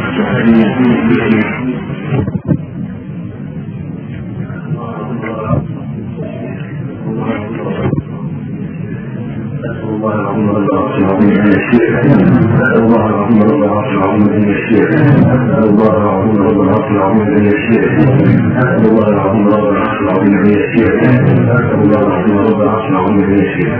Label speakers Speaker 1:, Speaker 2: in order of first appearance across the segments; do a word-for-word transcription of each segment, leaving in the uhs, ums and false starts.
Speaker 1: الله العظيم رب العرش العظيم من الشرك، أسأل الله العظيم رب العرش العظيم من الشرك، أسأل الله العظيم رب العرش العظيم من الشرك، أسأل الله العظيم رب العرش العظيم من الشرك، أسأل الله العظيم رب العرش العظيم من الشرك.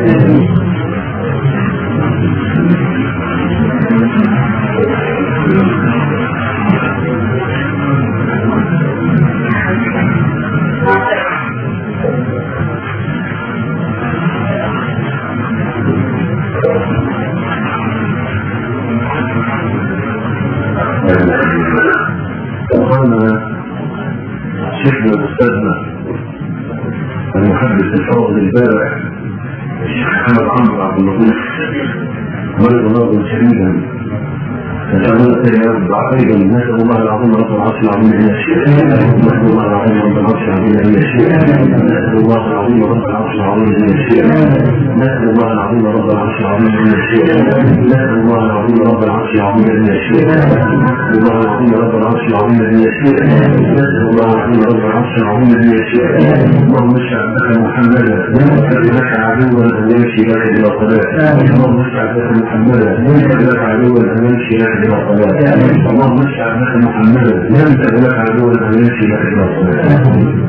Speaker 1: وقالنا شيخنا أستاذنا المحدث الفاضل البارع الشيخ محمد عمرو عبد اللطيف مرض مرضا شديدا نسأل أيضا نسأل الله العظيم رب العرش العظيم من الشرك، نسأل الله العظيم رب العرش العظيم من الشرك، نسأل الله العظيم رب العرش العظيم من الشرك، نسأل الله العظيم رب العرش العظيم من الشرك، نسأل الله العظيم رب العرش العظيم من الشرك، نسأل الله العظيم رب العرش العظيم من الشرك، نسأل الله العظيم رب العرش العظيم من الشرك. اللهم اشفع بك محمدا فإنك عدو أن يمشي لك إلى صلاة، اللهم اشفع بك محمدا فإنك عدو أن يمشي لك إلى صلاة، اللهم اشفع بك محمدا لم لك عدو أن يمشي لك إلى صلاة.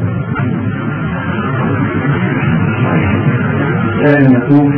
Speaker 1: كان يطوف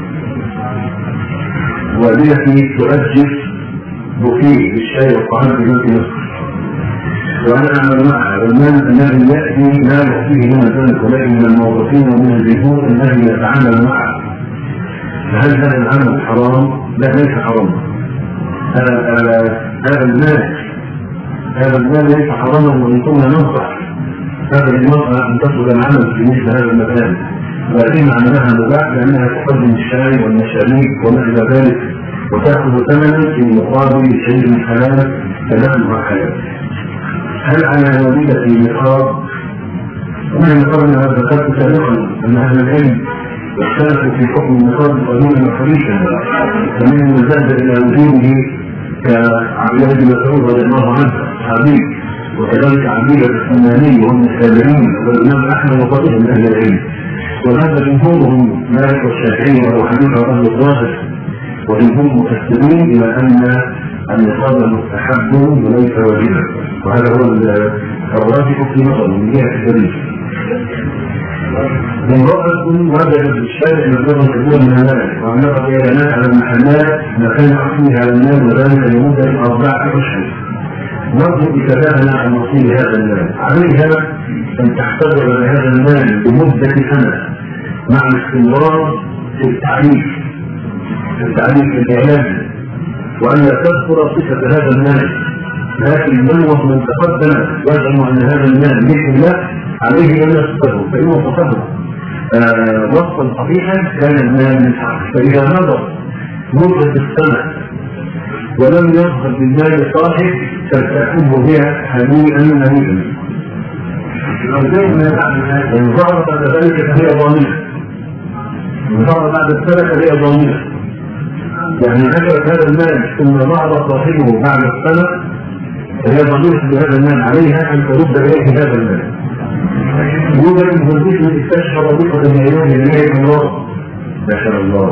Speaker 1: والدتي تؤجل بكيه بالشاي والطعام في بيت مصر، وانا اعمل معها والمال الذي ياتي لا يعطيه من ذلك ولكن من الموظفين ومن الجمهور الذي يتعامل معه. فهل هذا العمل حرام؟ لا، ليس حرام. هذا المال هذا المال ليس حراما، وان كنا ننصح هذا المرأة ان تطلب العمل في مثل هذا المكان، ولكن عملها مباح لانها تقدم الشاي والمشاريب وما الى ذلك وتاخذ ثمنا في مقابل شيء حلال كلام وحلال. هل على والدتي نقاب؟ ومن نقابنا هذا ذكرت سابقا ان اهل العلم اختلفوا في حكم النقاب قديما وحديثا، فمنهم من ذهب الى وجوده كعبد الله بن مسعود رضي الله عنه صحابي، وكذلك عبيدة السماني وهم التابعين والامام احمد وطائفه من اهل العلم، وهذا جمهورهم مالك والشافعي وابو حنيفه واهل الظاهر وجمهور مفسرين الى ان النقاب مستحب وليس واجبا، وهذا هو الراجح في نظر من جهه الدليل. امرأة وجدت بالشارع مبلغا كبيرا من المال وعلقت اعلانات على المحلات مكان حصولها على المال وذلك لمدة أربعة أشهر. نرجو بكتابنا عن مصير هذا المال، عليها أن تحتضر لهذا المال لمدة سنة مع الاستمرار في التعريف في التعريف الإعلامي، وأن لا تذكر صفة هذا المال، لكن من من تقدم يزعم أن هذا المال مثل له عليه أن يصفه، فإنه تصفه وصفا صحيحا كان المال من حق. فإذا نظر مدة السنة ولم يظهر بالمال صاحب فلتأكله بها هنيئا هنيئا. إن ظهر بعد ذلك فهي ضامنة، إن ظهر بعد السنة فهي ضامنة، يعني نشرت هذا المال ثم ظهر صاحبه بعد السنة فهي ضامنة بهذا المال، عليها أن ترد إليه هذا المال. يوجد مهندس استشهر بقى العيون لله الله ما شاء الله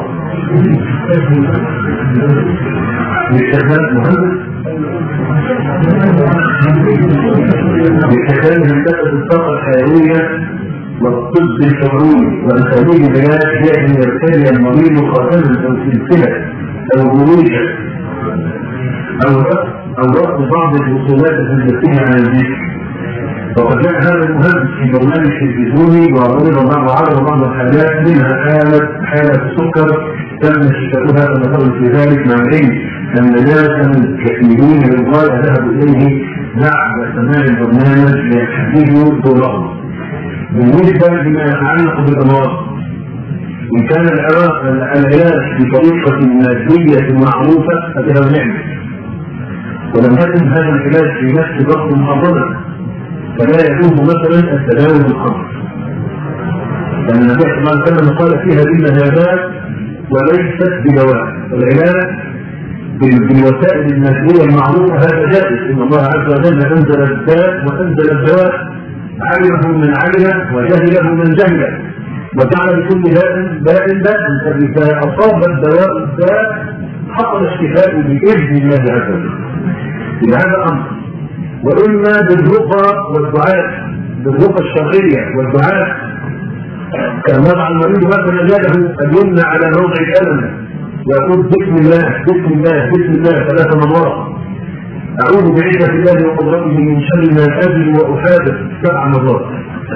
Speaker 1: باستخدام مهندس باستخدام هندسة الطاقة الحيوية والطب الشعوري وأساليب العلاج هي أن يرتدي المريض خاتما أو سلسلة أو غريشة أو أو ربط بعض الوصولات الهندسية على الجسم. وقد جاء هذا المهندس في برنامج تلفزيوني وعرض بعض عرض بعض الحالات منها حالة حالة السكر تم شفاؤها كما قال في ذلك، مع العلم أن ناسا كثيرين للغاية ذهبوا إليه بعد سماع البرنامج ليحددوا دورهم. بالنسبة لما يتعلق بالأمراض، إن كان العلاج بطريقة مادية معروفة فبها نعمة، ولم يكن هذا العلاج في نفس الوقت محرما فلا يجوز مثلا التداول بالخمر، لأن النبي صلى الله عليه وسلم قال فيها بالنهابات وليست بدواء. العلاج بالوسائل الماديه المعروفه هذا جائز. ان الله عز وجل انزل الداء وانزل الدواء، علمه من علم وجهله من جهل، وجعل لكل داء داء داء، فاذا اصاب الدواء الداء حصل الشفاء باذن الله عز وجل. اذا هذا امر. واما بالرقى والدعاء، بالرقى الشرعيه والدعاء، كما يضع المريض مثلا يده اليمنى على موضع الالم ويقول بسم الله بسم الله بسم الله ثلاث مرات، اعوذ بعزة الله وقدرته من شر ما اجد واحاذر سبع مرات.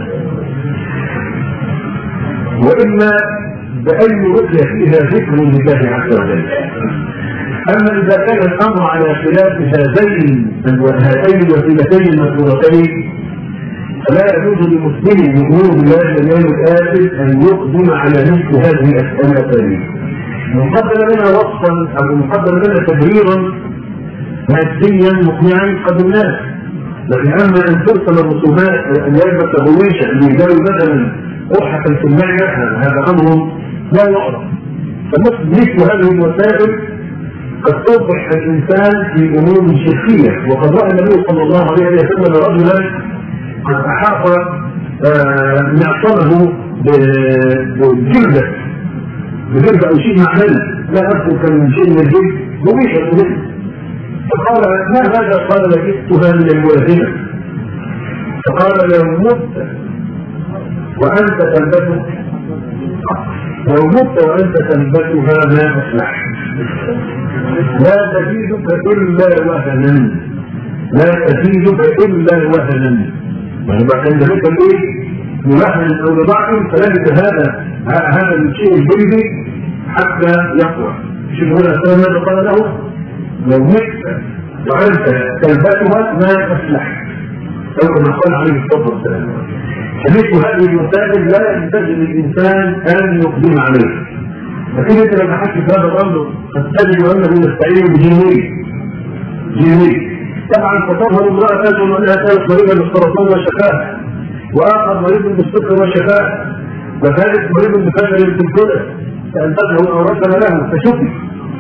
Speaker 1: واما باي رقية فيها ذكر لله عز وجل. اما اذا كان الامر على خلاف هذين هاتين الوسيلتين المذكورتين فلا يجوز لمسلم يؤمن بالله واليوم الاخر ان يقدم على مثل هذه الاسئله. مقدم لنا وصفا او مقدم لنا تبريرا ماديا مقنعا قد الناس، لكن اما ان ترسل الرسومات وان يلبس غويشا ليجاري بدلا قرحه في المعده هذا امر لا يعرف. فمثل هذه الوسائل قد توضح الانسان في امور شركيه. وقد راى النبي صلى الله عليه وسلم رجلا قد احاط معصمه بجلده بجلده او شيء معمل لا اذكر كان من شيء من الجلد غويشه منه، فقال ما هذا؟ قال لقيتها من الوازنه. فقال لو مت وانت تلبسه لو مت وانت تلبسها ما افلح، لا تزيدك الا وهنا، لا تزيدك الا وهنا. يعني بقى كان ذلك الايه؟ ملحن او لضعف، فلبس هذا هذا الشيء الجلدي حتى يقوى. شوف هنا السلام ماذا قال له؟ لو مت وانت تلبسها ما افلح، او كما قال عليه الصلاه والسلام. فمثل هذه الوسائل لا ينبغي للانسان ان يقدم عليه. لكن انت لما حكي في هذا الامر قد تجد انه يستعين بجنيه جنيه. طبعا تظهر امراه تجد انها كانت مريضه بالسرطان وشفاها، واخر مريض بالسكر وشفاها، وثالث مريض بفشل في الكلى فانتجه او رسل له فشفي.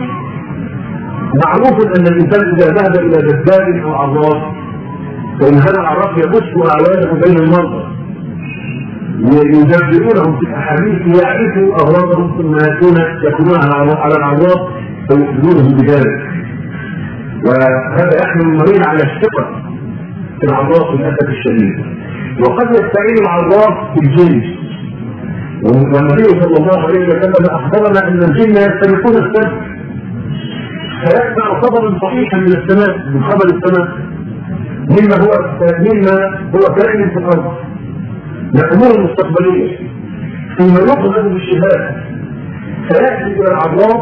Speaker 1: معروف ان الانسان اذا ذهب الى دجال او عراف فان هذا العراف يبث اعوانه بين المرضى ويجبرونهم في الاحاديث يعرفوا اغراضهم ثم يكونون على العراف فيخبرونهم بذلك. وهذا يحمل المريض على الثقه في العراف للاسف الشديد. وقد يستعين العراف بالجن، والنبي صلى الله عليه وسلم اخبرنا ان الجن يستمعون السمع فيسمع خبرا صحيحا من السماء، من خبر السماء مما هو مما هو كائن في الارض الامور المستقبليه فيما يقصد بالشهاده، فياتي الى العراف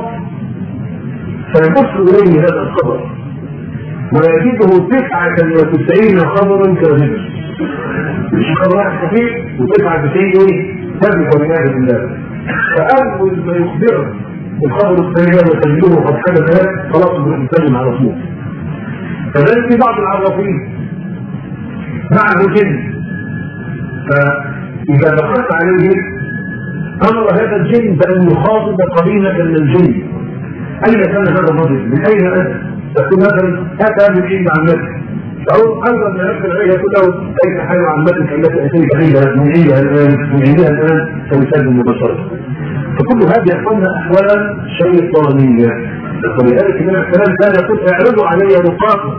Speaker 1: فيبص اليه هذا الخبر ويجده تسعة وتسعين خبرا كاذبا. مش خبر واحد صحيح وتسعة وتسعين ايه؟ كذب والعياذ بالله. فاول ما يخبره الخبر الثاني وتجده قد حدث هذا خلاص الانسان على طول. فذلك في بعض العرافين معه جن، فاذا دخلت عليه امر هذا الجن بان يخاطب قرينه من الجن. اين كان هذا الرجل؟ من اين اتى؟ تقول مثلا اتى من عند عمتك، او ايضا ما يدخل عليها يقول له اين حال عمتك التي اتيت عندها من عندها الان من عندها الان فيسلم مباشره. فكل هذه يكون احوالا شيطانيه. ولذلك من الكلام كان يقول اعرضوا علي رقاكم.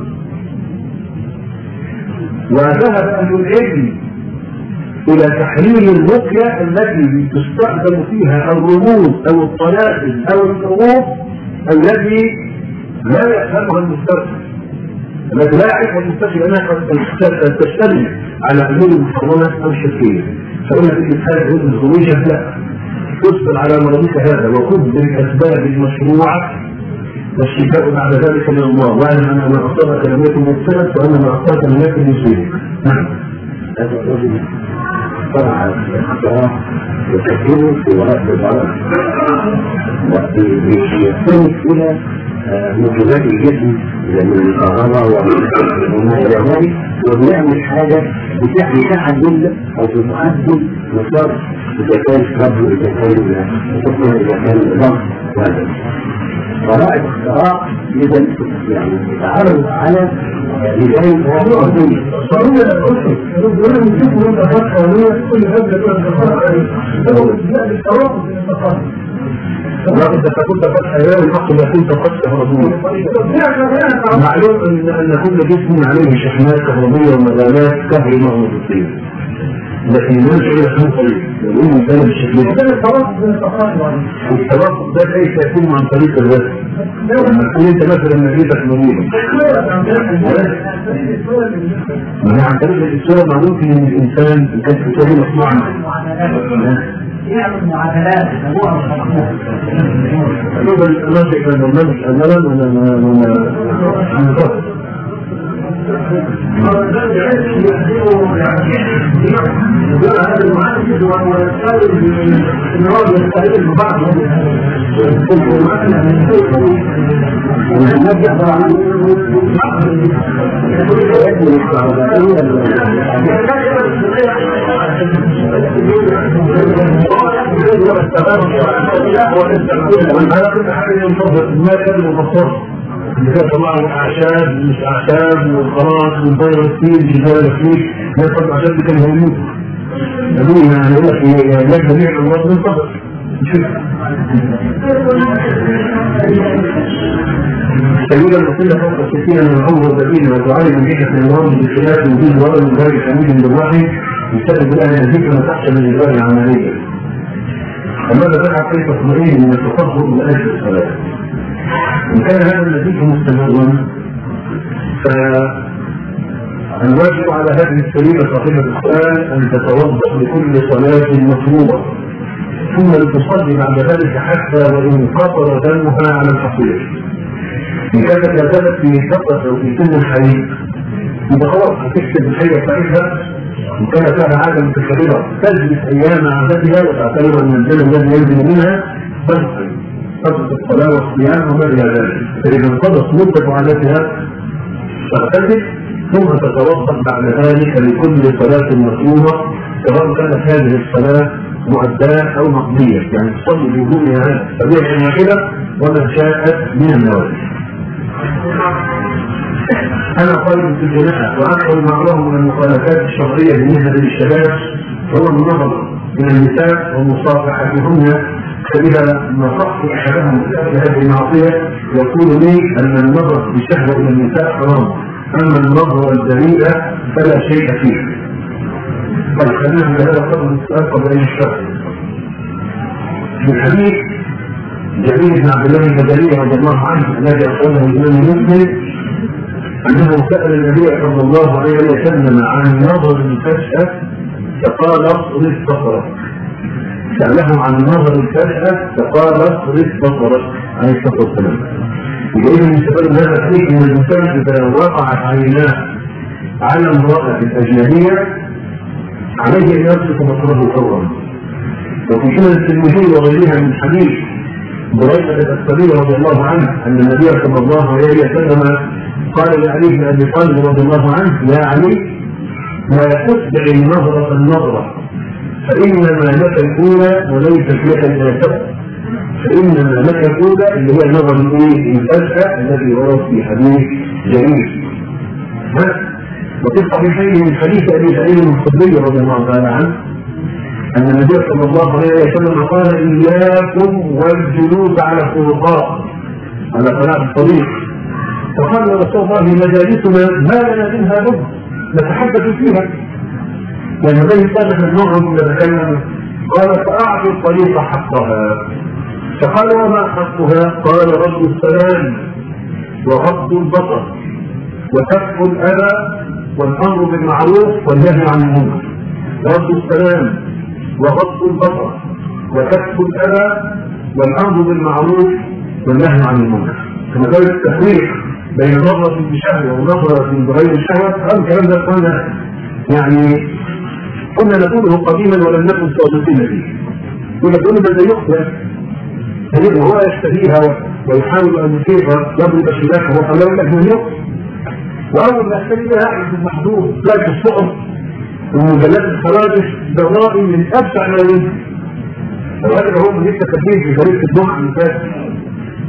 Speaker 1: وذهب اهل العلم الى تحليل الرقيه التي تستخدم فيها الرموز او الطلاسم او الحروف التي لا يفهمها المستشفى، التي لا يعرفها المستشفى لانها قد تشتمل على امور محرمه او شركيه. فقلنا في الحاله هذه الخروجه لا تصبر على مرضك هذا وخذ بالاسباب المشروعه والشفاء بعد ذلك من الله، واعلم ان ما اصابك لم يكن مبتلى وان ما اصابك لم يكن يصيبك. نعم.
Speaker 2: هذا الرجل طلع الاختراع وتكلمه في وراء البعض ويستند الى موجودات الجسم من الكهرباء وما الى ذلك، وبيعمل حاجه بتعدل او بتعدل مسار اذا كان رب اذا كان سكر اذا كان ضغط وهذا. ضرائب اختراع اذا يعني تعرض على بدايه هذه القضيه.
Speaker 1: قانون الاسره يقولون نشوفوا من افات قانونيه كل هذا كان تفرع لا للتوافق بين التقارب. لكن إذا كنت قد حيوان الحق لا كنت قد كهربية. معلوم أن أن كل جسم عليه شحنات كهربية ومجالات كهرومغناطيسية. لكن الناس إلى كم طريق يقولون كان بالشكل ده. التوافق بين التقارب. التوافق ده كيف يكون عن طريق الرسم؟ لما تكون أنت مثلا مجلتك مريضة. ما عن طريق الإسلام ممكن أن الإنسان كان تسوي مصنوعا.
Speaker 3: يعمل معادلات مجموعة مخصوصة.
Speaker 1: أيضا الناطق من النمش أولا ولا منطقة. هذا المعالج والسائل ان هو يستعيد ببعض على كل حال ينتظر ما كان مفصل اللي كان طلعوا اعشاب مش اعشاب والخلاص والفيروسين الفيروسين ياخد اعشاب كان هيموت يقول يعني يقول لك يا جميع الامراض منتظر سيدنا الرسول فوق الستين من العمر والبدين وتعالج من جهه النظام بخلاف وجود وضع من غير حميد بالوحي يستخدم الان الذكر ما تحت من الاجراء العمليه. وماذا تفعل كيف تطمئن من التصدق من اجل الصلاه؟ إن كان هذا النتيجة مستمرا فالواجب على هذه السليمة صاحبة السؤال أن تتوضأ لكل صلاة مطلوبة ثم لتصلي بعد ذلك حتى وإن قطر دمها على الحصير. إن كانت لا زالت في فترة أو في سن الحريق يبقى خلاص هتكتب الحية بتاعتها. إن كانت لها عادة متكررة تجلس أيام عادتها وتعتبر أن الدم الذي ينزل منها فرقا فترة الصلاة والصيام وما إلى ذلك. فإذا انقضت مدة عادتها تغتسل ثم تتوضأ بعد ذلك لكل صلاة مطلوبة سواء كانت هذه الصلاة مؤداة أو مقضية، يعني تصلي بوضوءها طبيعة كده وما شاءت من النوافل. أنا قائد في الجماعة وأكثر معظم من المخالفات الشرعية بالنسبة للشباب هو النظر إلى النساء ومصافحتهن. فإذا نصحت أحدهم في هذه المعصية يقول لي أن النظر بشهوة إلى النساء حرام، أما النظر البريئة فلا شيء فيه. طيب خلينا من هذا قبل السؤال قبل أي الشرع. في الحديث جرير بن عبد الله البدري رضي الله عنه الذي أخرجه الإمام مسلم أنه سأل النبي صلى الله عليه وسلم عن نظر الفجأة فقال اصرف بصرك. سأله عن النظر الفجأة فقال اصرف بصرك عليه الصلاة والسلام. إذا من سبب هذا الحديث أن الإنسان إذا وقعت عيناه على امرأة أجنبية عليه أن يصرف بصره فورا. وفي سنن الترمذي وغيرها من حديث بريدة الأسلمي رضي الله عنه أن النبي صلى الله عليه وسلم قال لعلي بن أبي طالب رضي الله عنه يا علي لا تتبع النظرة النظرة فإنما لك الأولى وليست لك الآخرة. فإنما لك الأولى اللي هي نظر الفجأة الذي ورد في حديث جرير. وفي الصحيحين من حديث أبي سعيد الخدري رضي الله تعالى عنه أن النبي صلى الله عليه وسلم قال إياكم والجلوس على الطرقات على قناة الطريق. فقال يا رسول الله مجالسنا ما لنا منها بد نتحدث فيها يعني زي كانت نقعد نتكلم. قال فأعطوا الطريق حقها. فقال وما حقها؟ قال رد السلام وغض البصر وكف الأذى والأمر بالمعروف والنهي عن المنكر. رد السلام وغض البصر وكف الأذى والأمر بالمعروف والنهي عن المنكر. كما قال التفريق بين نظرة بشهوة ونظرة بغير الشهوة. هذا الكلام ده قلنا يعني كنا نقوله قديما ولم نكن صادقين فيه. كنا نقول بل يخفى فإذا هو يشتهيها ويحاول أن يصير يضرب شباكه وقال لك من يخفى. وأول ما يشتهيها يعرف المحدود لا الصعب ومجلات الخراجش ضرائي من أبشع ما يمكن. وهذا هو من لسه كثير في فريق الجمعة من فاتح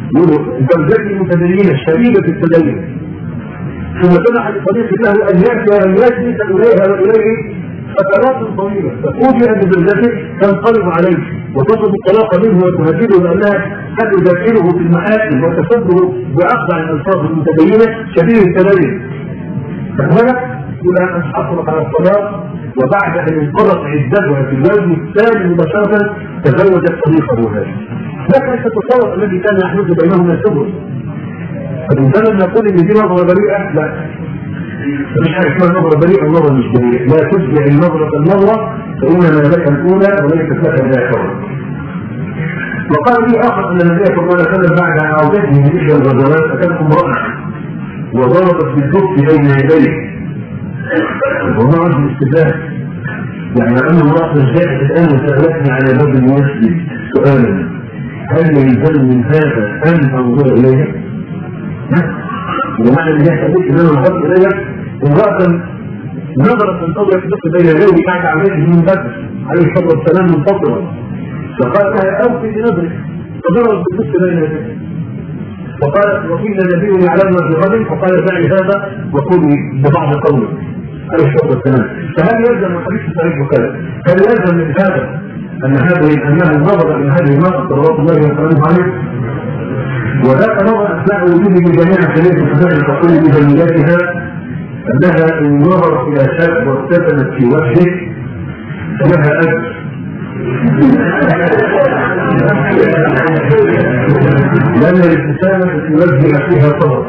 Speaker 1: يقولوا زوجتي متدينة شديدة التدين، ثم سمح لصديق له ان ياتي ان يجلس اليها واليه فترات طويله، ففوجئ ان زوجته تنقلب عليه وتطلب الطلاق منه وتهدده بانها ستذاكره في المآكل وتصده باقطع الالفاظ المتدينه شديد التدين. فهنا الى ان حصلت على الطلاق، وبعد ان انقضت عدتها في اليوم الثاني مباشره تزوجت صديقه هذا. لكن تتصور الذي كان يحدث بينهما السبل. فالانسان لما يقول ان دي نظره بريئه، لا، مش حاجه اسمها نظره بريئه ونظره مش بريئه، لا تتبع النظره النظره فانما لك الاولى وليست لك الاخره. وقال لي اخر ان النبي صلى الله عليه وسلم بعد عودته من احدى الغزوات اتته امراه وضربت بالدف بين يديه وما عند الاستدلال، يعني ان امراه جاءت الان وسالتني على باب المسجد سؤالا هل يلزم من هذا ان انظر اليها؟ ومعنى ان هي تقول ان انا نظرت اليها امراه نظرت تنتظر الدف بين يديه بعد عودته من بدر عليه الصلاه والسلام منتظرا، فقال لها اوفي بنظرك فضربت بالدف بين يديه، فقالت وفينا نبي يعلمنا في غد، فقال دعي هذا وقولي ببعض قولك عليه الصلاه والسلام. فهل يلزم الحديث صحيح وكذا؟ هل يلزم من هذا ان هذه انه نظر الى هذه المراه صلوات الله وسلامه عليه؟ وذاك نظر اثناء وجوده بجميع شريعه الحسن تقول بجميلاتها انها ان نظرت الى شاب وابتسمت في وجهه فلها اجر. لأن الابتسامة في وجه فيها صبر.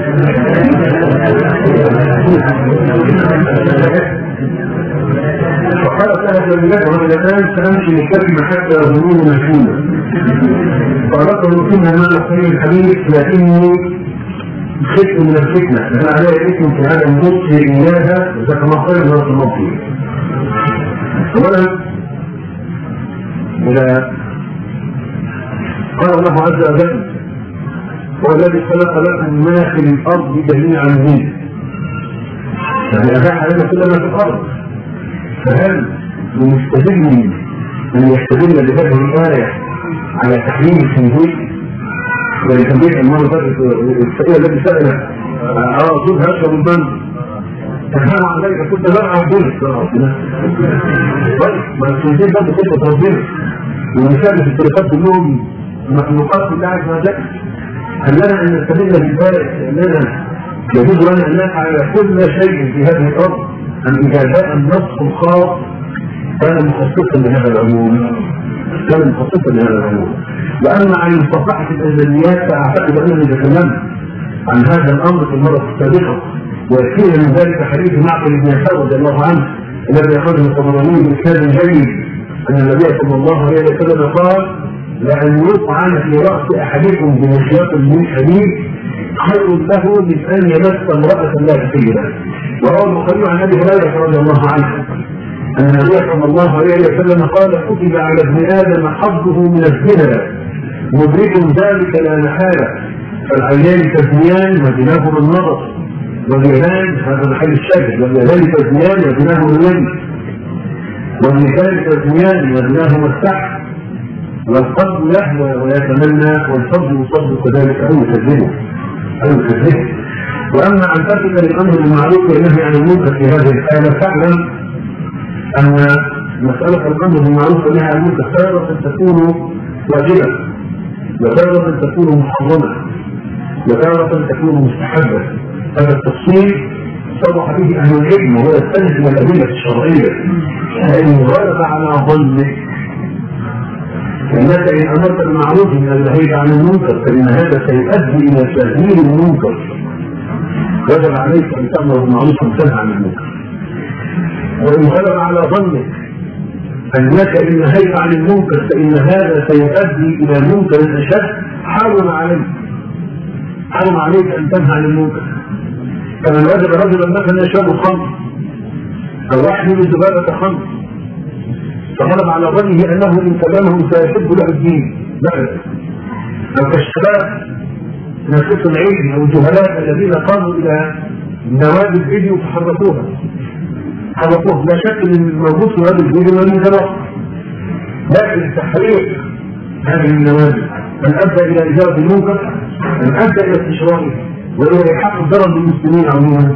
Speaker 1: فقالت لها جميلات وإلى الآن سأمشي الكلمة حتى أظنون مشهورة. قالت له كنا ما أخير الحديث لكني خفت من الفتنة، فهل علي اسم في هذا النص إياها وذاك ما خير من المصير. أولا إلى قال الله عز وجل هو الذي خلق لكم ما في الأرض جميعا منه، يعني أباح لنا كل ما في الأرض. فهل المستدل من يستدل بهذه الآية على تحريم التنزيل ولتنبيه المرة السائلة التي سأل اه صوت هشام البند تفهم عن ذلك كنت زرع وبلد طيب ما التنزيل ده كنت تنزيل والمشاهد في التلفات كلهم مخلوقات كلها عز وجل. هل لنا ان نستدل بالآية لأننا يجوز لنا ان نفعل كل شيء في هذه الأرض أم إذا جاء النص الخاص كان مخصصا لهذا العموم؟ كان مخصصا لهذا العموم. وأما عن مصطلحات الأزليات فأعتقد أنني تكلمت عن هذا الأمر في المرة السابقة، ويكفينا من ذلك حديث معقل بن يسار رضي الله عنه الذي أخرجه الطبراني بإسناد جيد أن النبي صلى الله عليه وسلم قال: لأن يطعن في رأس أحدكم بمخيط من حديد خير له من أن يمس امرأة لا تحل له. وروى البخاري عن أبي هريرة رضي الله عنه أن النبي صلى الله عليه وسلم قال: كتب على ابن آدم حظه من الزنا مدرك ذلك لا محالة، فالعينان تزنيان وزناهما النظر، واليدان هذا محل الشاهد، واليدان تزنيان وزناهما اليد، واللسان تزنيان وزناهما السحر، والقلب يهوى ويتمنى، والفرد يصب كذلك أو يكذبه أو يكذبه. وأما أن تثبت للأمر بالمعروف والنهي عن المنكر في هذه الحالة فاعلم أن مسألة الأمر بالمعروف والنهي عن المنكر تارة تكون واجبة، وتارة تكون محرمة، وتارة تكون مستحبة. هذا التفصيل صرح به أهل العلم وهو يستند إلى الأدلة الشرعية. فإن غلب على ظنك أنك إن أمرت بالمعروف ونهيت عن المنكر فإن هذا سيؤدي إلى تغيير المنكر، وجب عليك أن تأمر بالمعروف وتنهى عن المنكر. وإن غلب على ظنك أنك إن نهيت عن المنكر فإن هذا سيؤدي إلى منكر أشد، حرم عليك حرم عليك أن تنهى عن المنكر. فمن وجد رجلا مثلا يشرب الخمر أو يحمل زبالة خمر فغلب على ظنه أنه إن كلامه سيحب له الدين مثلا، أو كالشباب من قسم العلم أو الجهلاء الذين قاموا إلى نوادي الفيديو فحركوها حركوها لا شك أن الموجود في هذا الفيديو من زمان، لكن تحريك هذه النوادي من ادى الى ازاله المنكر، من ادى الى استشرائه والى الحاق الضرر بالمسلمين عموما.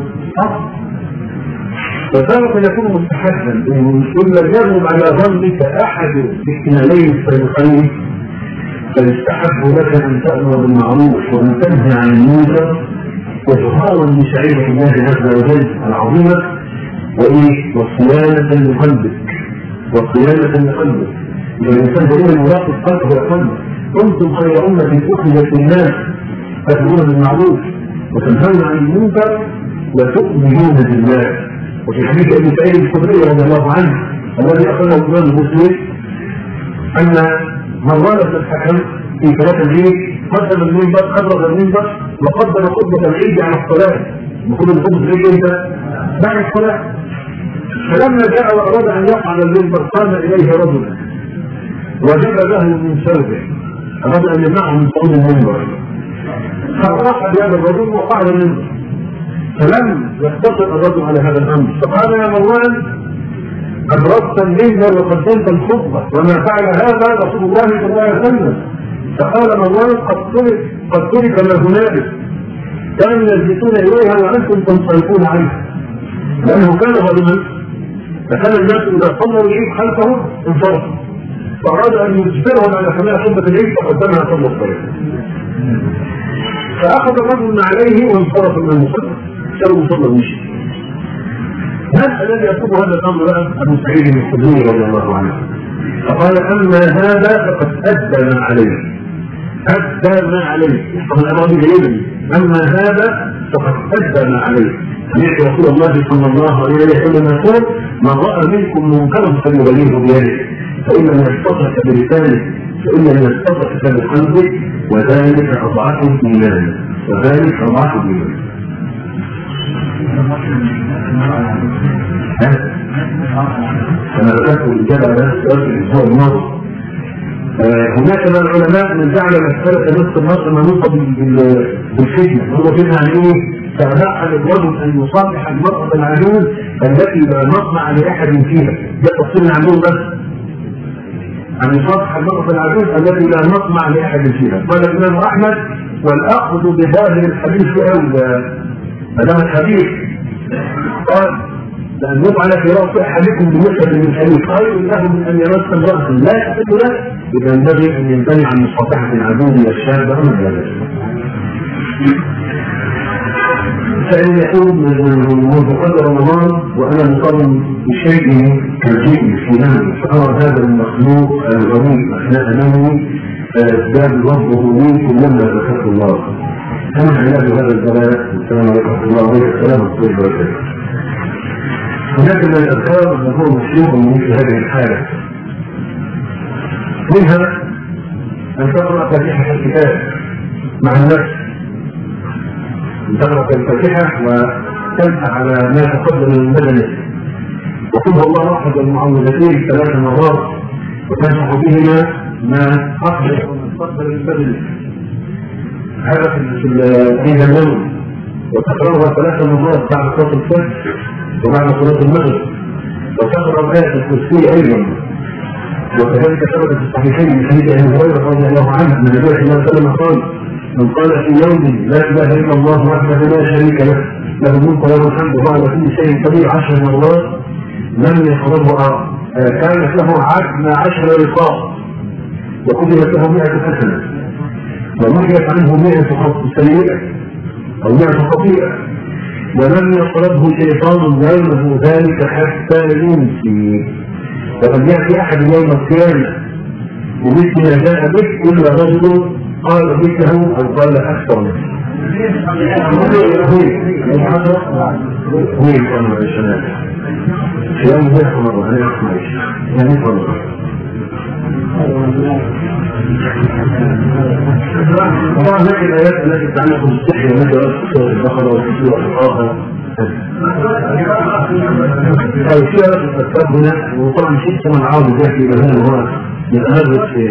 Speaker 1: فتارة يكون مستحسنا ان كل يغلب على ظنك احد احتمالين السابقين، فيستحب لك ان تامر بالمعروف وان تنهى عن المنكر وتحاول بشعيره الله عز وجل العظيمه، وايه؟ وصيانه لقلبك، وصيانه لقلبك. اذا الانسان دائما يراقب قلبه وقلبه. كنتم خير امه اخرجت للناس تأمرون بالمعروف وتنهون عن المنكر وتؤمنون بالله. وفي حديث ابي سعيد الخدري رضي الله عنه الذي اخرجه الامام مسلم ان مروان بن الحكم في صلاه العيد قدم المنبر، قرب المنبر وقدم خطبه العيد على الصلاه. المفروض ان خطبه العيد امتى؟ بعد الصلاه. فلما جاء واراد ان يقع على المنبر قام اليه رجل وجب له من ثوبه، اراد ان يمنعه من صعود المنبر، فراح بهذا الرجل وقعد المنبر. فلم يقتصر الرجل على هذا الامر، فقال يا مروان أبرزت المنبر وقدمت الخطبة وما فعل هذا رسول الله صلى الله عليه وسلم. فقال مروان قد ترك قد ترك ما هنالك، كانوا يجلسون إليها وأنتم تنصرفون عنها، لأنه كان ظالما. فكان الناس إذا صلوا العيد خلفه انصرفوا، فأراد أن يجبرهم على سماع خطبة العيد فقدمها صلى الله عليه وسلم. فأخذ الرجل ما عليه وانصرف من المصلى، كانوا مصلى ومشي. هذا الذي يكتب هذا الامر بقى ابو سعيد الخدري رضي الله عنه، فقال اما هذا فقد ادى ما عليه، ادى ما عليه. يحفظ الامر جيدا. اما هذا فقد ادى ما عليه. سمعت رسول الله صلى الله عليه وسلم يقول من راى منكم منكرا فليغيره بيده، فان لم يستطع بلسانه، فان لم يستطع بقلبه، وذلك اضعف الايمان، وذلك اضعف الايمان. أنا ذكرت الإجابة على السؤال في الأسبوع الماضي. هناك من العلماء من جعل مسألة نص المرأة منوطة بالفتنة. هو فتنة عن إيه؟ فأباح للرجل أن يصافح المرأة العجوز التي لا مطمع لأحد فيها. ده تفصيل عندهم بس. أن يصافح المرأة العجوز التي لا مطمع لأحد فيها. قال الإمام أحمد والأخذ بظاهر الحديث أولى. هذا الحديث قال لأن يفعل في رأس أحدكم بمشهد من حديث خير له من أن يمس امرأة لا تحب له، إذا ينبغي أن يمتنع عن مصافحة العجوز والشاب أمام ذلك. فإن يقول منذ قدر رمضان وأنا مقرن بشيء كالجيء في نومي، فأرى هذا المخلوق الغريب أثناء نومي فيزداد ربه منكم لما ذكرت الله. كما علاج هذا البلاء والسلام عليكم ورحمة الله وبركاته. هناك من الأذكار اللي هو مشروع من مثل هذه الحالة، منها أن تقرأ فاتحة الكتاب مع النفس، أن تقرأ الفاتحة وتنسى على ما تقدم من بدنك، وقل الله أحد المعوذتين ثلاث مرات وتنسح بهما ما أقدر ومن تقدر من بدنك. هذا في النوم، وتقرأها ثلاث مرات بعد صلاة الفجر وبعد صلاة المغرب، وتقرأ آية الكرسي أيضا. وكذلك ثبت في الصحيحين من حديث أبي هريرة رضي الله عنه أن النبي صلى الله عليه وسلم قال من قال في يوم لا إله إلا الله وحده لا شريك له له الملك وله الحمد وهو على كل شيء قدير عشر مرات لم يقربه كانت له عدل عشر رقاب وكتبت له مئة حسنة ومحيت عنه مئة سيئة أو مئة خطيئة ولم يقربه شيطان يومه ذلك حتى يمسي. وقد يأتي أحد يوم القيامة ومثل ما جاء به إلا رجل قال مثله أو قال أكثر منه. مين كانوا عيشنا في يوم ذلك مرة أنا أسمع يعني مرة طبعا هذه الآيات التي تتعلق بالسحر والتي رأت البقرة والكسور والآخر أي في آيات الأسباب هنا. وطبعا شيء كما العاوض يحكي إلى هنا هو يتهرب في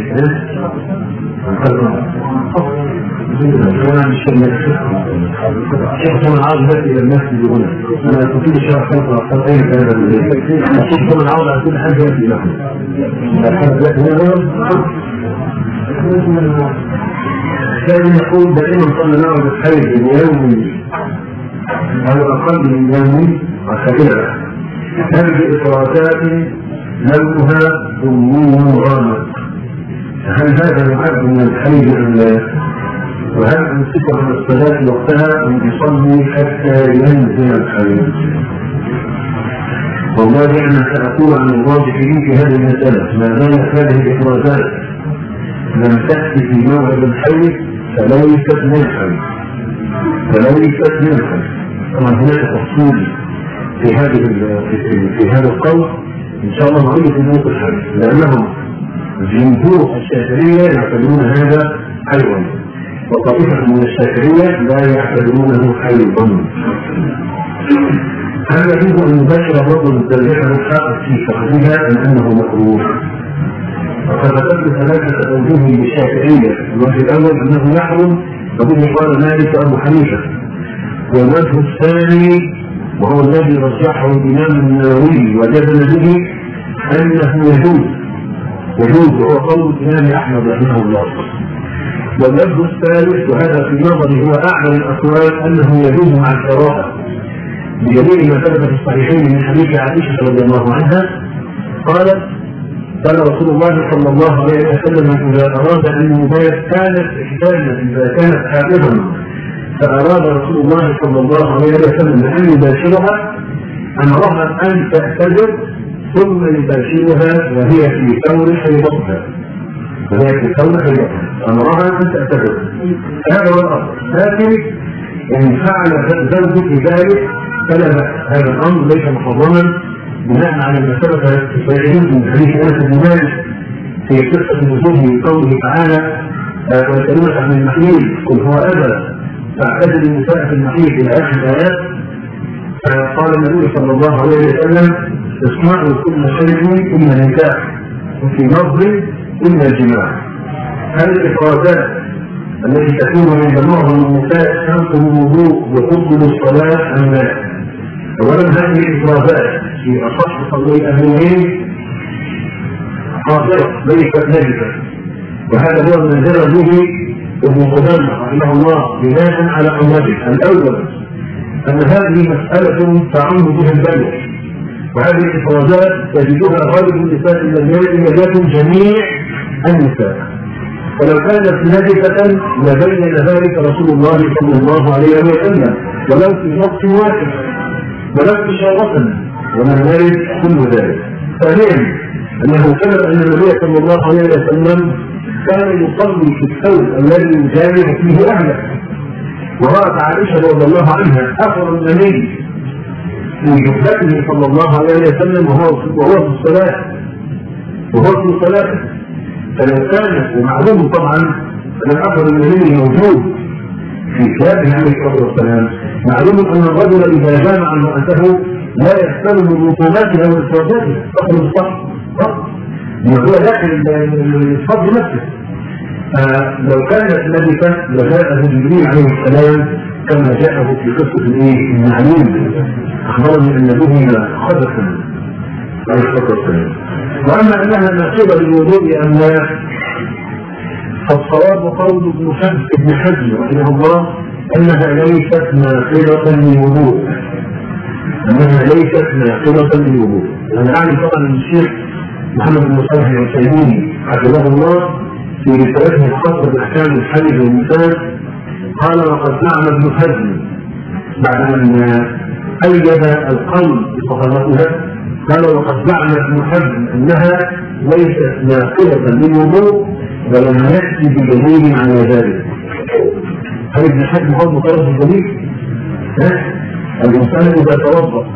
Speaker 1: الشيخ كما العاوض يحكي إلى الناس اللي هنا. أنا كنت لي شرح خلق أكثر أي هذا الشيخ كما العاوض على كل حاجة يحكي إلى هنا. كان يقول دائما صلى الله عليه وسلم بيوم أو أقل من يوم وكبيرة هذه إفرازات لونها بني غامق. هل هذا يعد من الحي أم لا؟ وهل أمسكه من الصلاة وقتها أن يصلي حتى ينزل الحي؟ والله أنا سأقول عن الراجح في هذه المسألة ما دامت هذه الإفرازات لم تأتي في موعد الحي فليست من الحي فليست من الحي. طبعا هناك تفصيل في هذه في هذا القول ان شاء الله نعيد في موت الحي، لانهم جمهور الشافعيه يعتبرون هذا حيوا وطائفه من الشافعيه لا يعتبرونه حيوا. هل يجوز ان يبشر الرجل الذبيحه الحائط في فخذها ام انه مكروه؟ وقد ذكرت ثلاثه اوجه للشافعيه. الوجه الاول انه يحرم وبه قال مالك وابو حنيفه، والوجه الثاني وهو الذي رجحه الامام النووي وجزم به انه يجوز يجوز وهو قول الامام احمد رحمه الله. والوجه الثالث وهذا في نظري هو اعلى الاقوال انه يجوز مع الكراهه بدليل ما ثبت في الصحيحين من حديث عائشه رضي الله عنها قالت قال رسول الله صلى الله عليه وسلم اذا اراد ان يبايع كانت احدانا اذا كانت حائضا فأراد رسول الله صلى الله عليه وسلم أن يباشرها أمرها أن تعتذر ثم يباشرها وهي في ثور حيضتها وهي في ثور حيضتها أمرها أن تعتذر. هذا هو الأمر. لكن إن فعل زوجك ذلك فلا بأس. هذا الأمر ليس محرما بناء على ما ثبت في الصحيحين من حديث أنس بن مالك في قصة نزوله قوله تعالى ويسألونك عن المحيض قل هو أذى فاعتزل النساء في المحيط الى اخر الايات. فقال النبي صلى الله عليه وسلم اصنعوا كل شيء الا النكاح وفي لفظ الا الجماع. هذه الافرازات التي تكون عند معظم النساء تنقل الوضوء وتبطل الصلاه ام لا؟ اولا هذه الافرازات في اصح قولي اهل العلم قاصره ليست نجسه، وهذا هو من جرى به ابن قدامة رحمه الله بناء على قوله الاول ان هذه مسألة تعم بها البلد، وهذه الافرازات تجدها غالب النساء الذين يجدون جميع النساء، ولو كانت نجسة لبين ذلك رسول الله صلى الله عليه وسلم ولو في نص واحد ولو إشارة ومن ذلك كل ذلك. ثانيا انه ثبت ان النبي صلى الله عليه وسلم كان يصلي في الثوب الذي يجامع فيه اهله، ورأت عائشه رضي الله عنها اثر النبي في جبهته صلى الله عليه وسلم وهو وهو في الصلاه وهو في صلاته. فلو كان ومعلوم طبعا ان اثر النبي موجود في ثيابه عليه الصلاه والسلام، معلوم ان الرجل اذا جامع امراته لا يستلم من رطوباتها وافرازاتها تخرج الصح صح هو داخل الصدر نفسه. فلو كانت نجسة لجاءه جبريل عليه السلام كما جاءه في قصة النعيم أخبرني أن به خبثا عليه الصلاة والسلام. وأما أنها ناقضة للوضوء أم لا فالصواب قول ابن حزم رحمه الله أنها ليست ناقضة للوضوء أنها ليست ناقضة للوضوء. أنا أعلم طبعا أن الشيخ محمد بن صالح العثيمين حفظه الله في رسالته الخاصة بأحكام الحي والنساء قال وقد زعم ابن حزم بعد أن أيد القول بصحابتها قال وقد زعم ابن حزم أنها ليست ناقضة للوضوء ولم يأتي بدليل على ذلك. هل ابن حزم هو مطالب بالدليل؟ الإنسان إذا توضأ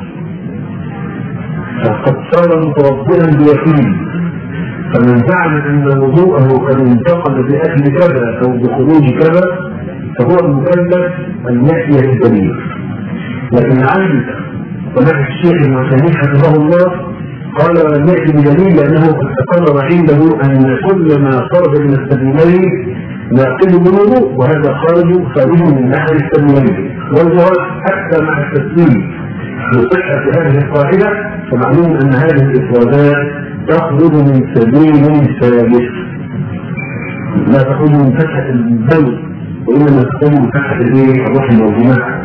Speaker 1: فقد صار متوضئا بيقين، فمن زعم ان وضوءه قد انتقل باكل كذا او بخروج كذا فهو المكلف ان ياتي بالدليل. لكن عند طلع الشيخ ابن عثيمين حفظه الله قال ولم ياتي بدليل لانه قد تقرر عنده ان كل ما خرج من السبيلين ناقض بالوضوء، وهذا خارج خارج من نحو السبيلين. والجواب حتى مع التسليم بصحة هذه القاعدة فمعلوم أن هذه الإفرازات تخرج من سبيل ثالث. لا تخرج من فتحة الدم وإنما تخرج من فتحة الرحم والجماع.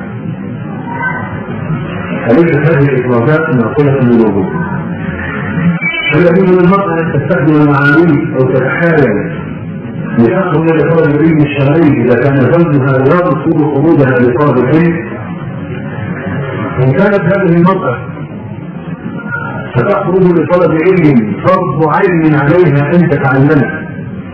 Speaker 1: أليست هذه الإفرازات ناقلة للوجود؟ هل يجوز للمرأة أن تستخدم المعاميل أو تتحايل لتخرج لطلب العلم الشرعي إذا كان زوجها لا يرفض خروجها لطلب العلم؟ إن كانت هذه المرأة ستخرج لطلب علم فرض عين عليها أن تتعلمه،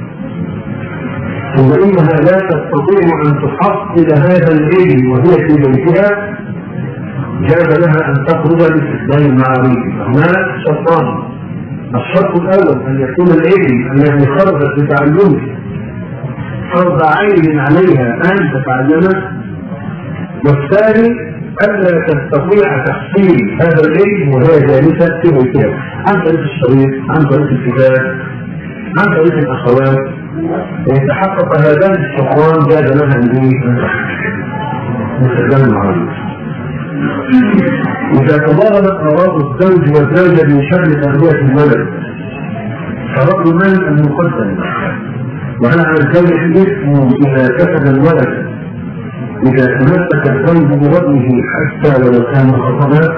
Speaker 1: ثم إنها لا تستطيع أن تحصل هذا العلم وهي في بيتها، جاز لها أن تخرج لاستخدام المعاميل. هناك شرطان: الشرط الأول أن يكون العلم الذي خرجت لتعلمه فرض عين عليها أن تتعلمه، والثاني ألا تستطيع تحصيل هذا العلم وهي جالسة في بيتها عن طريق الشريط، عن طريق الكتاب، عن طريق الأخوات. ويتحقق هذان الشرطان جاز لها أن استخدام المعاميل. إذا تضاربت أراضي الزوج والزوجة من شر تربية الولد فرد المال المقدم، وهل على الزوج الاسم إذا كسب الولد إذا تمسك الزوج بوضعه حتى ولو كان خطأ؟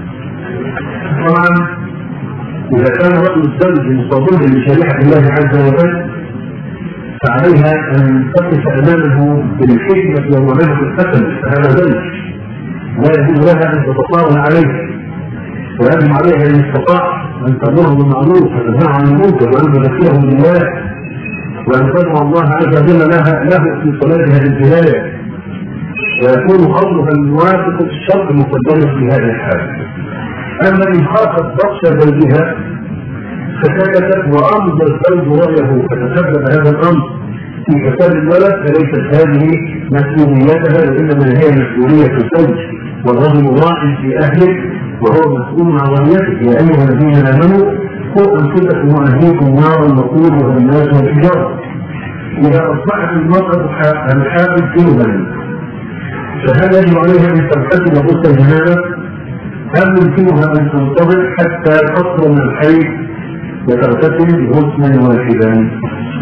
Speaker 1: طبعا إذا كان رجل الزوج مصابوه بشريعة الله عز وجل فعليها أن تقف أمامه بالحكمة ومعاملة الحسن، فهذا زوج لا يجوز لها أن تتطاول عليه، ويجب عليها أن استطاع أن تأمره بالمعروف وتنهى عن المنكر وأن تذكره بالله وأن تدعو الله عز وجل لها له في صلاتها بالهداية، ويكون قولها الموافق الشرط مقدما في هذه الحالة. أما إن خافت بطش زوجها فسكتت وأمضى الزوج رأيه فتسبب هذا الأمر في فساد الولد فليست هذه مسؤوليتها، وإنما هي مسؤولية الزوج، والرجل راع في أهله وهو مسؤول عن رعيته. يا أيها الذين آمنوا قوا أنفسكم وأهليكم نارا وقودها الناس والحجارة. إذا أصبحت المرأة الحائض جنبا فهل يجب عليها أن تغتسل غسل الجنابة أم يمكنها أن تنتظر حتى تطهر من الحيض وتغتسل غسلا واحدا؟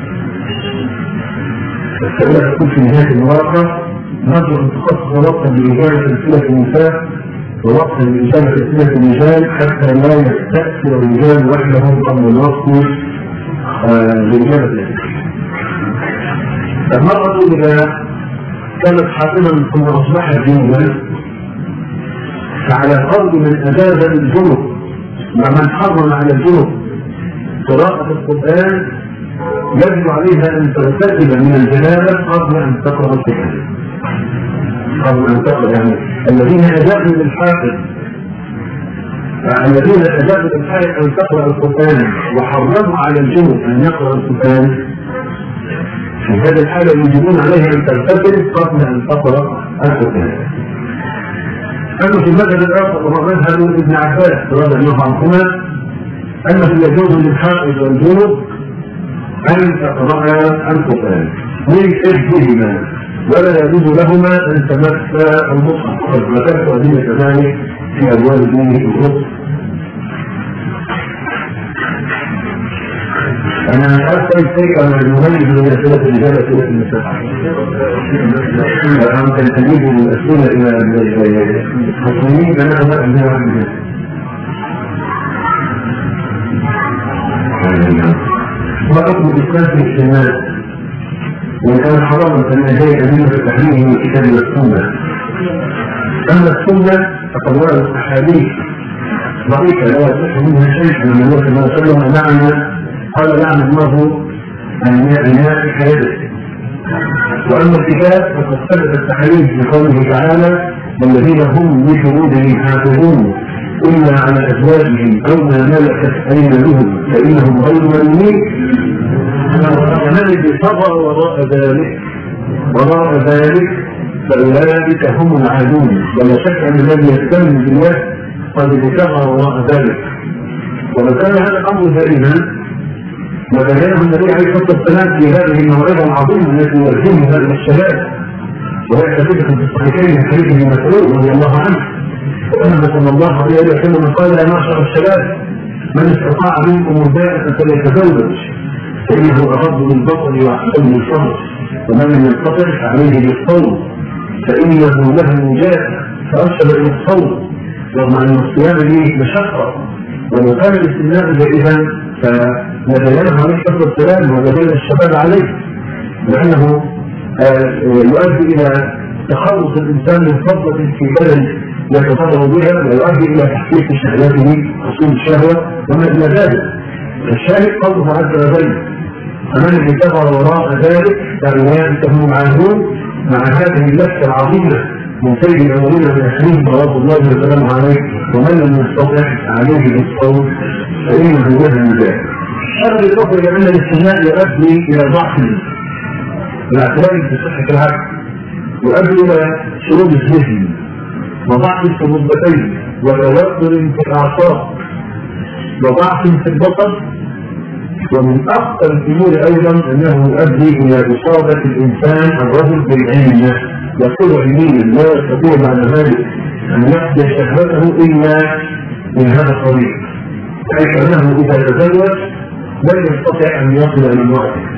Speaker 1: السؤال يكون في نهاية المراقبة: نرجو أن تخصص وقتا لإجابة أسئلة النساء ووقتا لإجابة أسئلة الرجال حتى لا يستأثر الرجال وحدهم قبل الوقت لإجابة الأسئلة. المرأة إذا كانت حاضرا ثم أصبحت جنبا فعلى فرض من أجاز الجنب ومن حرم على الجنب قراءة القرآن يجب عليها أن تغتسل من الجنابة قبل أن تقرأ القرآن. قبل أن تقرأ يعني الذين أجازوا للحافظ الذين أجازوا للحافظ أن تقرأ القرآن وحرموا على الجنب أن يقرأ القرآن، في هذه الحالة يجبون عليها أن تغتسل قبل أن تقرأ القرآن. أما في المذهب الآخر وهو مذهب ابن عباس رضي الله عنهما أنه يجوز للحائض والجنب أن تقرأ القرآن من حفظهما ولا يجوز لهما أن تمس المصحف، وقد ذكرت أدلة ذلك في أبواب دين الغسل. أنا أسأل شيء عن المميز بين أسئلة الرجال وأسئلة النساء. أنت تجيب الأسئلة إلى المسلمين أنا أبدأ من واحد منهم. ما حكم الإسلام في الاجتماع؟ وإن كان حراما فإن هي أدلة تحريمه من الكتاب والسنة. أما السنة فقد وردت أحاديث ضعيفة لا يصح منها شيء من النبي صلى الله عليه وسلم لعن قال لعن الله النائح يده. وأما الكتاب فقد ثبت التحريم بقوله تعالى: والذين هم لفروجهم حافظون إلا على أزواجهم أو ما ملكت أيمانهم فإنهم غير ملومين. فمن ابتغى وراء ذلك وراء ذلك فأولئك هم العادون، ولا شك أن الذي يستلم بالله قد ابتغى وراء ذلك. ولو كان هذا الأمر دائما وبينه النبي عليه الصلاة والسلام في هذه الموعظة العظيمة التي يرجمها إلى الشباب، وهي ثابتة في الصحيحين من حديث ابن مسعود رضي الله عنه وأنه صلى الله عليه وسلم قال: يا معشر الشباب من استطاع منكم الباءة فليتزوج فإنه أغض للبصر وأحسن للشهر، ومن لم يستطع فعليه بالصوم فإنه له نجاة فأرشد إلى الصوم، رغم أن الصيام به مشقة. ولو كان الاستثناء جائزا فنبينه عليه الصلاة والسلام ونبين الشباب عليه، لأنه يؤدي إلى تخلص الإنسان من فضلة في بدن يتفرغ بها، ويؤدي إلى تحقيق شهواته حصول الشهوة وما إلى ذلك. الشاهد قوله عز وجل: فمن ابتغى وراء ذلك فأولئك هم العادون، مع هذه اللفظة العظيمة من سيد الأولين والآخرين صلوات الله وسلامه عليه: ومن لم يستطع عليه بالصوم فإنه له النجاة. هذا بالإضافة إلى أن الاستثناء يؤدي إلى ضعف الاعتراف بصحة العقل، يؤدي إلى شرود الذهن وضعف في الركبتين وتوتر في الأعصاب وضعف في البصر. ومن أخطر الأمور أيضا أنه يؤدي إلى إصابة الإنسان الرجل بالعلم، يقول عميل لا يستطيع بعد ذلك أن يقضي شهوته إلا من هذا الطريق، حيث أنه إذا تزوج لن يستطيع أن يصل إلى امرأته.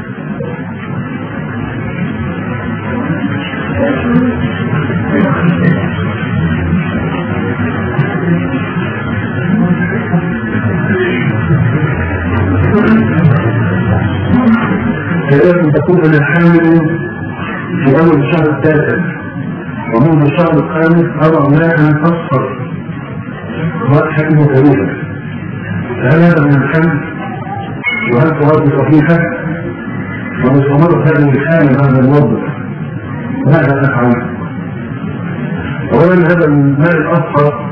Speaker 1: فلازم تكون أنا حامل في أول الشهر التاسع، ومنذ الشهر الخامس أرى ماء أصفر رائحته كريهة. هل هذا من الحمل؟ وهل تراد صحيحة؟ ومستمر هذه الحالة بعد الوضع ماذا نفعل؟ أولا هذا الماء الأصفر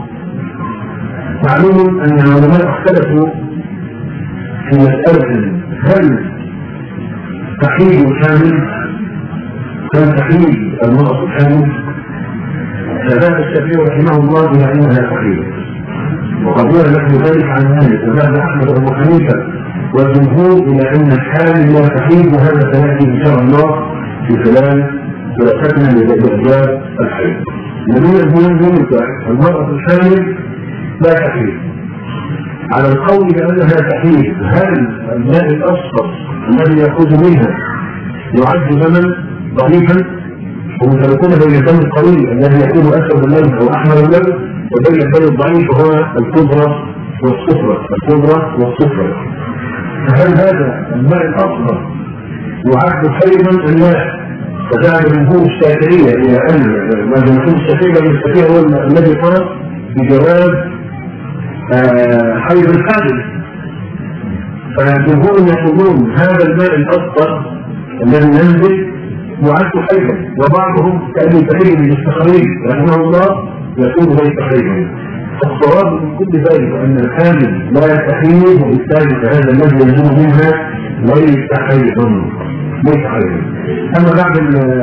Speaker 1: معلوم أن العلماء اختلفوا في مسألة هل تحييد الحامل كان تحييد المرأة الحامل، فذهب الشافعي رحمه الله إلى أنها تحييد، وقبل نحن ذلك عن مالك، وذهب أحمد وأبو حنيفة والجمهور إلى أن الحامل لا تحييد، وهذا سيأتي إن شاء الله في خلال دراستنا لأسباب الحيض. الذين يقولون المرأة الحامل لا تحييد على القول بأنها تحييد، هل الماء الأصفر الذي يخرج منها يعد دما ضعيفا ومتلقون بين الدم القوي الذي يكون أسود اللون أو أحمر اللون، وبين الدم الضعيف هو الكبرى والصفرة الكبرى والصفرة؟ فهل هذا الماء الأصفر يعد حيضا أم لا؟ فذهب جمهور الشافعية إلى أن ما جمهور الشافعية من الشافعية هو الذي قال بجواز حيض الحادث. فالجمهور يقولون هذا الماء الأصفر الذي ينزل يعد حيضا، وبعضهم كأبي سعيد بن الصخري رحمه الله يقول ليس حيضا. فالصواب من كل ذلك أن الحامل لا يستحيض، وبالتالي فهذا الذي ينزل منها ليس حيضا ليس حيضا. أما بعد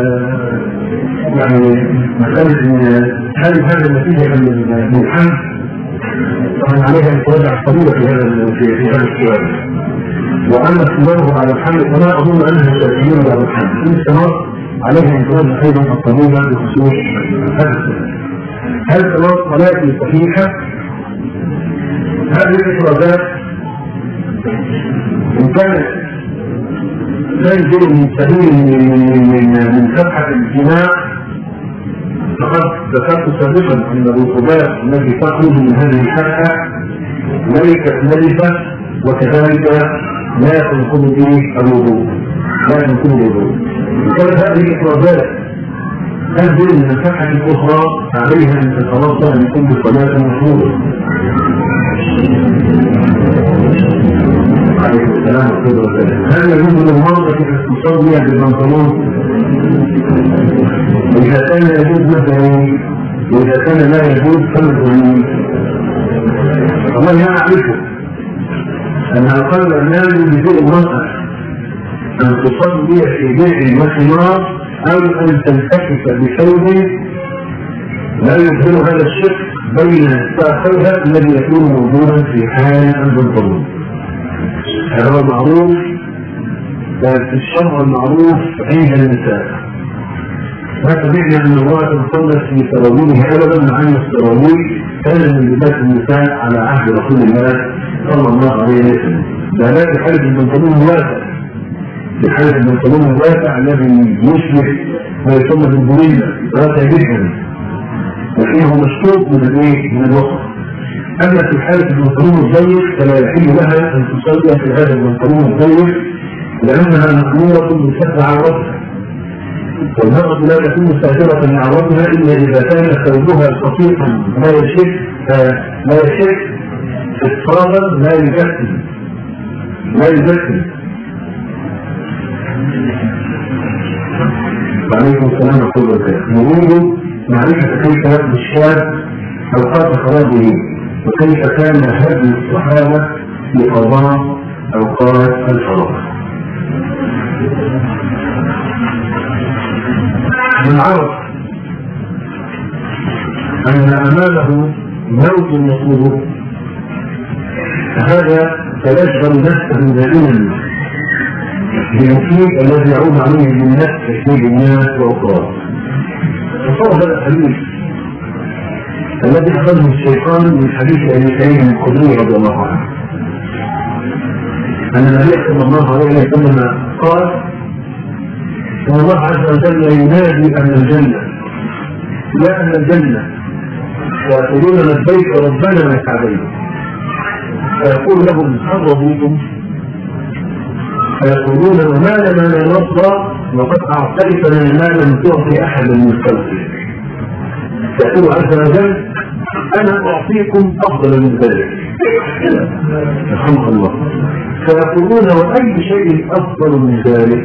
Speaker 1: يعني مسألة هل هذا النتيجة من الحمل طبعا عليها ان تراجع الطبيعة في هذا في هذا السؤال. واما استمراره على الحمل فلا اظن انها تأثير على الحمل، ان استمر عليها ان تراجع ايضا الطبيعة بخصوص هذا السؤال. هل صلاة صلاتي صحيحة؟ هذه الافرازات ان كانت تنزل من سبيل من من من فتحة الجماع فقد ذكرت سابقا ان الرطوبات التي تخرج من هذه الفتحه ليست نجسه، وكذلك لا تنقض به الوضوء لا تنقض الوضوء. وكانت هذه الافرازات تنزل من الفتحه الاخرى عليها ان تتوضا من كل صلاه مفروضه. عليه السلام ورحمه الله وبركاته. هل يجوز للمرأة ان تصلي بالبنطلون؟ إذا كان يجوز مثلا، وإذا كان لا يجوز فمثلا والله لا أعرفه أن أقل الناس يجوز المرأة أن تصلي في بيع وخمار أو أن تلتفت بثوب لا يظهر هذا الشق بين ساقيها الذي يكون موجودا في حال البنطلون. هذا هو المعروف في الشرع المعروف عند النساء. لا تبعني أن الله تصلت في سراويلها أبدا، مع أن السراويل كان من لباس النساء على عهد رسول الله صلى الله عليه وسلم. لا لا في حالة البنطلون واسع بحالة البنطلون الواسع الذي يشبه ما يسمى بالبوريلا واسع جدا وفيه مشطوط من الايه؟ من الوسط. اما في حالة البنطلون الضيق فلا يحل لها ان تصلي في هذا البنطلون الضيق لانها مأمورة من ستر عورتها، والمرأة لا تكون ساترة لعورتها الا اذا كان ثوبها خفيفا لا يشك لا يشك اضطرابا لا يجسم لا يجسم. وعليكم السلام ورحمة الله وبركاته. نريد معرفة كيف يبدو الشاب أوقات خرابه وكيف كان هدي الصحابة لقضاء أوقات الفراغ. من عرف أن أمامه موت مطلوب فهذا تلجم نفسه دائما بالمفيد الذي يعود عليه بالنفس تشبيه الناس وأخرى. فصار هذا الحديث الذي أخذه الشيطان من حديث أبي سعيد الخدري رضي الله عنه أن النبي صلى الله عليه وسلم قال إن الله عز وجل ينادي أهل الجنة يا أهل الجنة ويقولون لبيك ربنا ما سعديك فيقول لهم هل رضيتم؟ فيقولون وما لنا لا نرضى وقد أعطيتنا ما لم تعطي أحد من خلقك. يقول عز وجل أنا أعطيكم أفضل من ذلك. رحمه الله. فيقولون وأي شيء أفضل من ذلك؟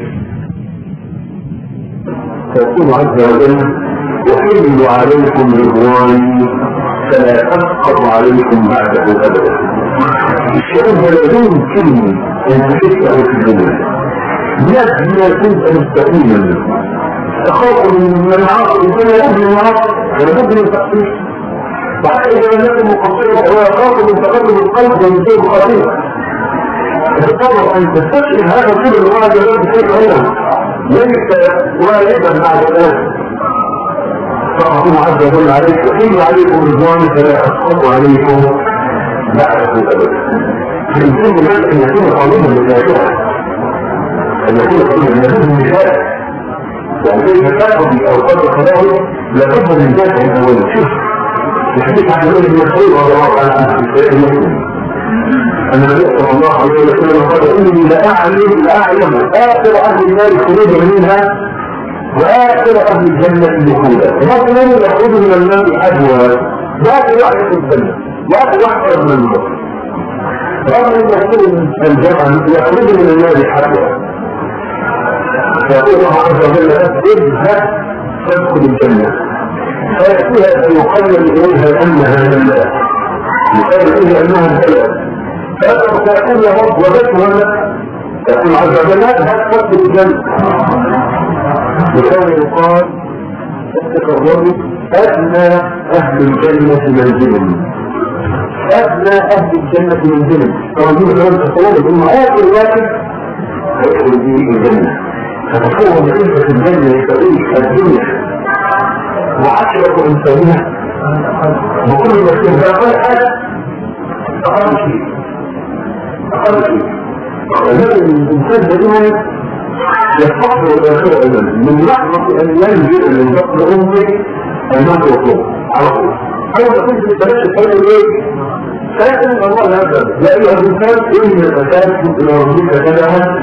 Speaker 1: فيقول عز وجل وحل عليكم رضواني فلا تسقط عليكم بعده أبدا. الشيء لا يمكن أن تشكه في الدنيا لازم يكون مستقيما تخاف من العاصر الدنيا يبني العاصر ولابد من تقصير وحتى إذا لم يكن مقصرا هو يخاف من تقدم القلب ومثير خطيرا. بالطبع أن تستشعر هذا كل الوعد الذي بشيء غيره ليس والدا مع الناس. فأقول عز وجل عليك وحل عليكم رضواني فلا أسقط عليكم بعده أبدا. فالإنسان يجب أن يكون قانونا لذاته أن يكون قانونا لذاته من ذاته وكيف تأخذ أوقات خلاه لابد من ذاته من أول شيء. الحديث عن النبي بن مسعود رضي الله عنه في صحيح مسلم أن النبي صلى الله عليه وسلم قال إني لأعلم لأعلم آخر أهل النار خروجا منها وآخر أهل الجنة دخولا. مثلا يخرج من النار حجوا لا يعرف الجنة لا يحفظ من النار رغم يخرج من الجنة يخرج من النار حجوا. فيقول الله عز وجل اذهب تدخل الجنة فيأتيها فيقلل إليها أنها جنة يقال إليها أنها جنة فيقول يا رب وبيت ولا يقول عز وجل اذهب تدخل الجنة وكان يقال تتكرر أدنى أهل الجنة منزلا أدنى أهل الجنة منزلا فرجوه لهم تصور ثم آخر واحد يدخل به الجنة فتصور كيف في الجنة يتعيش الدنيا وعشرة إنسانية وكل مسلم فأقل حاجة أقل شيء أقل شيء ولكن الإنسان دائما يستقبل الآخرة أيضا من لحظة أن ينزل من بطن أمه الموت وطوب على طول. أول ما كنت بتلاش تقول إيه؟ فيأتي الله هذا يا أيها الإنسان إن الأساس إلى ربك كلها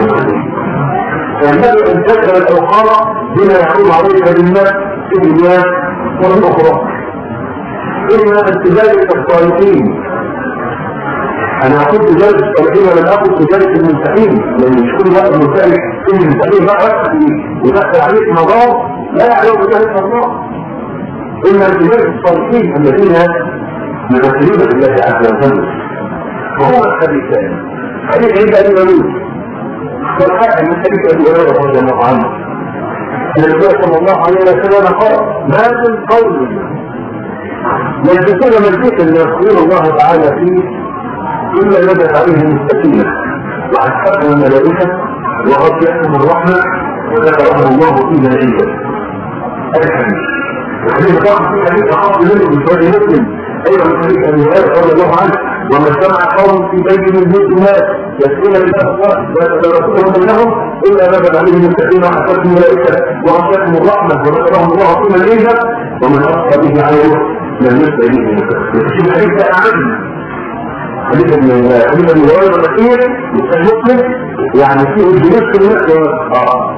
Speaker 1: فينبغي أن تشغل الأوقات بما يعود عليك بالناس في الدنيا والأخرى. إما أن تجالس الصالحين. أنا أقول تجالس الصالحين ولم أقل تجالس المنتحين لأن مش كل واحد منتحي كل المنتحين بقى يدخل عليك نظام لا يعلم بذلك الله. إما أن تجالس الصالحين الذين يمثلون بالله عز وجل وهو الحديثان. حديث عند أبي ملوك والحاكم من حديث أبي هريرة رضي الله عنه أن النبي صلى الله عليه وسلم قال ما من قول يلبسون ملبسا ليذكرون الله تعالى فيه إلا نزلت عليهم السكينة وعسكرهم الملائكة وغطيتهم الرحمة وذكرهم الله في ذلك. الحديث الحديث ضاق في حديث خاص منه بشرع مسلم أيضا من حديث أبي هريرة رضي الله عنه وما سمع قوم في بيت من المسلمات يسكون بالأسواق ويتدرسون بينهم إلا نزل عليهم السكينة وحفتهم الملائكة وغشتهم الرحمة وذكرهم الله طول الليل ومن أخطأ به عينه لم يسبق به من الكفر. شوف الحديث ده أعلم حديث حديث الرواية الأخير مسلم يعني فيه الجنس المسلم اه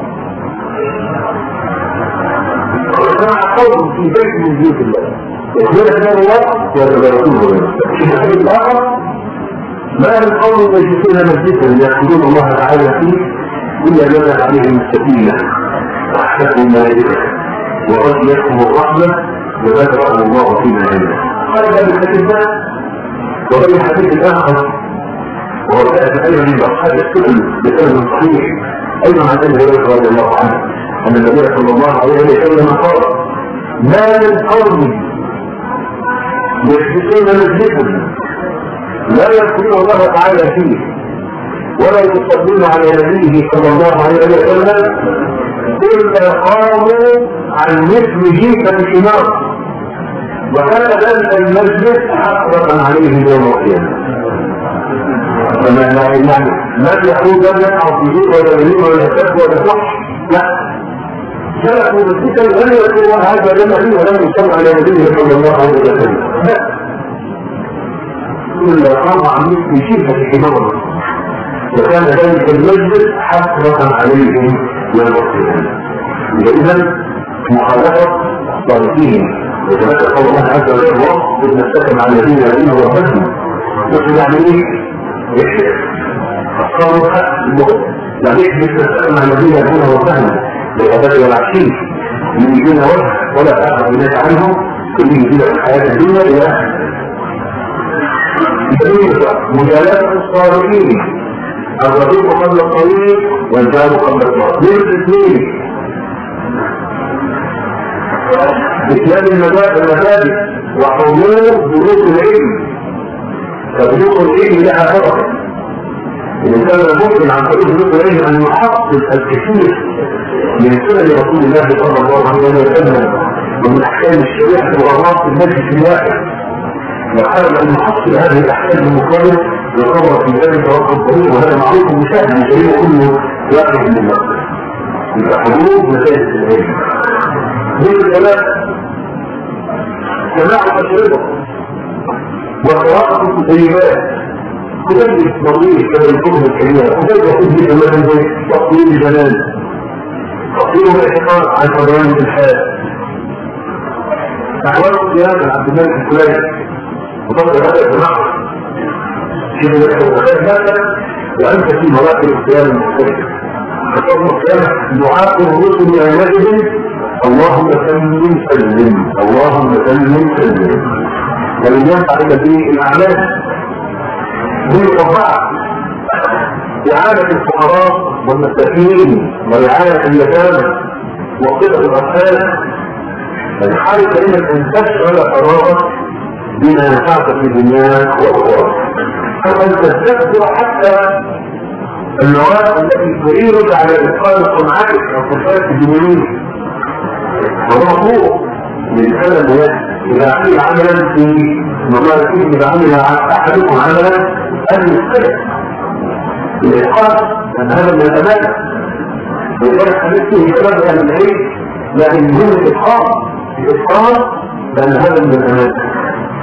Speaker 1: وكما قول في بيت من بيوت الله يقول لك الله ويتبركون شوف الحديث الآخر ما من قوم يجلسون مسجدا يعبدون الله تعالى فيه إلا نزل عليهم السكينة وحفتهم الملائكة وغشيتهم الرحمة وذكرهم الله فيما عنده. قال هذا الحديث وفي الحديث الآخر وهو كان أيضا من أصحاب السنن بسند صحيح أيضا عن أبي هريرة رضي الله عنه أن النبي صلى الله عليه وسلم قال ما من قوم يجلسون مسجدا لا يذكرون الله تعالى فيه ولا يصلون على نبيه صلى الله عليه وسلم إلا قاموا عن مثل جيفة الحمار وكان ذلك المسجد حقا عليه يوم القيامة. يعني ما يقول ذلك أو في جيب ولا بليم ولا كتب ولا صح لا جلسوا بالسكن ولم يقول هذا لما لي ولم يصل على نبيه صلى الله عليه وسلم إلا قام عن مثل جيفة الحمار وكان ذلك المسجد حقا عليهم يوم القيامة. إذا مخالفة الصالحين وتذكر قول الله عز وجل وقت نستكم على الذين يدين ربهم وقل يعني ايه؟ يكشف الصالح المغض يعني ايه نستكم على الذين يدين ربهم بالغداء والعشي من يدين وجه ولا تعرف الناس عنهم كل يدين في الحياة الدنيا الى مجالات الصالحين الرفيق قبل الطريق والجار قبل الطريق من الاثنين إسلام المبادئ وحضور دروس العلم فدروس العلم لها فرق الإنسان ممكن عن طريق دروس العلم أن يحصل الكثير من سنن رسول الله صلى الله عليه وسلم ومن أحكام الشريعة وغرات المجلس الواحد وحاول أن يحصل هذه الأحكام المقررة يقرر في ذلك رب الطريق وهذا معروف مشاهد من شريعة كله واحد من المقصد يبقى حضور مجالس العلم من الثلاثة سماع الأشربة وقراءة الكتيبات كتيب مريض كما الكتب الكبيرة كتيب يقول لي كمان زي تقويم الجنان تقويم الاعتقاد عن قضايا الحياة أحوال الصيام عبد الملك الكلاني وطبعا هذا سماع شبه الأشربة وأنت في مراكب الصيام المختلفة فطبعا الصيام دعاء الرسل يومئذ اللهم سلم سلم اللهم سلم سلم ولم ينفع الا به الاعمال من الطباعه اعانه الفقراء والمساكين ورعايه اليتامى وقضاء الاطفال فالحال انك ان تشغل فراغك بما ينفعك في دنياك واخراك او ان تستكثر حتى النواه التي تعينك على اتقان صنعتك او صفاتك الدنيويه وهو مطلوب للإنسان الناس إذا عمل عملا في ممارسين إذا عمل أحدكم عملا أن يستطيع الإتقان أن هذا من الأمانة وإذا حدثته يتبع أهل العلم لكن من الإتقان الإتقان لأن هذا من الأمانة.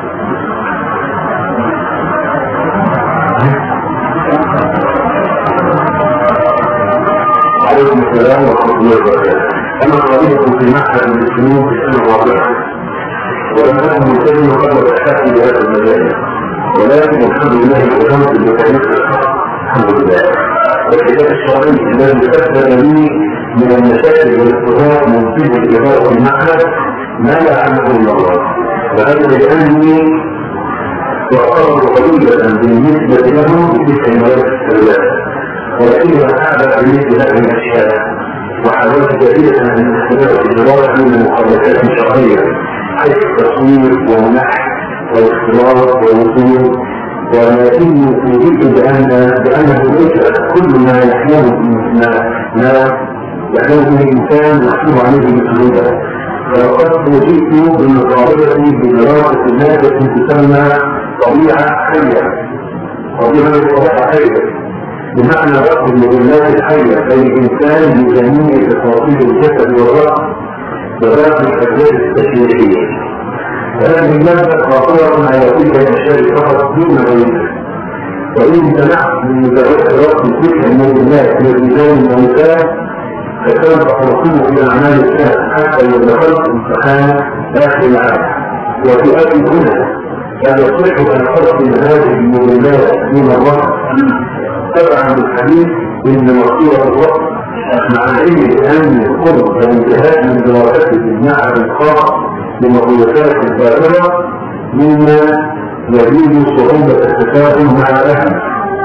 Speaker 1: عليكم السلام ورحمة الله وبركاته. أنا قريبكم في محفل من السنون في السنة الرابعة ولم أكن ملتزم قبل إحساسي بهذا المجال ولكن الحمد لله التزمت بمكانة الحمد لله والكتاب الشرعي الذي تكتب لي من المشاكل والاضطراب من طيب الإدارة في المحفل ما لا أعلمه إلا الله وهذا لأني تعتبر قليلة بالنسبة له بتلك المواد الثلاثة ولكنها أعلم عن مثل هذه الأشياء وحاولت كثيرا ان استمر في الاداره من المخالفات الشرعيه حيث التصوير والنحت والاختلاط والوصول ولكني فوجئت بان بانه ليس كل ما يحلم ما يحلم به الانسان محسوب عليه بسهوله فلقد فوجئت بالمقابله بدراسه ماده تسمى طبيعه حيه طبيعه طبيعه حيه بمعنى رفض المجلات الحية بين الإنسان بجميع تفاصيل الجسد والرأس وذات الأجزاء التشريحية. هذه المادة خاطرة على تلك الأشياء فقط دون غيرها. وإن امتنعت من مجرد رفض تلك المجلات للرجال والنساء فكان تحرصوه إلى أعمال السنة حتى لو دخلت امتحان آخر العام. وتؤدي هنا لا يصح أن أرسل هذه المجلات من الرفض تبعا بالحديث إن مقصورة الوقت مع علم أن القرب والانتهاء من دراسته المعهد الخاص بمقولات البادرة مما يزيد صعوبة التفاهم مع الأهل.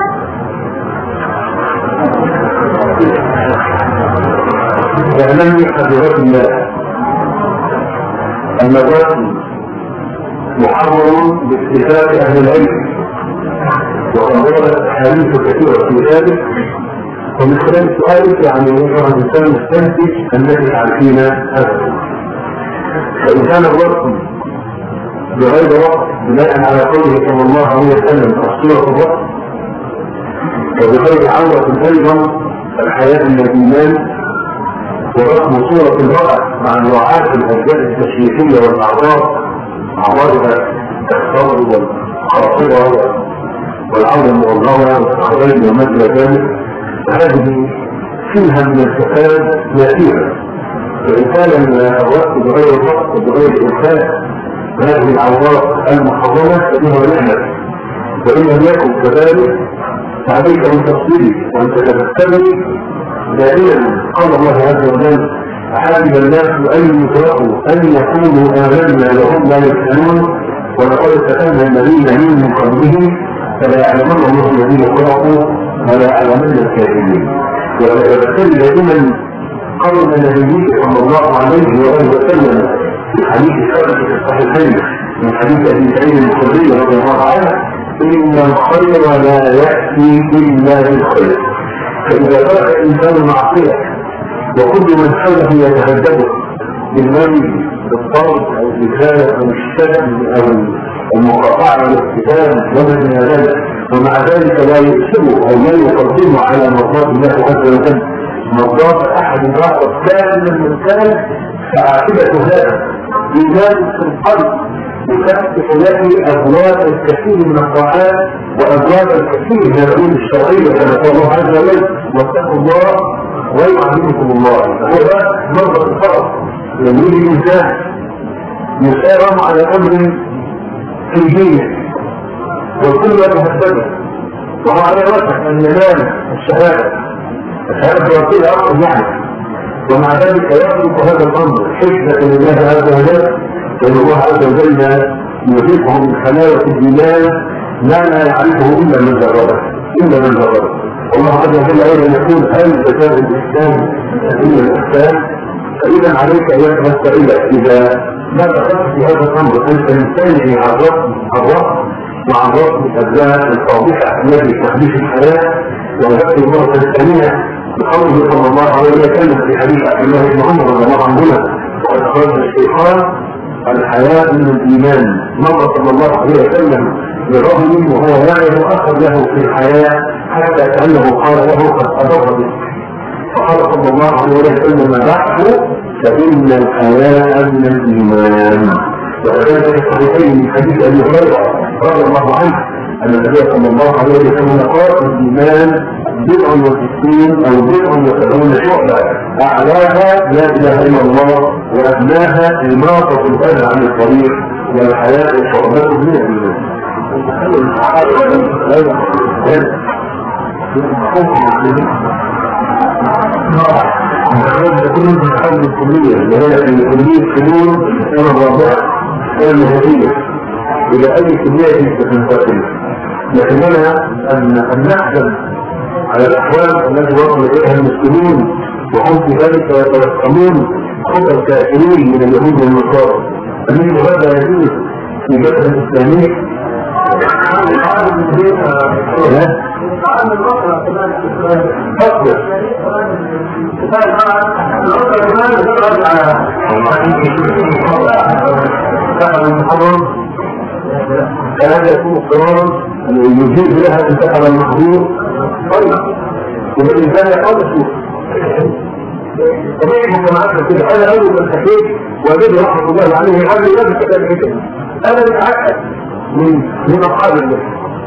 Speaker 1: اعلموا حضرات الله أن الرسم محرر باتفاق أهل العلم، وقد وردت أحاديث كثيرة في ذلك. ومن خلال سؤالك يعني يجعل الإنسان مستنتج الذي تعرفين هذا. فإن كان الرسم بغير وقت بناء على قوله صلى الله عليه وسلم الصورة الرسم، وبغير عورة أيضا الحياة من الإيمان، ورسم صورة المرأة مع مراعاة الأجزاء التشريحية والأعضاء أعضائها الصدر والخاصرة والعودة المغلظة والأخرين وما إلى ذلك، هذه فيها من الفساد كثيرة. فإن كان الرأس بغير الرأس وبغير الإنسان هذه العورات المحرمة فإنها نعمة، وإن لم يكن كذلك فعليك أن تفصيلي وأن تتبتلي دائما. قال الله عز وجل حاسب الناس أن يتركوا أن يقولوا آمنا لهم لا يفتنون ولقد فتنا الذين من قبلهم فلا يعلمن الله الذين صدقوا ولا يعلمن الكاذبين. وتبتلي دائما قول النبي صلى الله عليه وآله وسلم في حديث ثابت في الصحيحين من حديث أبي سعيد الخدري رضي الله عنه إن الخير لا يأتي إلا بالخير. فإذا ترك الإنسان معصية وكل من حوله يتهدده بالمال بالطرد أو الإزالة أو الشتم أو المقاطعة والاقتتال وما من ذلك، ومع ذلك لا يؤثره أو لا يقدمه على مرضات الله عز وجل مرضات أحد آخر كان من كان، فعاقبة هذا إيمان في القلب يفتح له أبواب الكثير من الطاعات وأبواب الكثير من العلوم الشرعية كما قال الله عز وجل واتقوا الله ويعلمكم الله. هذا مرضى الفرق لما يجي الإنسان يسارع على أمر في دينه والكل يتهدده وهو على رأسه أن ينال الشهادة الشهادة رسول أقل يعني، ومع ذلك يطلق هذا الأمر حجة لله عز وجل، لأن الله عز وجل يذيقه من حلاوة الإيمان ما لا يعرفه إلا من جربه إلا من جربه. الله عز وجل أيضا يقول هل جزاء الإحسان إلا الإحسان؟ فإذا عليك أيها السائلة إذا ما دخلت في هذا الأمر أن تمتنعي عن الرسم الرسم وعن رسم الأجزاء الفاضحة التي تحديث الحياة، وذكر الله الثانية بقوله صلى الله عليه وسلم في حديث عبد الله بن عمر رضي الله عنهما وقد أخرج الشيخان الحياة من الإيمان. مر صلى الله عليه وسلم برجل وهو يعلم أخذ له في الحياة حتى كأنه قال له قد أضر به، فقال صلى الله عليه وسلم بعده فإن الحياة من الإيمان. وكذلك في الصحيحين من حديث أبي هريرة رضي الله عنه أن النبي صلى الله عليه وسلم قال الإيمان بضع وستين أو بضع وسبعون شعبة أعلاها لا إله إلا الله وأدناها إماطة الأذى عن الطريق والحياة شعبة من الإيمان. كل من حول الكلية وهي كلية فنون السنة الرابعة المهنية إلى أي كلية تنتقل، لكننا أن نحزن على الأحوال التي وصل إليها المسلمون وهم في ذلك يتوسمون خطى الكافرين من اليهود والنصارى. أمين هذا يجوز في جبهة الإسلامية هذا يكون قرارا يجيب لها انتقل المحظور. طيب والإنسان يقول شوف طبيعي مجتمعاتنا كده. أنا أول ما التحقيق والدي رحمة الله عليه قال لي لازم تكلم كده. أنا متعقد من من أصحاب الله.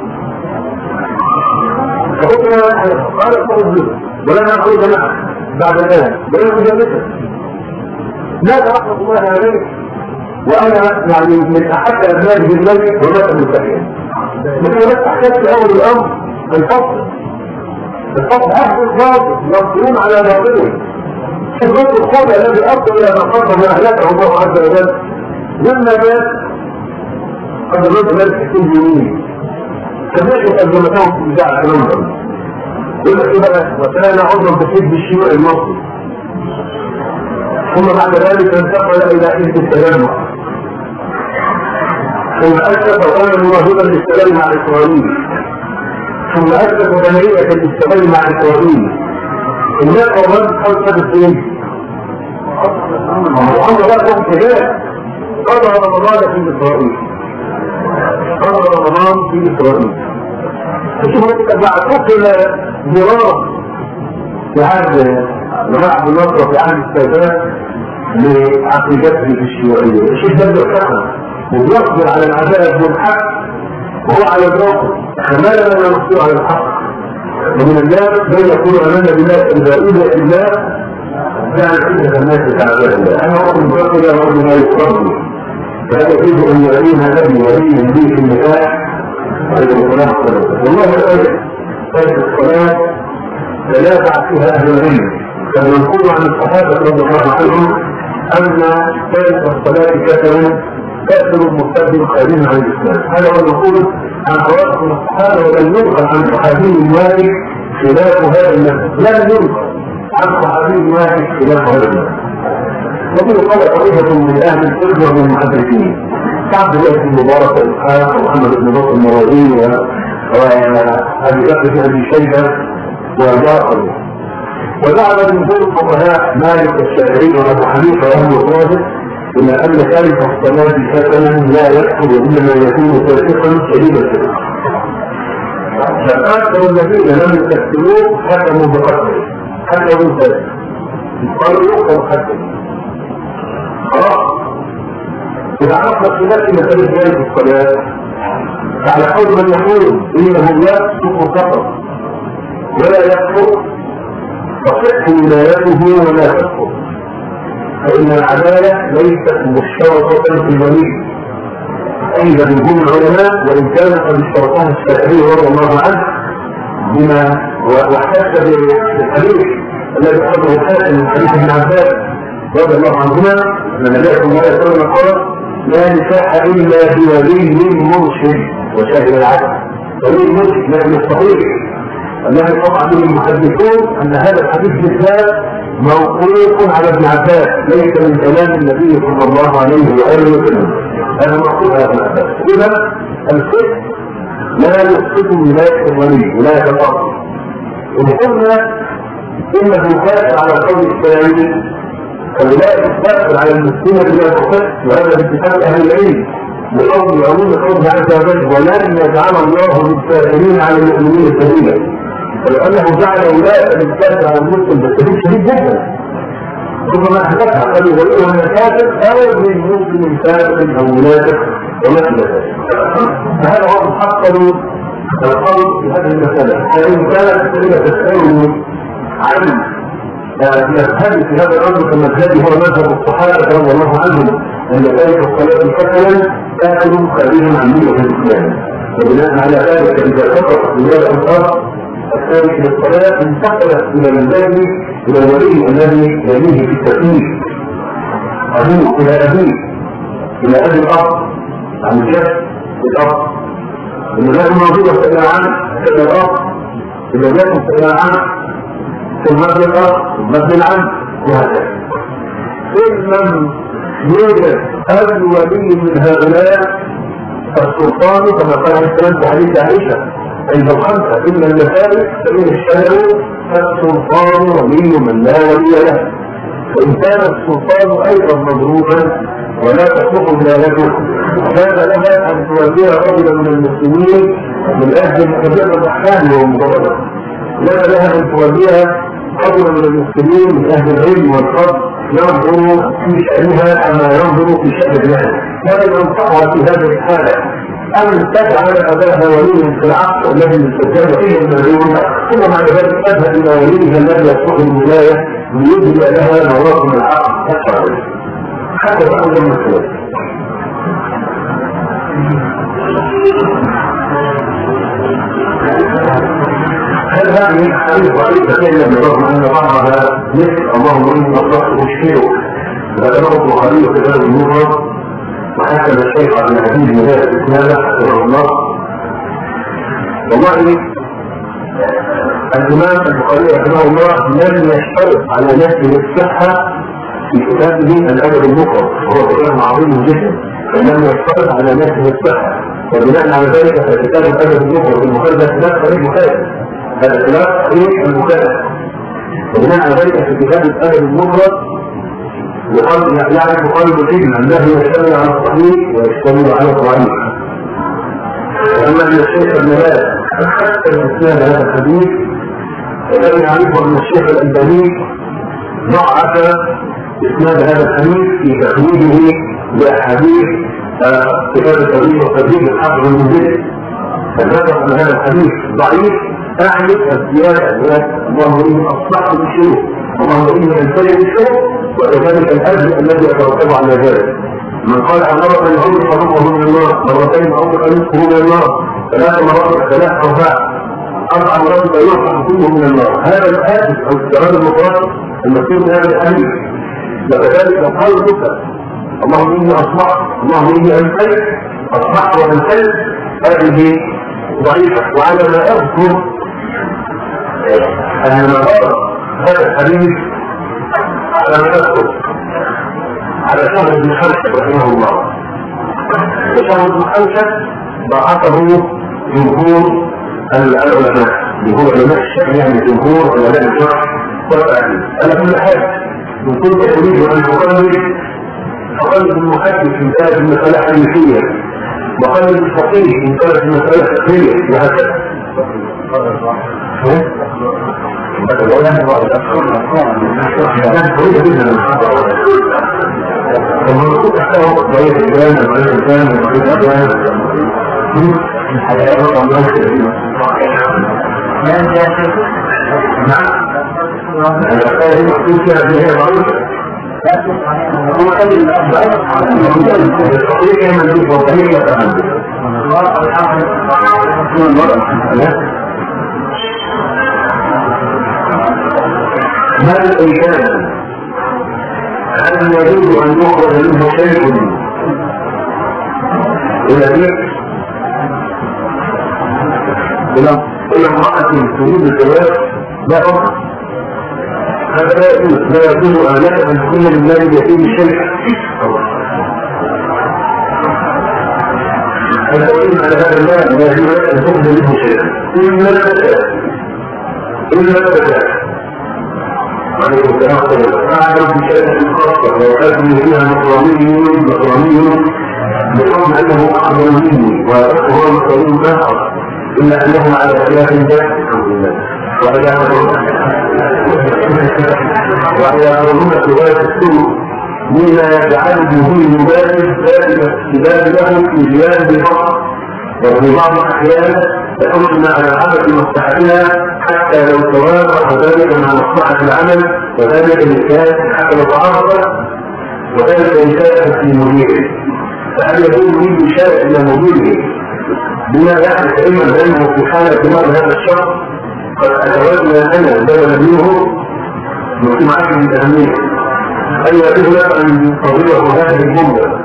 Speaker 1: فقلنا قال أقول ولا أقول جماعة بعد الآن ولا مجلسة. لا رحمة الله عليه وأنا يعني من أحد أبنائه بالله ومات المستحيل. لكن بس أحتاج في أول الأمر الفصل. الفصل أهل الفاضل يصبرون على باطلهم. الرد الخاضع الذي أفضل إلى ما قدم أهلكه الله عز وجل لما مات قد الرد مات حسين يمين كذلك ترجمتهم في إذاعة لندن يقول لك بقى وكان عضوا بحزب الشيوعي المصري ثم بعد ذلك انتقل إلى حزب التجمع ثم أسس وكان مراهبا للسلام مع الإسرائيليين ثم أسس جمعية للسلام مع الإسرائيليين. الناس والرد حول سبب ايه؟ وعنده بقى لهم حجاب قضى رمضان في إسرائيل قضى رمضان في إسرائيل. فشوف انت بعد كل مرار في عهد جماعة عبد الناصر في عهد السادات لعقيدته في الشيوعية. الشيء ده بيحكمه وبيصبر على العذاب والحق وهو على الرغم كما لا يصبر على الحق. ومن الناس من يقول امنا بالله اذا اذا الا كان عند الناس كعذاب الله. انا اقول بقول يا رب ما يقرب فلا يجب ان يعين ابي ولي لي في النكاح والله الآية آية الصلاة لا يقع فيها أهل العلم. كما نقول عن الصحابة رضي الله عنهم أن ثالث الصلاة كثرا كثر المرتد خارجين عن الإسلام. هذا هو نقول عن خواص من الصحابة ولن ينقل عن صحابي واحد خلاف هذا النفس. لن ينقل عن صحابي واحد خلاف هذا النفس. وفي قال طريقة من أهل الفقه ومن المحدثين كعبد الله بن مبارك الإسحاق ومحمد بن بكر المروزي وأبي بكر بن أبي شيبة وجعفر. وجعل من دون الفقهاء مالك الشافعي وأبو حنيفة وأهل الظاهر إلى أن ثالث الصلاة حسنا لا يدخل إنما يكون فاسقا شديد الفسق. فأكثر الذين لم يكفروه حكموا بقتله حكموا فاسق قالوا يقتل حكم. خلاص إذا عرفنا خلاف مسألة ذلك الصلاة فعلى قول من يقول إنه يسقط فقط ولا يسقط تصح ولايته ولا تسقط فإن العدالة ليست مشترطة في الولي. أيضا من العلماء وإن كان قد اشترطها الشافعي رضي الله عنه بما واحتج بالحديث الذي أخذه الحاكم من حديث ابن عباس رضي الله عنهما أن النبي صلى الله عليه وسلم قال لا نكاح إلا بولي مرشد وشاهد العدل. ولي مرشد لكن الصحيح الذي قطع به المحدثون أن هذا الحديث بالذات موقوف على ابن عباس ليس من كلام النبي صلى الله عليه وآله وسلم. هذا موقوف على ابن عباس. إذا الفقه لا يسقط ولاية الولي ولاية الأرض. إن قلنا إنه كافر على القول الثاني فولاية الكافر على المسلمين بلا تخص وهذا باتفاق أهل العلم بقول عموم قوله عز وجل ولن يجعل الله للكافرين على المؤمنين سبيلا. فلأنه جعل ولاية الكافر على المسلم بالسبيل شديد جدا. ربما أحدثها قالوا ولئه من الكافر أو من مسلم كافر أو ولاية ومثل ذلك. فهذا هو محصل القول في هذه المسألة. فإن كانت السبيل تسأل عن مذهبي في هذا الامر فمذهبي هو مذهب الصحابه رضي الله عنهم ان ذلك الصلاه كفلا كانوا خارجا عن مله الاسلام. وبناء على ذلك اذا كفر بلاد الارض الثالث للصلاه انتقلت الى المذهب الى الولي الذي يليه في التكليف ابوه الى ابيه الى ابي الارض عن الجد الارض. المذهب الموجوده سئل عنه سئل الارض اذا جاءت سئل عنه ثم مبني الأرض ثم مبني العم وهكذا. إن لم يوجد أهل ولي من هؤلاء فالسلطان كما قال السلام في حديث عائشة عند الخمسة إن المسالك فإن اشتهروا فالسلطان ولي من لا ولي له. وإن كان السلطان أيضا مضروبا ولا تصلح ولايته كان لها أن تولي رجلا من المسلمين من أهل الكبير الرحمن ومضربه. لا لها ان توليها رجل من المسلمين من اهل العلم والفضل ينظر في شانها كما ينظر في شان ابنها، ولم ينصحها في هذه الحاله ان تجعل اباها وليا في العقد الذي يستجاب اليه الملعون، ثم بعد ذلك تذهب الى وليها الذي يصلح الولايه ليجري لها مواسم العقد الشرعي حتى تاخذ المسؤوليه. هل هذه الحديث ضعيفة كلمة برغم أن بعضها مثل اللهم إني أصبحت أشكرك ذكره البخاري في كتاب المفرد وحكم الشيخ عبد العزيز بن باز الإسلام حفظه الله. والله الإمام البخاري رحمه الله لم يشترط على نفسه الصحة في كتابه الأدب المفرد وهو كتاب عظيم جدا، فلم يشترط على نفسه الصحة، وبناء على ذلك فكتاب الأدب المفرد المخالفة لا صحيح مخالف، هذا خلاف صحيح المخالفة، وبناء على ذلك في كتاب الأدب المفرد يعرف قلب العلم أنه يشتمل على الصحيح ويشتمل على الضعيف. وأما أن الشيخ ابن باز حتى الإسناد هذا الحديث الذي يعرفه أن الشيخ الألباني ضعف إسناد هذا الحديث في تخريجه لأحاديث كتاب التوحيد وتدريب الحافظ المنذري، فذكر أن هذا الحديث ضعيف أعني الزيادة اللهم إني أصبحت بالشروط اللهم إني أنسلم بالشروط وكذلك الأجر الذي يترتب على ذلك. من قال عن مرة العمر فنقه من النار، مرتين عمر فنقه من النار، ثلاث مرات ثلاث أربع أربع مرات فيرفع كله من النار، هذا الآدم أو السراد المفرد المكتوب من هذا الحديث. وكذلك قال بك اللهم إني أصبحت اللهم إني أنسلم أصبحت وأنسلم، هذه ضعيفة. وعلى ما أذكر أن نظر هذا الحديث على ما أذكر على شهر بن حنشب رحمه الله، وشهر بن حنشب ضعفه جمهور العلماء، جمهور علماء الشرع يعني جمهور علماء الشرع والتعليم. على كل حال إن كنت أريد أن أقلد أقلد المحدث من كانت المسألة حديثية، وقلد الفقيه من كانت المسألة فقهية، وهكذا. هذا الإنسان هل يجوز أن يخرج منه شيء إلى بيت إلى امرأة تريد الزواج؟ لا أمر، هذا لا يجوز، لا يجوز أن لك أن تكون لله يتيم شيء. هذا يقول على هذا المال لا يجوز لك أن تخرج منه شيء إلا الفتاة إلا الفتاة عليه السلام. أعلم بشيء خاصة ويأتي فيها نصراني نصراني بحكم أنه أعظم مني وهو نصراني آخر، إلا أنه على خلاف ذات الحمد لله. وهي ضرورة غاية السوء مما يجعل به المبارك ذلك الاستدلال له في زيادة الفقر، وفي بعض الأحيان تحكم على عدد مصلحتها حتى لو توافق ذلك مع مصلحة العمل، وذلك الإنسان حتى لو تعرض، وذلك الإنسان في مديره. فهل يكون يريد إشارة إلى مديره بما يحدث إما بأنه في حالة اعتماد هذا الشخص قد أتوجه أنا بدل منه مجتمعات من الأهمية، أن يجب لك أن تضيعه هذه الجملة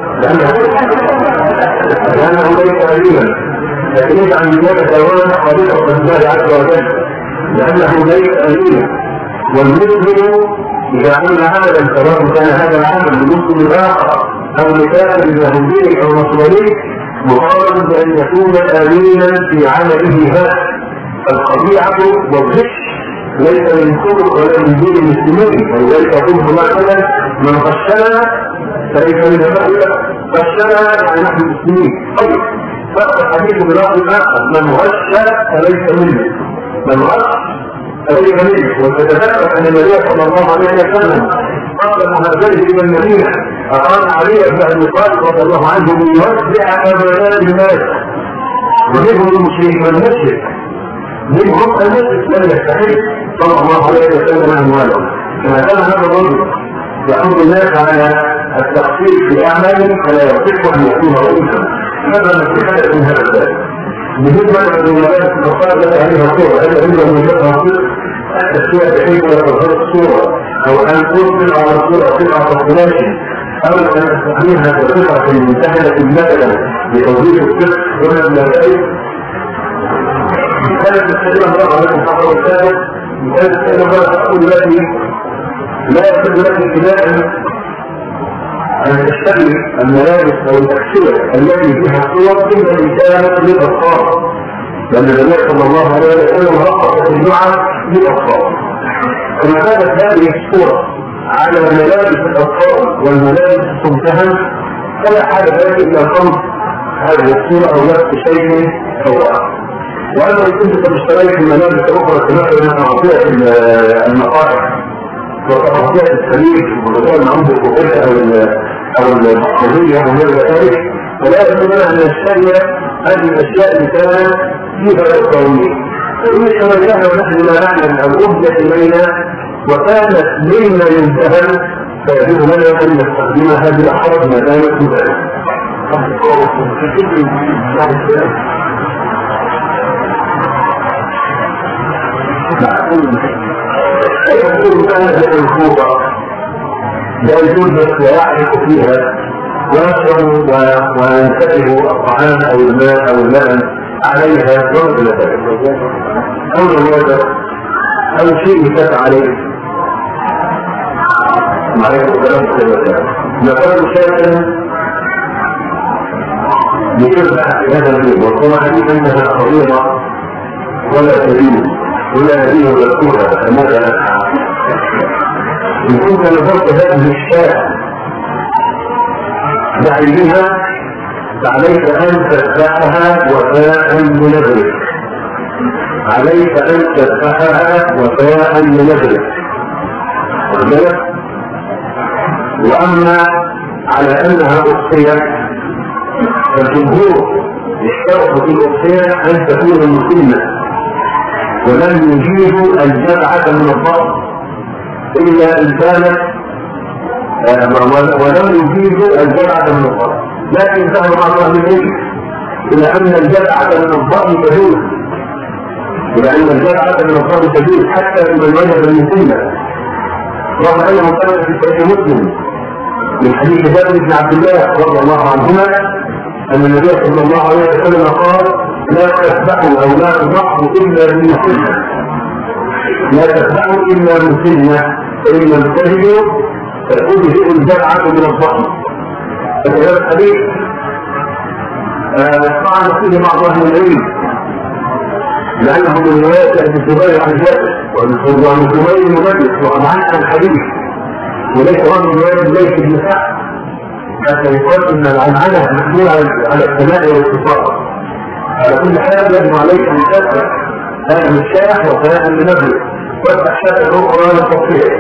Speaker 1: لأنه ليس قليلا، لكن يجعل من ذلك دوام خالصة لله عز وجل لأنه ليس قليلا. والمسلم إذا عمل عملا سواء كان هذا العمل لمسلم آخر أو لكافر يهودي أو نصراني مطالب بأن يكون آمينا في عمله هذا. القطيعة والغش ليس من كفر ولا من دين المسلمين، ولذلك يقول مثلا من غشنا فليس من هؤلاء، غشنا يعني نحن المسلمين. طيب فرق الحديث بلفظ آخر من غش فليس منه، من غش هذه جميل. وتتذكر أن النبي صلى الله عليه وسلم قبل مهاجره إلى المدينة أراد علي بن أبي طالب رضي الله عنه أن يوزع أمانات الناس، ومنهم المشرك والمشرك، منهم المشرك لم يستحق صلى الله عليه وسلم أموالهم، كما كان هذا الرجل يحض الناس على التقصير في أعمالهم فلا يصح أن يكون رؤوسا. هذا نصيحة من هذا الباب. بالنسبة للمبادئ المقابلة عليها صورة، هل عندما نجدها صورة التسوية بحيث لا تظهر الصورة، أو أن أرسل على الصورة قطعة فلاش، أو أن أستعملها كقطعة منتهية مثلا لتوظيف الطفل هنا المبادئ. كانت السليمة مرة لكم حقا وثالث، كانت السليمة مرة تقول التي لا يصل لك ابتداء أن تشتري الملابس أو الأكسية التي فيها صور إلا إن كانت للأطفال، لأن النبي صلى الله عليه وسلم رخص في الجمعة للأطفال. فما كانت هذه الصورة على ملابس الأطفال والملابس التمتهن فلا حاجة ذلك إلا صمت هذه الصورة أو نفس شيء سواء. وأنا إن كنت اشتريت الملابس الأخرى كمثلا أعطية المقاعد وتغطية السرير وموضوع المعروض الكوكية أو المحفظية وغير ذلك، فلا يمكننا أن نشتري هذه الأشياء اللي كانت فيها القومية. فإن شريناها ونحن لا نعلم أو أهدت إلينا وكانت مما ينتهى فيجب لنا أن نستخدمها بلا حرج ما دامت مبالغة. يقول هذه الخوضة لا يجوز ويعرف فيها ويشرب وينتبه الطعام أو الماء أو اللبن عليها وغير ذلك أو الوجه أو شيء يتبع عليه عليه السلام والسلام. نقول شيئا يشبه في هذا البيت وطبعا أنها طريقة ولا تجوز ولا هذه مذكورة مثلا إن كنت نظرت هذه الشاة بعينها فعليك أن تتبعها وفاء لنظرك، عليك أن تتبعها وفاء لنظرك. وأما على أنها أخطية فالجمهور اشترط في الأخطية أن تكون مسلمة ولم يجيبوا الجمعة من الضبط إلا إن كانت ولم يجيبوا الجمعة من الضبط، لكن ذهب بعض أهل العلم إلى أن الجمعة من الضبط تجوز، إلى أن الجمعة من الضبط تجوز حتى لمن وجد المسلمة، رغم أنه كان في صحيح مسلم من حديث جابر بن عبد الله رضي الله عنهما أن النبي صلى الله عليه وسلم قال: لا تتبعوا أو لا تضحوا إلا بمسنة، لا تتبعوا إلا مسنة، فإن لم تجدوا فتجزئ الجمعة من الضحى. فهذا الحديث طعن فيه بعض أهل العلم لأنه من رواية أبي الزبير عن جابر وعن الزبير مجلس وقد عنها الحديث وليس من رواية ليس بن سعد، حتى يقال أن العنعنة محمولة على السماء والاتصال. على كل حال يجب عليك أن تتبع هذا الشارع وفاء لنبلغ والأحشاء الأخرى للتصفية.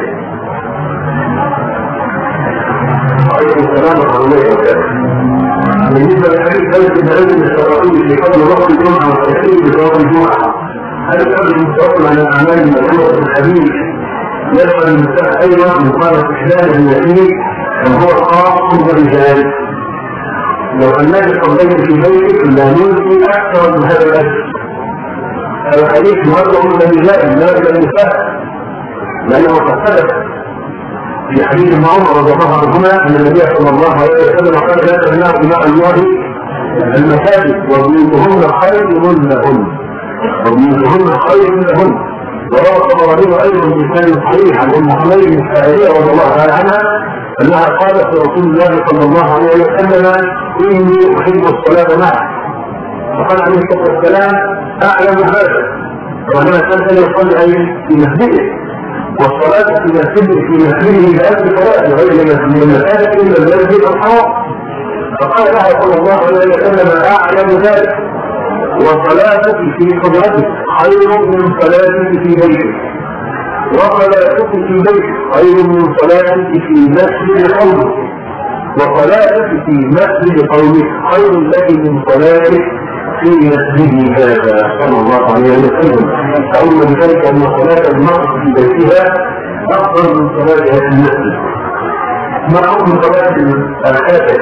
Speaker 1: عليكم السلام ورحمة الله وبركاته. بالنسبة لحديث ثالث بن عبد الشرعي في قبل وقت الجمعة والتأكيد بصلاة الجمعة، هل الأمر المتوقع عن الأعمال المذكورة في الحديث يشمل المساء أيضا مقارنة إحلال اليمين وهو خاص بالرجال؟ لو أنك صليت في بيتك لا نلقي أكثر من هذا الأجر. الحديث مرة من الرجال لا إلى النساء، لأنه قد ثبت في حديث ابن عمر رضي الله عنهما أن النبي صلى الله عليه وسلم قال: لا تمنعوا إماء الله المساجد وبيوتهن خير لهن وبيوتهن خير لهن. وروى الطبراني أيضا بلسان صحيح عن أم حميد السائلة رضي الله تعالى عنها أنها قالت لرسول الله صلى الله عليه وسلم: إني أحب الصلاة معك. فقال عليه الصلاة والسلام: أعلم هذا، وأنما كان يصلي أي في مسجده، والصلاة في مسجده في مسجده بألف صلاة غير من المساجد إلا المسجد الحرام. فقال لها صلى الله عليه وسلم: أعلم ذلك، وصلاتك في قبلتك خير من صلاتك في بيتك. وصلاتك في بيتك خير من صلاتك في مسجد قومك، وصلاتك في مسجد قومك خير لك من صلاتك في مسجد هذا صلى الله عليه وسلم. أقول بذلك أن صلاة المرأة في بيتها أفضل من صلاتها في المسجد. ما حكم صلاة الخاتم؟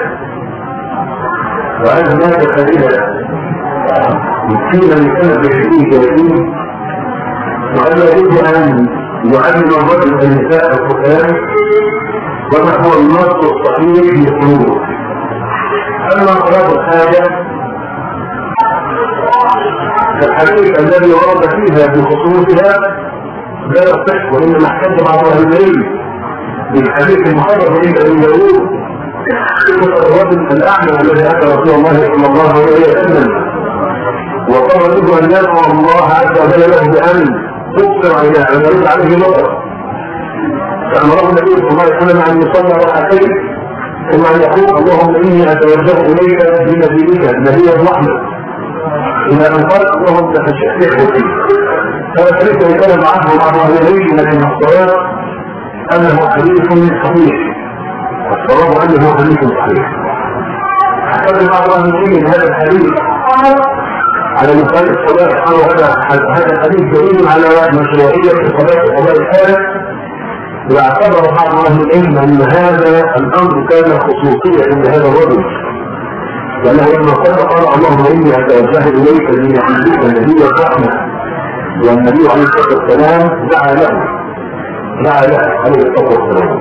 Speaker 1: وهل هناك خليلة يمكن أن يكون بشيء كثير؟ وهل يجب أن يعلم الرجل النساء القرآن؟ وما هو النص الصحيح لقلوبه؟ أما صلاة الحاجة فالحديث الذي ورد فيها بخصوصها لا يصح، وإنما احتج بعض أهل العلم بالحديث المحرر عند ابن داوود قصة الرجل الأعمى الذي أتى رسول الله صلى الله عليه وسلم وقال له أن يدعو الله عز وجل له بأن تبصر عيناه أن يرد عليه نظر، فأمره النبي صلى الله عليه وسلم أن يصلى ركعتين ثم أن يقول اللهم إني أتوجه إليك بنبيك نبي الرحمة إلى أن قال اللهم تخشيته فيه. هذا الحديث يتكلم عنه بعض أهل العلم من الصلاة أنه حديث صحيح، والصواب أنه حديث صحيح. حتى بعض أهل العلم هذا الحديث على مثال الصلاة قالوا هذا الحديث دليل على مشروعية صلاة قضاء الحاجة، واعتبر بعض أهل العلم أن هذا الأمر كان خصوصية لهذا الرجل، لأنه لما قال قال اللهم إني أتوجه إليك بنبيك النبي الرحمة، والنبي عليه الصلاة والسلام دعا له دعا له عليه الصلاة والسلام.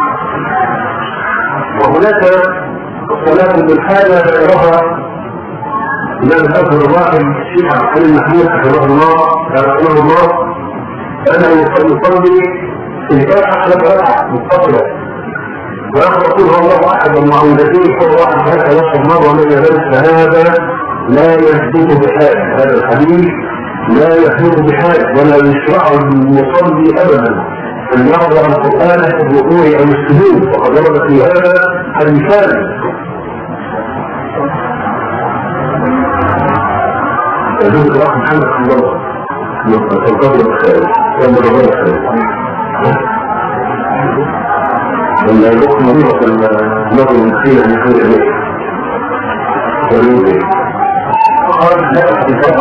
Speaker 1: وهناك صلاة بالحالة ذكرها الإمام الأكبر الراحل الشيخ عبد الحليم محمود حفظه الله رحمه الله أنه يصلي في الفاتحة ركعة متصلة ويقول هو الله أحد المعوذتين كل واحد هكذا يشرب مرة من ذلك، فهذا لا يثبت بحال، هذا الحديث لا يثبت بحال ولا يشرع المصلي أبدا أن يقرأ القرآن في الركوع أو السجود، وقد ورد في هذا حديثان. يجوز الأخ محمد بن الله في القبر الخارج كان بالرغم الخارج ولا يبقى مريضة النظر المسيح أن يكون إليه وليه قال لا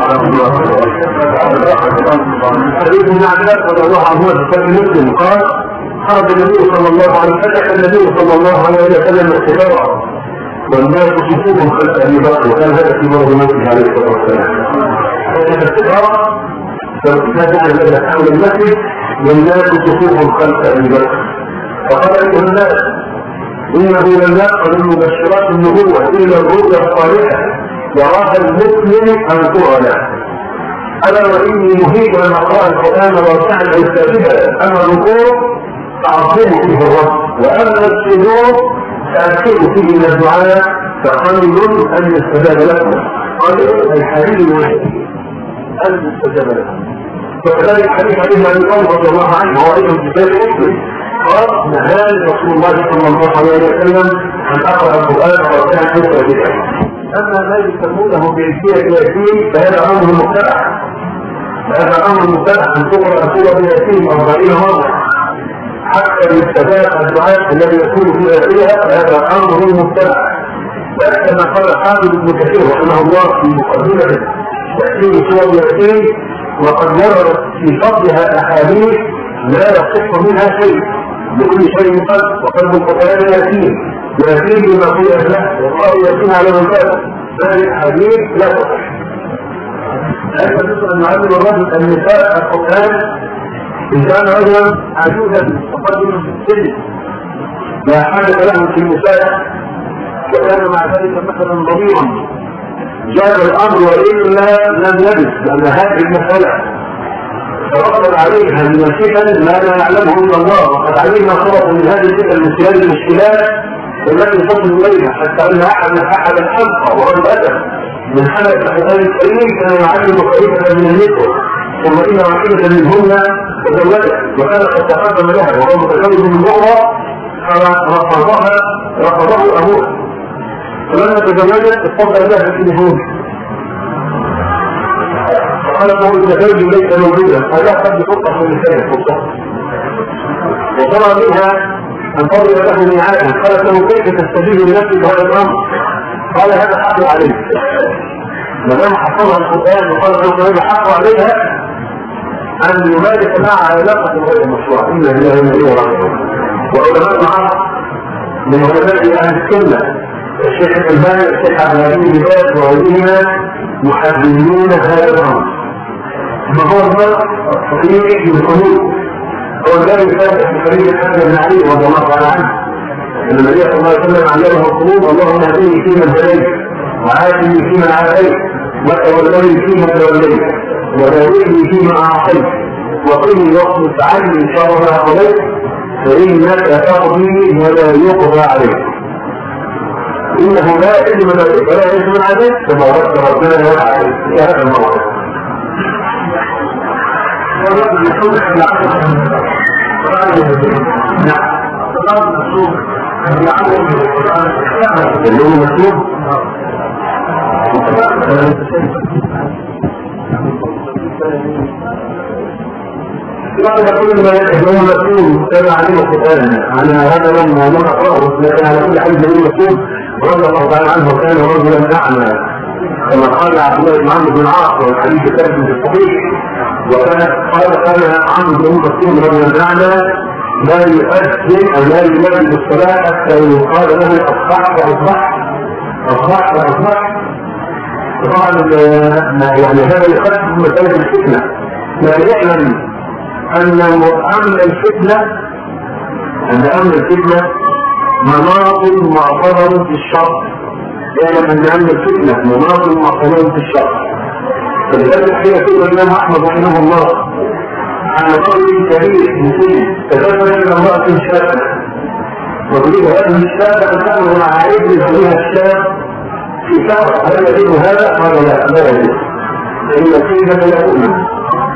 Speaker 1: حديث من عبدالله رضي الله عنه في مسلم قال خرج النبي صلى الله عليه وسلم النبي صلى الله عليه وسلم اختبارا والناس صفوفهم خلف أبي بكر، وكان هذا في مرض موته عليه الصلاة والسلام. كان اختبارا فكان الذي حول المسجد والناس صفوفهم خلف أبي بكر، فقال أيها الناس إنه لم يقل المبشرات النبوة إلا الرؤيا الصالحة يراها المسلم أن ترى له. ألا وإني نهيت أن أقرأ القرآن وارتعد أستاذها، أما الركوع تعظم فيه الرب، وأما السجود تأكد فيه من الدعاء فخير أن يستجاب لكم. قال الحديث أن يستجاب لكم. وكذلك حديث عليه أن يقول رضي الله عنه هو أيضا في كتاب مسلم قال نهى رسول الله صلى الله عليه وسلم أن أقرأ القرآن وارتعد أستاذها. أما ما يسمونه بإلكية ياسين فهذا أمر مبتدع، فهذا أمر مبتدع أن تقرأ سورة ياسين أربعين مرة حتى يستجاب الدعاء الذي يكون في آخرها، فهذا أمر مبتدع. كما قال حافظ ابن كثير رحمه الله في مقدمة تأثير سورة ياسين وقد وردت في فضلها أحاديث لا يصح منها شيء، لكل شيء قلب وقلب القرآن ياسين ياسين بما قيل له والله ياسين على من فات، هذه الحديث لا تصح. لا يجوز أن يعلم الرجل النساء القرآن إن كان رجلا عجوزا مقدما في السن لا حاجة له في النساء، وكان مع ذلك مثلا ضميرا جاء الأمر وإلا لم يجد، لأن هذه المسألة ترتب عليها من الفتن ما لا يعلمه إلا الله، وقد علمنا خلق من هذه الفتن من خلال المشكلات التي تصل إليها، حتى أن أحد أحد الحلقة وهو الأدب من حلقة القرآن الكريم كان يعلم طريقة من النسوة، ثم إن واحدة منهن تزوجت وكان قد تقدم لها وهو متزوج من أخرى فرفضها رفضه أبوها، فلما تزوجت اتفضل لها في التليفون فقال له إذا زوجي ليس موجودا فلا قد يفضح من لسانه فرصة وطلب منها ان تضرب له ميعادا، قالت له كيف تستجيب لنفسك هذا الامر؟ قال هذا حق عليك. ما دام حفظها القران وقالت له هذا حق عليها ان يمارس معها علاقه غير مشروعه. الا بالله من الذي راجعون. وعلماء العرب من علماء اهل السنه الشيخ الألباني الشيخ عبد العزيز بن باز وغيرهما محددون هذا الامر. مظهر فقيه بالقلوب هو الذي يفتح في فريق الحسن بن علي رضي الله تعالى عنه ان النبي صلى الله عليه وسلم علمه القلوب: اللهم اهدني فيمن هديت وعافني فيمن عافيت وتولني فيمن توليت وباركني فيما اعطيت وقني واصرف عني شر ما قضيت فانك تقضي ولا يقضى عليك انه لا يعز من عليك ولا يعز من عليك تبارك ربنا وتعالى. يا هذا الموضوع اللون مكتوب كل ما اللون مكتوب كان عليه القرآن على هذا لما لم أقرأه لكن على كل حديث اللون مكتوب رضي الله تعالى عنه كان رجلا أعمى كما قال عبد الله بن عمرو بن العاص والحديث الثالث في الصحيح. وكان قال كان عمرو بن مسعود رضي الله عنه لا يؤذن او لا يؤذن بالصلاه حتى يقال له اصبحت واصبحت اصبحت واصبحت. طبعا يعني هذا يخفف مساله الفتنه. لا يعلم ان امن الفتنه ان امن الفتنه مناط معتبر في الشرع. يعلم ان امن الفتنه مناط معتبر في الشرع. فلذلك حين يقول الامام احمد رحمه الله عن رجل كبير مسلم تزوج من امراه شابه وتريد هذه الشابه ان تامر مع ابن زوجها الشاب في شهر، هل يجب هذا؟ قال لا لا يجب فان الفتنه لا تؤمن.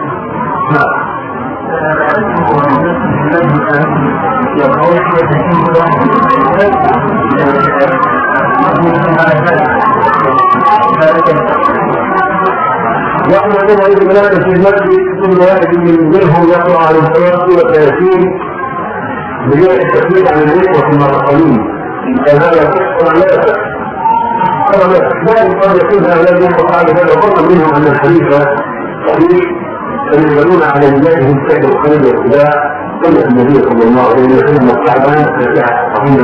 Speaker 1: واحنا لنا ايضا بلاد في المسجد كل واحد منهم يقرا على الصلاه والثلاثين بجاء التكليف عن الاخوه المعتقلين. كان هذا كفر لا قال لا قد يكون هؤلاء الاخوه قال هذا ظن منهم ان الخليفه صحيح فيقبلون على بلادهم سيد الخير والاتباع قال النبي صلى الله عليه وسلم الصعبان فجاء صحيح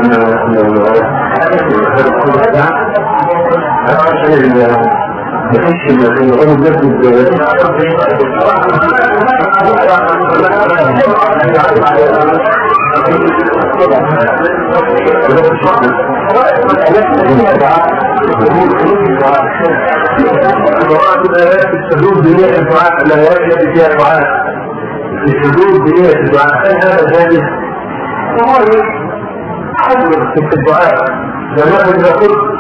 Speaker 1: ان بحيث ان الغرب نفسه الحدود بنية الدعاء لا يجب فيها دعاء. الحدود بنية الدعاء هذا ذلك هو حضر في الدعاء لما يقول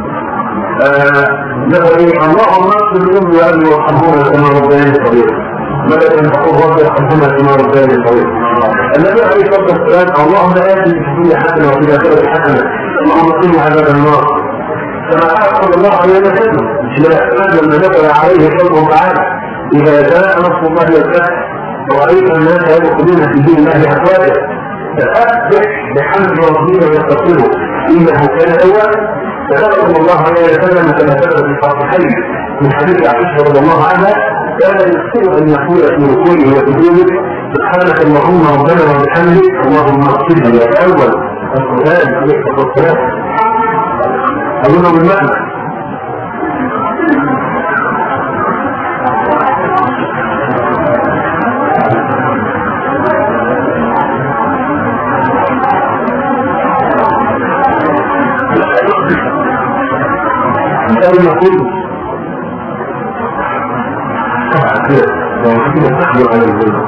Speaker 1: اللهم اغفر لهم وأبي وارحمهما كما ربياني صغيرا. ماذا تقول رب يرحمهما كما ربياني صغيرا؟ النبي عليه الصلاه والسلام اللهم آتِ في الدنيا حسنه وفي الاخره حسنه اللهم قنا عذاب النار. كما قال صلى الله عليه وسلم لما نزل عليه قوله تعالى اذا جاء نصر الله والفتح ورأيت الناس يدخلون في دين الله افواجا فسبح بحمد ربك واستغفره انه كان توابا. فذكر الله عليه وسلم كما ثبت في الصحيحين من حديث عائشه رضي الله عنها كان يكثر ان يقول في ركوعه وسجوده سبحانك اللهم ربنا وبحمدك اللهم اغفر لي. الاول القران عليه الصلاه والسلام اظن بالمعنى أن يقول تحضر على الظلم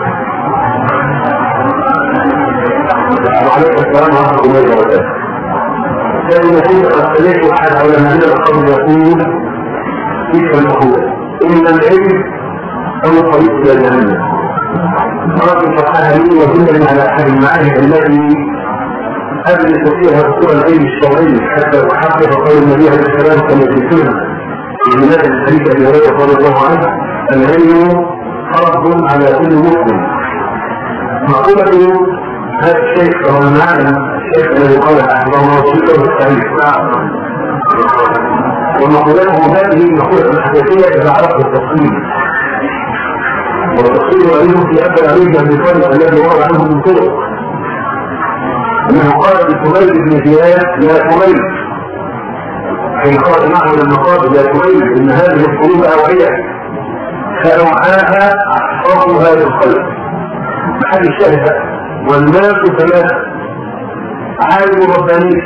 Speaker 1: وعليك السلام ورحمة الله وبركاته. كان يقول أصليت أحد علماء القوم يقول كيف المقول إن العلم هو طريق إلى جهنم. رجل شرحها لي وجمل على أحد المعاني التي أدرس فيها دكتور العلم الشرعي حتى أحقق قول النبي عليه السلام كما في السنة في بلاد الحديث أبي هريرة رضي الله عنه العلم فرض على كل مسلم. مقولة هذا الشيخ هو المعنى الشيخ الذي قال أحضر موسيقى بالتاريخ ومقولته هذه المقولة الحقيقية إذا عرفت التفصيل والتفصيل عليه في أبل عليك بفرق الذي ورد عنه من طرق أنه قال لسميد بن زياد يا سميد حين قال معه لما قال يا سميد إن هذه القلوب أوعية فأوعاها أحفظها للخلق محل الشهد والناس ثلاثة عالم رباني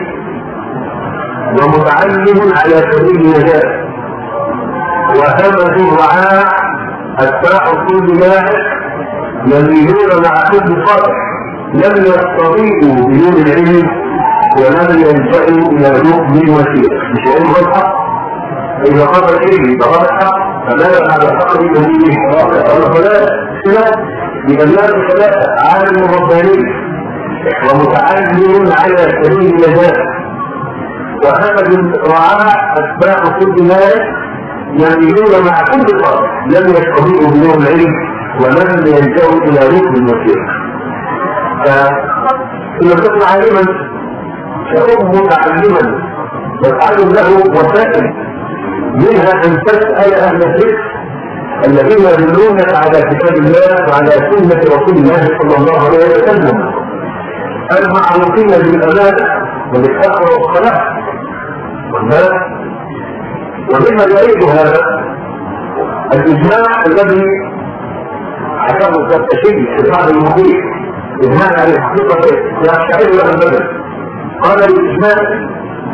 Speaker 1: ومتعلم على سبيل النجاة وهمز الرعاع أتباع كل ماء يميلون مع كل صالح لم يستطيعوا بدون العلم ولم يلجأوا إلى ركن وسيلة مش علم الحق إذا قضى العلم بغض الحق فماذا بعد الحق بدليله؟ فلا سنة لبنات ثلاثة عالم رباني ومتعلم على سبيل النجاة وهمز رعاع أتباع كل ماء يميلون مع كل صالح لم يستطيعوا بدون العلم ولم يلجأوا إلى ركن وسيلة. فإذا كنت عالما فكن متعلما وتعلم له وسائل منها أن تسأل أهل الذكر الذين يدلونك على كتاب الله وعلى سنة رسول الله صلى الله عليه وسلم المعروفين بالأمانة وبالتقوى والصلاة والناس. ومما يعيد هذا الإجماع الذي حكمه التشيع في بعض المحيط إجماع على الحقيقة يشتعل له البدن. قال الإجماع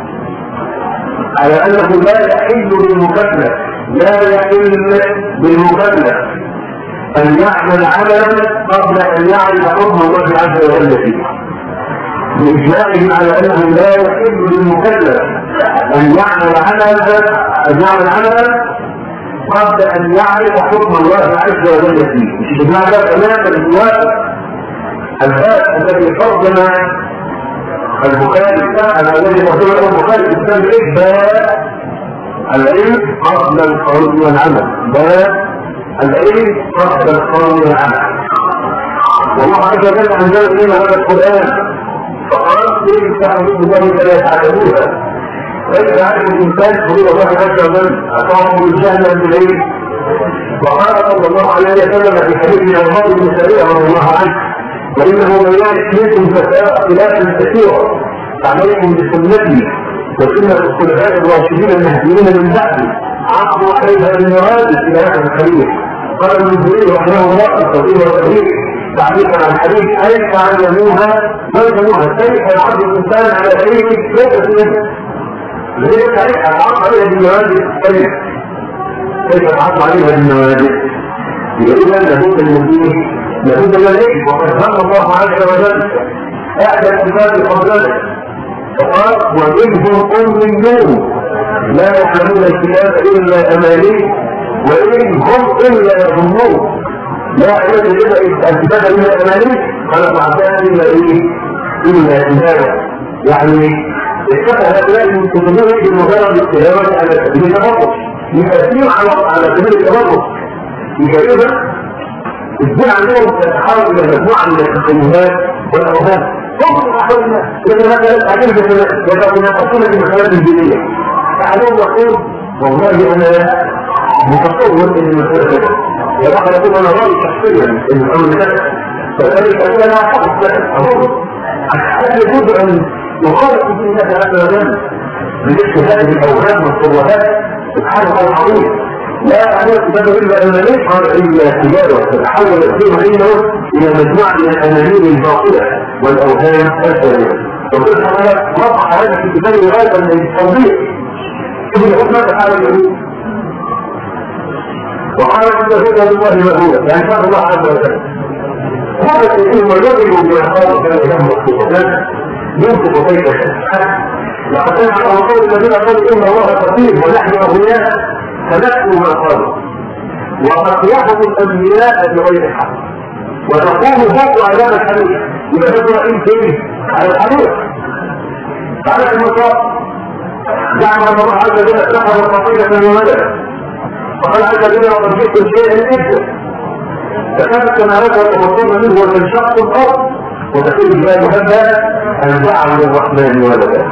Speaker 1: على أنه لا يحل للمكلف لا يحل للمكلف أن يعمل عملا قبل أن يعرف حكم الله عز وجل فيه. بإجماعهم على أنه لا يحل للمكلف أن يعمل عملا أن يعمل عملا قبل أن يعرف حكم الله عز وجل فيه. مش إجماع ده تماما الواسع الآن الذي ترجم البخاري الذي ترجمه البخاري بسبب الإثبات العلم قبل القول والعمل باب العلم قبل القول والعمل. والله عز وجل أنزل إلينا هذا القرآن فقال إن تعلموا الله فلا تعلموها وإذا يعلم الإنسان فهو الله عز وجل أعطاهم الجهل بالعلم. وقال صلى الله عليه وسلم في حديث عمر بن سريع رضي الله عنه وإنه من يعرف منكم فساء اختلافا كثيرا فعليكم بسنتي وسنة الخلفاء الراشدين المهديين من بعدي عقدوا عليها بالنوازل إلى هذا الحديث. قال المنذري رحمه الله التوحيد والتوحيد تعليقا عن الحديث أين تعلموها ويسموها كيف يعد الإنسان على شيء ليس فيه لذلك عليها العقد عليها بالنوازل كيف كيف يعد عليها بالنوازل إذا لابد المنذري لابد من العلم. وقد هم الله عز وجل احدى الكتاب قبلنا فقال ومنهم اميون لا يعلمون الكتاب الا اماني وان هم الا يظنون لا يعلمون الكتاب الا اماني قال ابن عباس الا ايه الا امانه يعني اتفق هؤلاء المتكلمين بمجرد التلاوه على سبيل التفرق يقدم على على سبيل التفرق يجربها الدين عندهم تتحول الى مجموعه من التقييمات والاوهام هم احاولنا لكن هذا اعتمد يتناقضون في المسائل الدينيه. احدهم يقول والله انا متصور ان المساله كذا وبعض يقول انا راي شخصيا ان الامر كذا فذلك اقول انا اعتقد اقول لابد ان يخالف في دين الله عز وجل بمثل هذه الاوهام والشبهات سبحانه العظيم. لا أعلم كتابه إلا أمانيه قال إلا تجارة تتحول الدين عنده إلى مجموعة من الأمانين الباطلة والأوهام السابقة. وقلت تعالى وضع هذا في كتابه غاية من التوضيح ابن يقول ماذا قال اليهود وقال إن هدى الله مهولا يعني شاء الله عز وجل هذا الشيء ويجب بما قال كان له مخطوطات ينطق كيف شاء. لقد كان على قول الذين قالوا إن الله قدير ونحن أغنياء فنكتب ما قالوا وقد يحب الأنبياء بغير حق وتقوم فوق عذاب الحديث إذا بدأ إنسان على الحديث على المصاب زعم أن الله عز وجل اتخذ خطيئة وولدا فقال عز وجل وقد جئت شيئا إبدا فكانت السماوات والأرض منه وتنشق الأرض وتكون الجبال مهبة أن جعل للرحمن ولدا.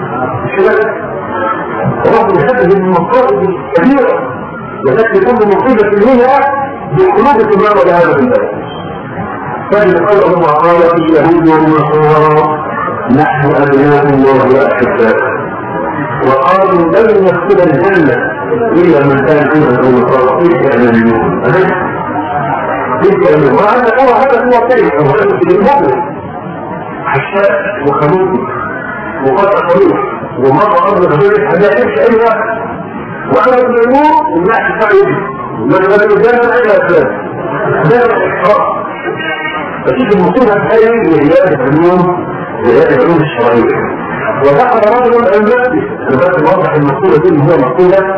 Speaker 1: رب يحدد المصائب الكبيرة والتي كل مصيبة منها بقلوب تمام لهذا البلد. فإن قال الله قال اليهود والنصارى نحن أبناء الله وأحباؤه وقالوا لن ندخل الجنة إلا من كان عنده النصارى كيف يعلمون كيف يعلمون وهذا هو هذا هو كيف وهذا في المؤمن حشاء وخلوق وقطع خلوق ومرة أرض غير حاجة يمشي أي واحد وأنا بالنور الناس تعيد من غير الجنة أي أساس ده الإحراق فتيجي المصيبة الحقيقية لعلاج العلوم لعلاج العلوم الشرعية ودخل رجل المسجد لذلك الواضح المقولة دي هو مقولة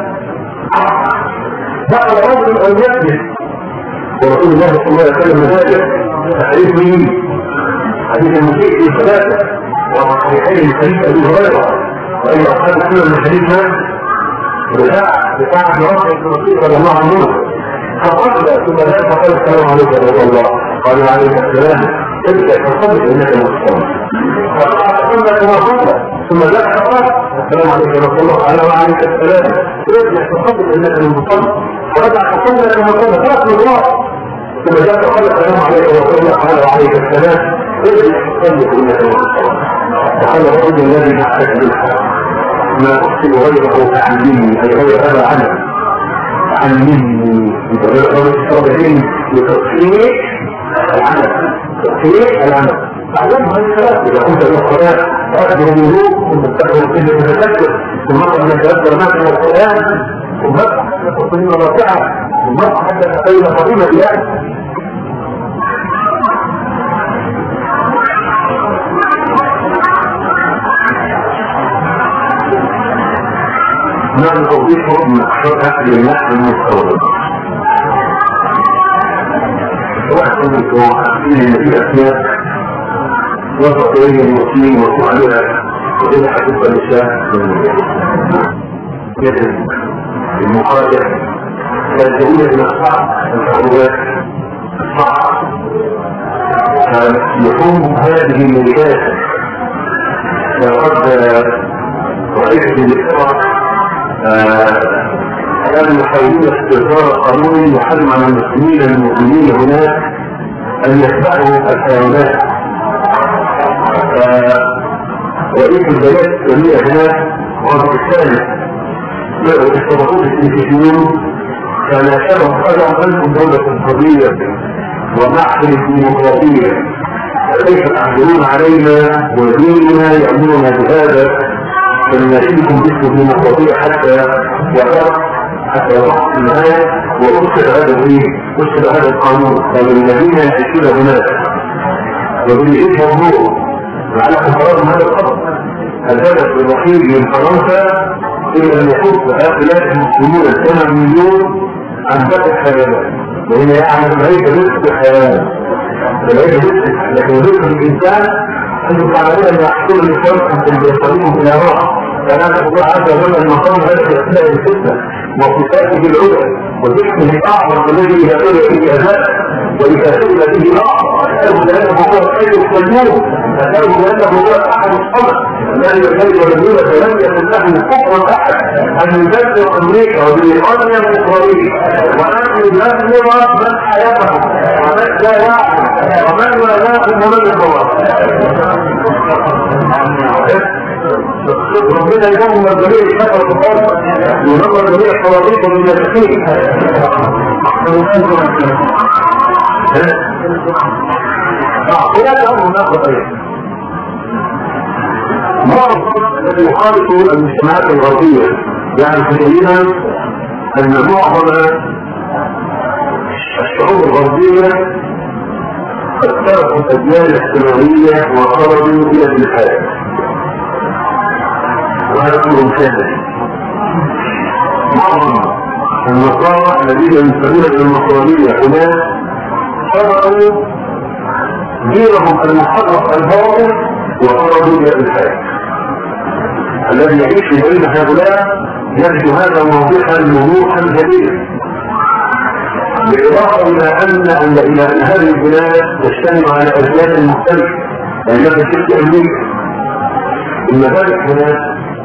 Speaker 1: دخل رجل المسجد ورسول الله صلى الله عليه وسلم ذلك تحريف مين حديث المسيح في ثلاثة وصحيحين الحديث أبي هريرة وأي أصحاب كل من حديثنا بتاع بتاع نواصل المسيح رضي الله عنه فقبل ثم ذلك فقال السلام عليكم ورحمة الله قال عليه السلام ابدأ فقبل إنك مسلم فقال كما قبل ثم ذلك فقال السلام عليكم ورحمة الله قال وعليك السلام ابدأ فقبل إنك مسلم ورجع فقبل كما قبل ثلاث مرات ثم ذلك فقال السلام عليكم ورحمة الله قال وعليك السلام ابدأ فقبل إنك مسلم وقال الرجل الذي يحتاج بالحق ما أحسن غيره فعلمني أي غير هذا عنه علمني بطريقة الصابرين لتطفيق العمل تطفيق العمل تعلمها الثلاث إذا كنت بالقرآن تأخذ الوضوء ثم تأخذ كل متذكر ثم تأخذ متذكر معك من القرآن ثم تأخذ تطفيق رافعة ثم تأخذ حتى تقيم قديمة بيان نحن نوضيحه من أكثر أكل اللحم المستورد واحد من الكواحين اللي في أسماء وضع إليه المسلمين وصوع عليها وإذا حدث النساء يجب المقاطع فالجميع من الصعب الحروات الصعب فيقوم هذه الملكات لقد رأيت بالإسراء كانوا يحاولون استئثار قانون يحرم على المسلمين المؤمنين هناك ان يتبعوا الحيوانات. رئيس البلاد الاسلاميه هناك وهو الثالث استضافوه السياسيون كان يشبه قدم انتم دوله حريه ومحفل الديمقراطيه كيف تعملون علينا وديننا يامرنا بهذا فلنشيكم باسم الديمقراطية حتى يرى حتى يرى في النهاية وأسر هذا الدين أسر هذا القانون قالوا الذين يعيشون هناك وبالإيد مضمور لعلكم قرار هذا الخطر الهدف الوحيد من فرنسا إلا أن يحط هؤلاء المسلمون السنة مليون عن باقي الحيوانات وهنا يعمل هيك رزق الحيوانات هيك رزق لكن رزق الإنسان أنتم تعلمون أن يحصل الإنسان أنتم بيصلون إلى راح فنحن الله عز وجل المقام هذا الأسماء الفتنة وصفاته العلى وذكره الأعظم الذي يقول فيه أداء ويكاتب به أعظم أسأله لأنه هو الخير السلمون أسأله لأنه هو أحد الصمد الذي يخير ولدولة فلم يكن له كفر أحد أن يبدل أمريكا وبريطانيا الإسرائيلية ونحن نبلغ من حياته ومن لا يعلم ومن ولاهم ومن الضوء ربنا يجمع جميع الشفر الأرض وينظر جميع الصواريخ من التكليف هناك أمر ناخذ أيضا مرض الذي يخالط المجتمعات الغربية يعني تقريبا أن معظم الشعوب الغربية قد تركوا الأديان الاحتمالية وخرجوا إلى الإلحاد وهذا أمر ثاني. معظم النصارى الذين ينتمون إلى النصرانية هناك تركوا دينهم المحرف الباطل وخرجوا إلى الإلحاد. الذي يعيش بين هؤلاء يجد هذا واضحا وضوحا جليا. بالإضافة إلى أن إلى أن هذه البلاد تجتمع على أجيال مختلفة يعني لما تشوف أمريكا المبادئ هناك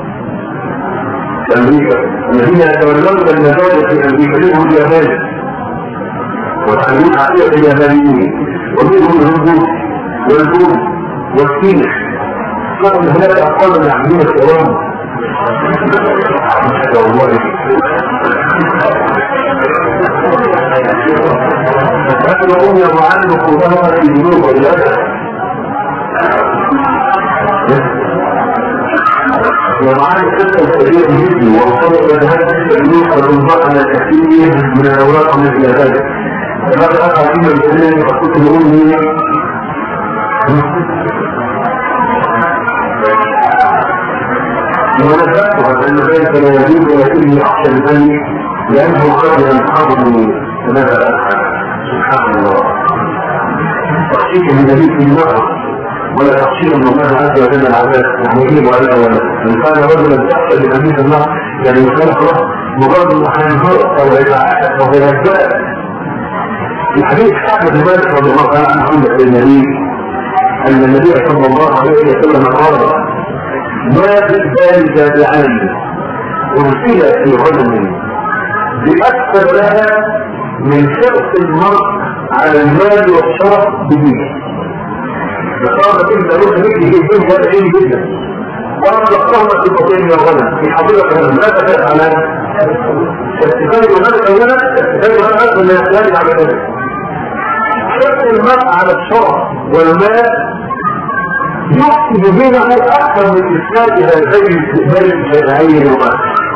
Speaker 1: في أمريكا الذين يتولون المبادئ في أمريكا منهم اليابان وتعلمون عقيدة اليابانيين ومنهم الهندوس والبوذ والصين كانوا هناك أقل من عاملين الإيران ما شاء الله فأنهم يضعنوا قدرها في الجنوب واليابان ومعاني قصة كبيرة جدا ووصلوا إلى هذا التأليف والانضاء على كثير من الأوراق من الإلهات فهذا أقع فيما الإسلام فقلت لأمي ونفعتها أن ذلك لا يجوز ولكني أخشى الآن لأنه قد ينحضني ماذا أفعل سبحان الله تخشيك من نبيك النار ولا تخشيك من الله عز وجل العذاب يعني يجيب على ولا من كان رجلا تخشى لنبيك النار يعني يكون خلاص مجرد انه هينهار او هيبعث او هيهزأ الحديث كعب بن مالك رضي الله تعالى عنه عند النبي ان النبي صلى الله عليه وسلم قال ما في البال جادعان ارسل في غنم باكثر لها من شرط المرء على المال والشرف بدينه فقال انت روح نجي جدا جادعين جدا وانا لقطهما في بطين الغنم في حضيرة الغنم لا تفعل عنها استفاد الغنم اولا استفاد الغنم من يحتاج على ذلك شرط المرء على الشرف والمال يقصد بينه اكثر من اسناد هذين الاستقبال الشرعي للغايه.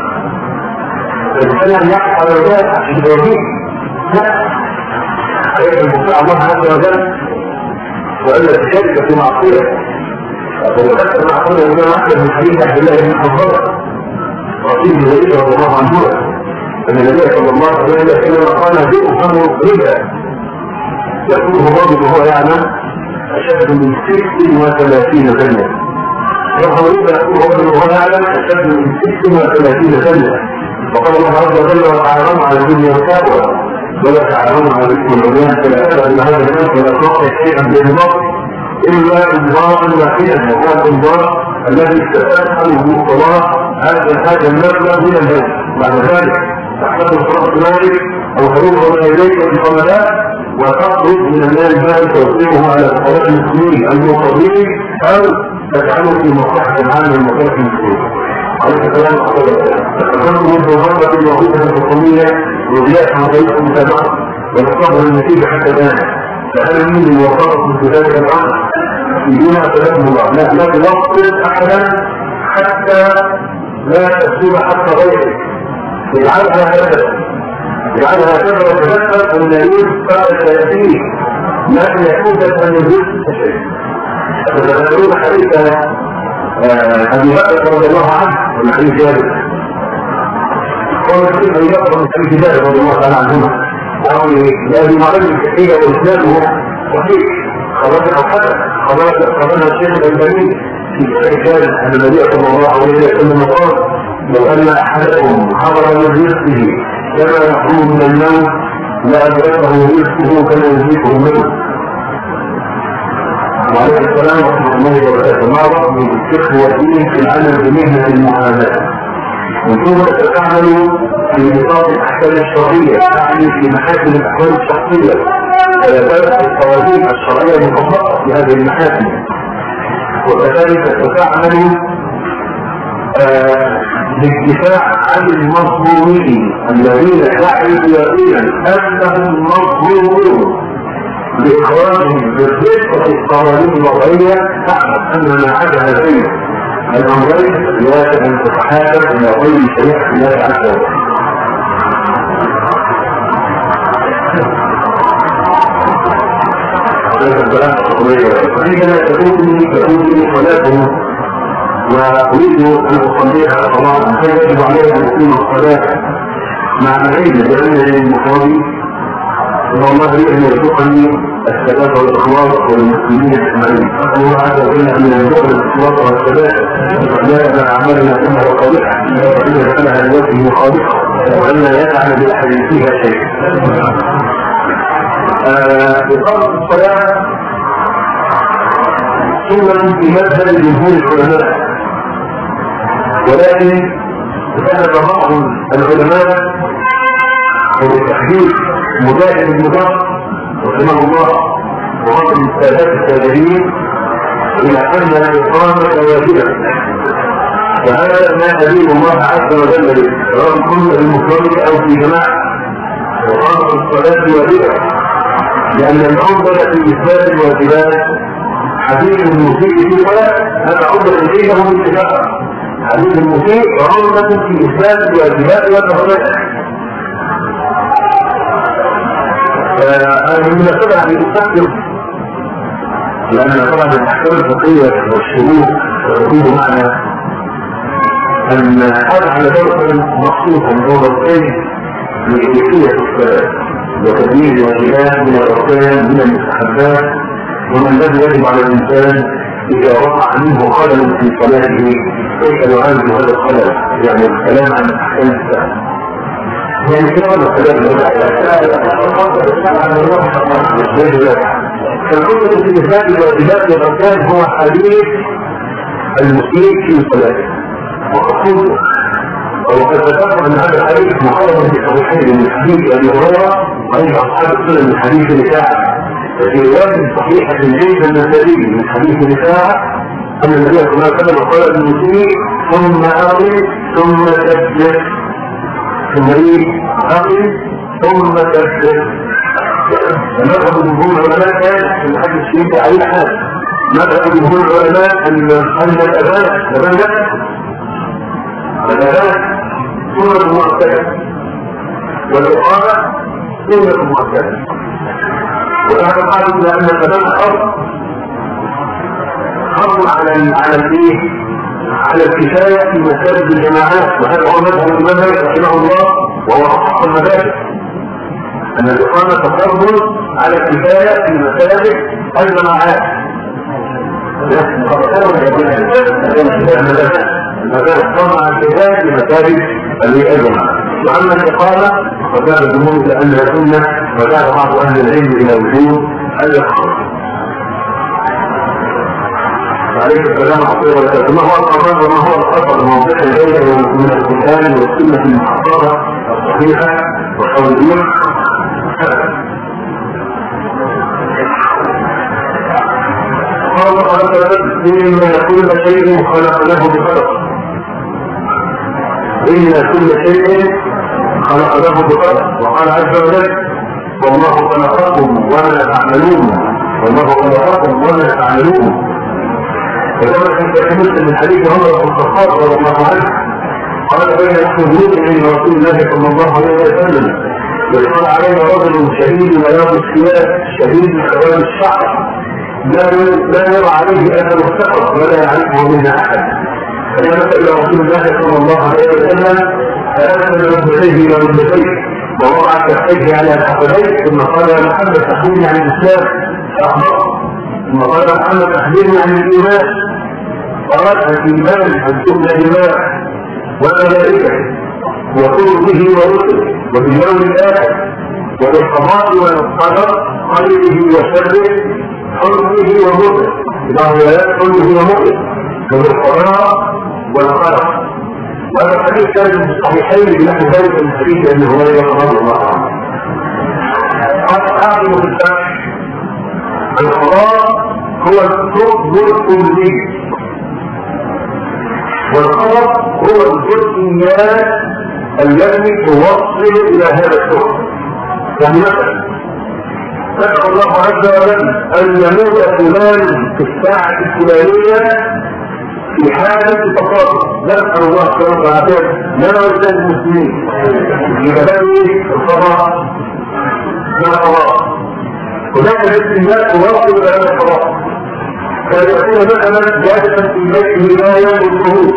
Speaker 1: الانسان يحصل على ذلك عشان يوريه لا عليك المطيع الله عز وجل والا تشارك في معصيه وذكر معصيه من واحد من حديث عبد الله بن حنظله رسول الله رضي الله عنه ان النبي صلى الله عليه وسلم قال بئس ربا يقول الرجل وهو يعلم أشد من ست وثلاثين سنة وهو يقول رجل وهو يعلم أشد من ست وثلاثين سنة وقال الله عز وجل وتعالون على الدنيا الكبرى ولا تعالون على الاسم العليان فلا أسأل أن هذا الناس ولا تقع شيئا بالنظر إلا إنظارا واحدا وهو الإنظار الذي تتأثل بالصلاة هذا هذا المبلغ من المال بعد ذلك تحتفل صلاة ذلك أو تروح إليك بصلاة وتخرج من المال ذلك توزيعه على فقراء المسلمين المقربين او تجعله في مصلحه العامه لمصلحه المسلمين. عليه السلام تقدمت منذ ضربه الوظيفه الحكوميه وضياء عمليه المتابعه والصبر النتيجه حتى الان فهل من الوفاق في ذلك الامر بدون سلام الله لا لا تنصر احدا حتى لا تسلم حتى غيرك اجعلها هكذا اجعلها كذا وتذكر ان يوسف قال سيأتيه لكن يحوزك ان يوسف شيء فتذكرون حديث ابي بكر رضي الله عنه ومن حديث جابر قال حديث ابي بكر من حديث جابر رضي الله تعالى عنهما قال لابي معلم الكحيه واسلامه صحيح خرجنا حسن خرجنا الشيخ الالباني في كتاب جابر ان النبي صلى الله عليه وسلم قال لو ان احدكم حضر من رزقه كما يخرج من الموت لا أدركه رزقه كما يزيكه منه. وعليه السلام ورحمة الله وبركاته ما رأى من الفقه والدين في العمل بمهنة المعاملات وثم تتعمل في نطاق الأحكام الشرعية تعني في محاكم الأحكام الشخصية ويبدأ القوانين الشرعية المطبقة في هذه المحاكم وكذلك تتعمل للدفاع عن المظلومين الذين يعرف يقينا انهم مظلومون باخراجهم بالرفق القوانين الوضعيه تعلم ان ما عدا هذين الامرين يجب ان تتحاكم الى غير شريعه الله عز وجل. عندما تكون تكون صلاته وأريد أن أصلي على صلاة فيجب عليه أن يكون الصلاة مع العلم بأن المقاضي إن الله لي أن يرزقني الثبات والإخلاص والمسلمين أجمعين. أسأل الله عز وجل أن يرزقنا الإخلاص والثبات ولا يدع أعمالنا كلها صالحة وأن يجعلها لوجهه خالقة وأن لا يجعل لأحد فيها شيء. إقامة الصلاة سنة مقبولا في مذهب جمهور العلماء، ولكن ذهب بعض العلماء وبالتحديد مجاهد بن جبر رحمه الله وبعض من السادات التابعين الى ان الاقامه واجبه، وهذا ما دليل الله عز وجل به سواء كنت بالمفرد او في جماعه، وقامه الصلاه واجبه، لان العمده في اثبات الواجبات حديث المسيء في الصلاه هذا عمده اليه بالاتفاق، حديث المسيء عمده في اثبات الواجبات والفضائل. فهذه مناسبة عن التفكر، لأن طبعا الأحكام الفقهية والشروط تكون معنى أن هذا على درجة مخصوصة من ضربتين لكيفية الصلاة وتبيين الواجبات من الأركان من المستحبات، وما الذي يجب على الإنسان إذا وقع منه خلل في صلاته كيف يعالج هذا الخلل، يعني الكلام عن الأحكام السهلة. يعني كلام الكلام فالحكم في إثبات الواجبات والأركان هو حديث المسيء في صلاته، وقصده وقد ذكرنا أن هذا الحديث مقرر في صحيحين من حديث أبي هريرة وعند أصحاب السنن من حديث نساء، وفي رواية صحيحة جيدة النسائي من حديث نساء أن النبي صلى الله عليه وسلم قال المسيء ثم أقل ثم تسجد ثم أقل ثم تسجد. فمذهب جمهور العلماء كان في الحديث الشريف عليه حال، مذهب جمهور العلماء أن أن الأذان تبنى الأذان سنة مؤكدة والإقامة سنة مؤكدة، وهذا قال إلى أن الأذان فرض فرض على على الإيه؟ على الكفاية في مساجد الجماعات، وهذا هو مذهب الإمام رحمه الله وهو أصح المذاهب، أن الإقامة فرض على الكفاية في مساجد الجماعات. المذاهب فرض على الكفاية في مساجد الجماعات، وأما الإقامة فذهب الجمهور إلى أنها سنة، وذهب بعض أهل العلم إلى وجوب الإقامة. عليك السلام عليكم ورحمة الله. ما هو القرآن وما هو الخطأ الموضوع الجيد من القرآن والسنة المحققة الصحيحة والقولية؟ قال الله تعالى إن كل شيء خلق له بقدر، إن كل شيء خلق له بقدر، وقال عز وجل والله خلقكم وما تعملون، والله خلقكم وما تعملون. وكما كان مسلم من حديث عمر بن الخطاب رضي الله عنه قال بين نحن جنود عند رسول الله صلى الله عليه وسلم، وقال علينا رجل شديد بياض الثياب شديد سواد الشعر لا يرى عليه اثر السفر ولا يعرفه منا احد، فجلس الى رسول الله صلى الله عليه وسلم فأسند ركبتيه الى ركبتيه ووضع كفيه على الحقبين، ثم قال يا محمد اخبرني عن الاسلام فاخبره، ثم قال يا محمد اخبرني عن الايمان، قال الايمان ان تؤمن بالله والملائكه وكتبه ورسله وباليوم الاخر وبالقضاء والقدر خيره وشره حلمه ومؤمن بعض الآيات حلمه ومؤمن وبالقضاء والقدر. وهذا الحديث كان في الصحيحين بنحو ذلك من حديث ابي هريره رضي الله عنه. قال حاكم في الفتح القضاء هو الحكم الكلي، والقدر هو الجزئيات التي توصل الى هذا الحكم. يعني مثلا ذكر الله عز وجل ان يموت فلان في الساعه الفلانيه في حاله تفاضل، نسال الله سبحانه وتعالى لنا ولسائر المسلمين لبدء القضاء من القضاء. هناك الاستثناء توصل الى هذا القضاء، كان يكون مثلا جالسا في بيته لا يملك الخروج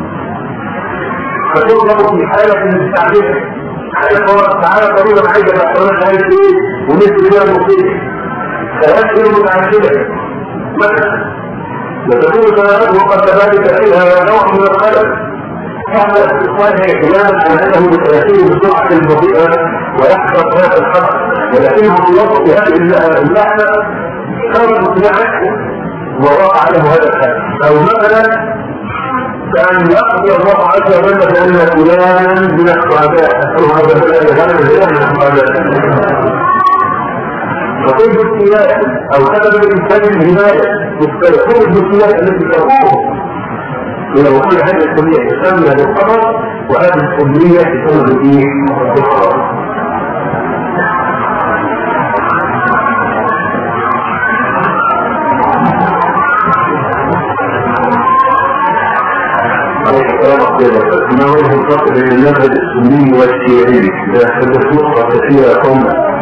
Speaker 1: فتطلب في حاله مستعجله، حاله تعالى قريبا عايزه تحصلات عايز ايه ونسل فيها المصيبه فيسر متعجله مثلا، وتكون سنوات وقد ذلك فيها نوع من الخلل. فعل الاستخوان اعتمادا على انه بالتاثير بسرعه بطيئه ويحدث هذا الخطا، ولكنه في وقت هذه اللحظه كانت مقنعته ووقع له هذا الحال، او مثلا كان يقضي الله عز وجل بان فلان من الصعداء او هذا فلان من الصعداء فكل السياسة او سبب الانسان الهداية كل السياسة التي تقوم ولو كل هذه الكلية تسمى بالخبر وهذه الكلية تسمى بالايه؟ بالخبر. ما هو الفرق بين المذهب السني والشيعي؟ هذه نقطة كثيرة قومة،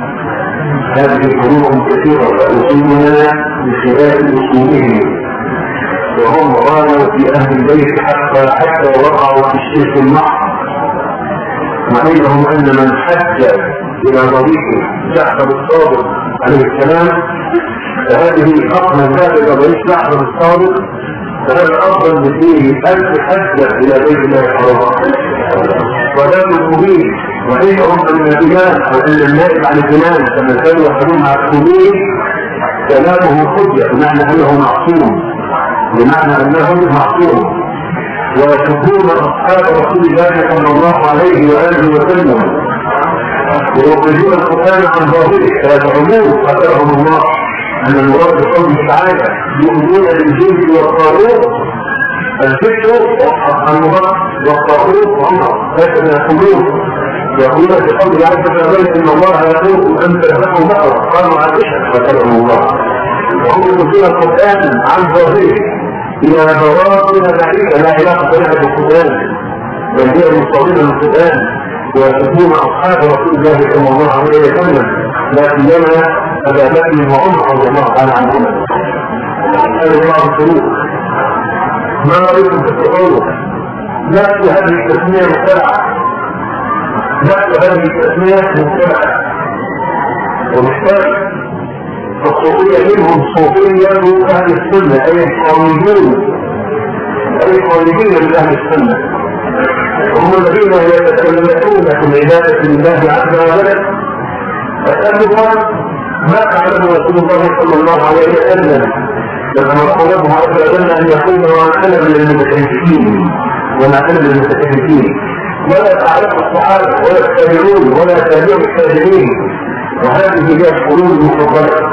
Speaker 1: هذه فروق كثيرة أصولنا بخلاف أصولهم، وهم غالوا في أهل البيت حتى حتى وقعوا في الشرك المحض، وعلمهم أن من حج إلى ضريح جعفر الصادق عليه السلام فهذه حق من ذات ضريح جعفر الصادق فهذا أفضل بفيه ألف حجة إلى بيت الله الحرام وذات المبين. وعندهم أن الإمام أو أن النائب عن الإمام كما كانوا يقولون مع السنين كلامه حجة بمعنى أنه معصوم، بمعنى أنه معصوم، ويحبون أصحاب رسول الله صلى الله عليه وآله وسلم ويخرجون القرآن عن ظاهره. هذا عموم قدرهم الله أن المراد بقوله تعالى يؤمنون بالجند والطاغوت الفكر والمراد والطاغوت عمر، هكذا يقولون يقولون بقول عز وجل ان الله يقول ان تذبحوا بقره قالوا عائشه وكلام الله، وهم يقولون القران عن ظاهره الى بواطن بعيده لا علاقه لها بالقران بل هي مستوردة من القران، ويكون اصحاب رسول الله صلى الله عليه وسلم لا سيما ابا بكر وعمر رضي الله تعالى عنهما. هذا بعض الشروط. ما رايكم في التطور؟ نفس هذه التسميه مختلعه، نفس هذه التسمية مختلفة ومحتاج الصوفية منهم صوفية من أهل السنة أي الخارجون أي الخارجين من أهل السنة، هم الذين يتكلمون في عبادة الله عز وجل. أسألهم ما فعله رسول الله صلى الله عليه وسلم لما طلبه عز وجل أن يكون وأنا من المتكلفين وما أنا من المتكلفين، ولا تعرف الصحابة ولا التابعون ولا تابعوا التابعين، وهذه هي القلوب المفضلة.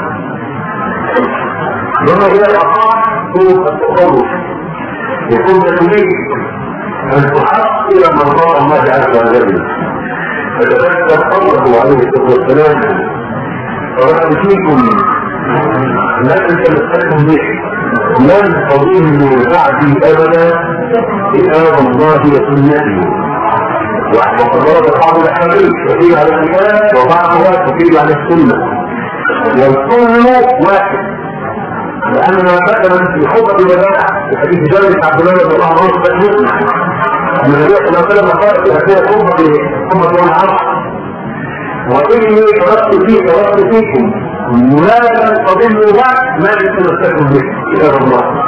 Speaker 1: وما هي الأقام هو التطور، يكون تريد أن تحصل مرضاء الله عز وجل. فتذكر قوله عليه الصلاة والسلام فرأت فيكم لا تتمسكوا به لن تضلوا بعدي أبدا كتاب الله وسنته. وقد ورد بعض الاحاديث تفيد على الكتاب وبعضها تفيد على السنه، والكل واحد، لاننا مثلا في خطبه الوداع في حديث جابر بن عبد الله رضي الله عنه تسمع ان النبي صلى الله عليه وسلم قال في هذه الخطبه خطبه يوم العصر واني تركت فيك تركت فيكم لا لن تضلوا بعد ما تتمسكوا به كتاب الله.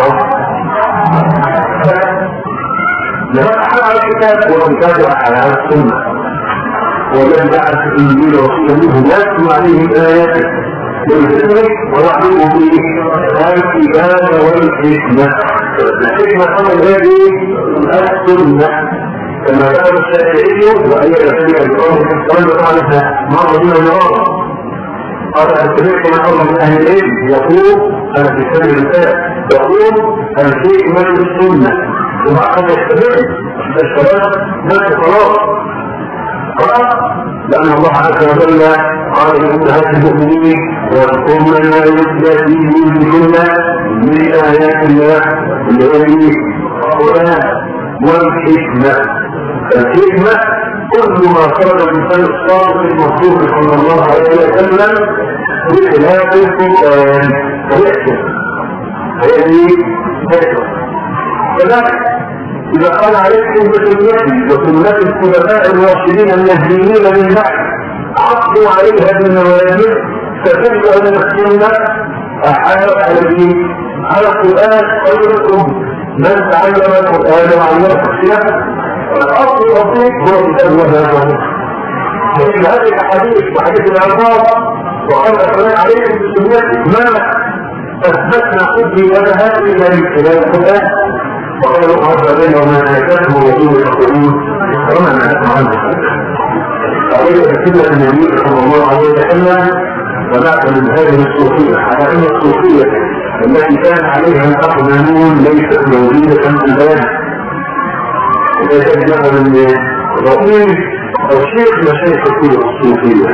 Speaker 1: لما حل على الكتاب وكتاب على السنة والذي بعث في الإنجيل رسولا منهم يتلو عليهم آياته بالحكمة ويعلمهم به الكتاب والحكمة. الحكمة قبل هذه السنة كما قال الشافعي وأي ذلك القول قال عنها مرة من المرارة قال الحكمة كما قال من أهل العلم يقول أنا في سبيل الكتاب يقول الحكمة السنة ومع أن يستمر الشباب نفس خلاص خلاص لأن الله عز وجل قال لأمهات المؤمنين ويذكرن ما يتلى فيه بكل من آيات الله التي القرآن والحكمة. الحكمة كل ما خرج الإنسان الصادق المخلوق صلى الله عليه وسلم بخلاف القرآن ويحكم هذه حكمة. كذلك إذا قال عليكم بسنتي وسنة الخلفاء الراشدين المهديين من بعد عضوا عليها بالنواجذ فتجد أن السنة أحال الذي على القرآن خيركم من تعلم القرآن وعلمه السنة والأصل الأصيل هو كتاب الله. وفي هذه الأحاديث وحديث الألفاظ وقال السلام عليكم بسنتي ما اثبتنا حبي لها الى القران وقالوا هذا بينهم ما نكتبه ويقول يقولون وما نعلم عنه. فقيل كده النبي صلى الله عليه وسلم وبعد من هذه الصوفيه على ان الصوفيه التي كان عليها الاقدمون ليست موجوده الان. اذا كان جاء من رئيس او شيخ مشايخ الكتب الصوفيه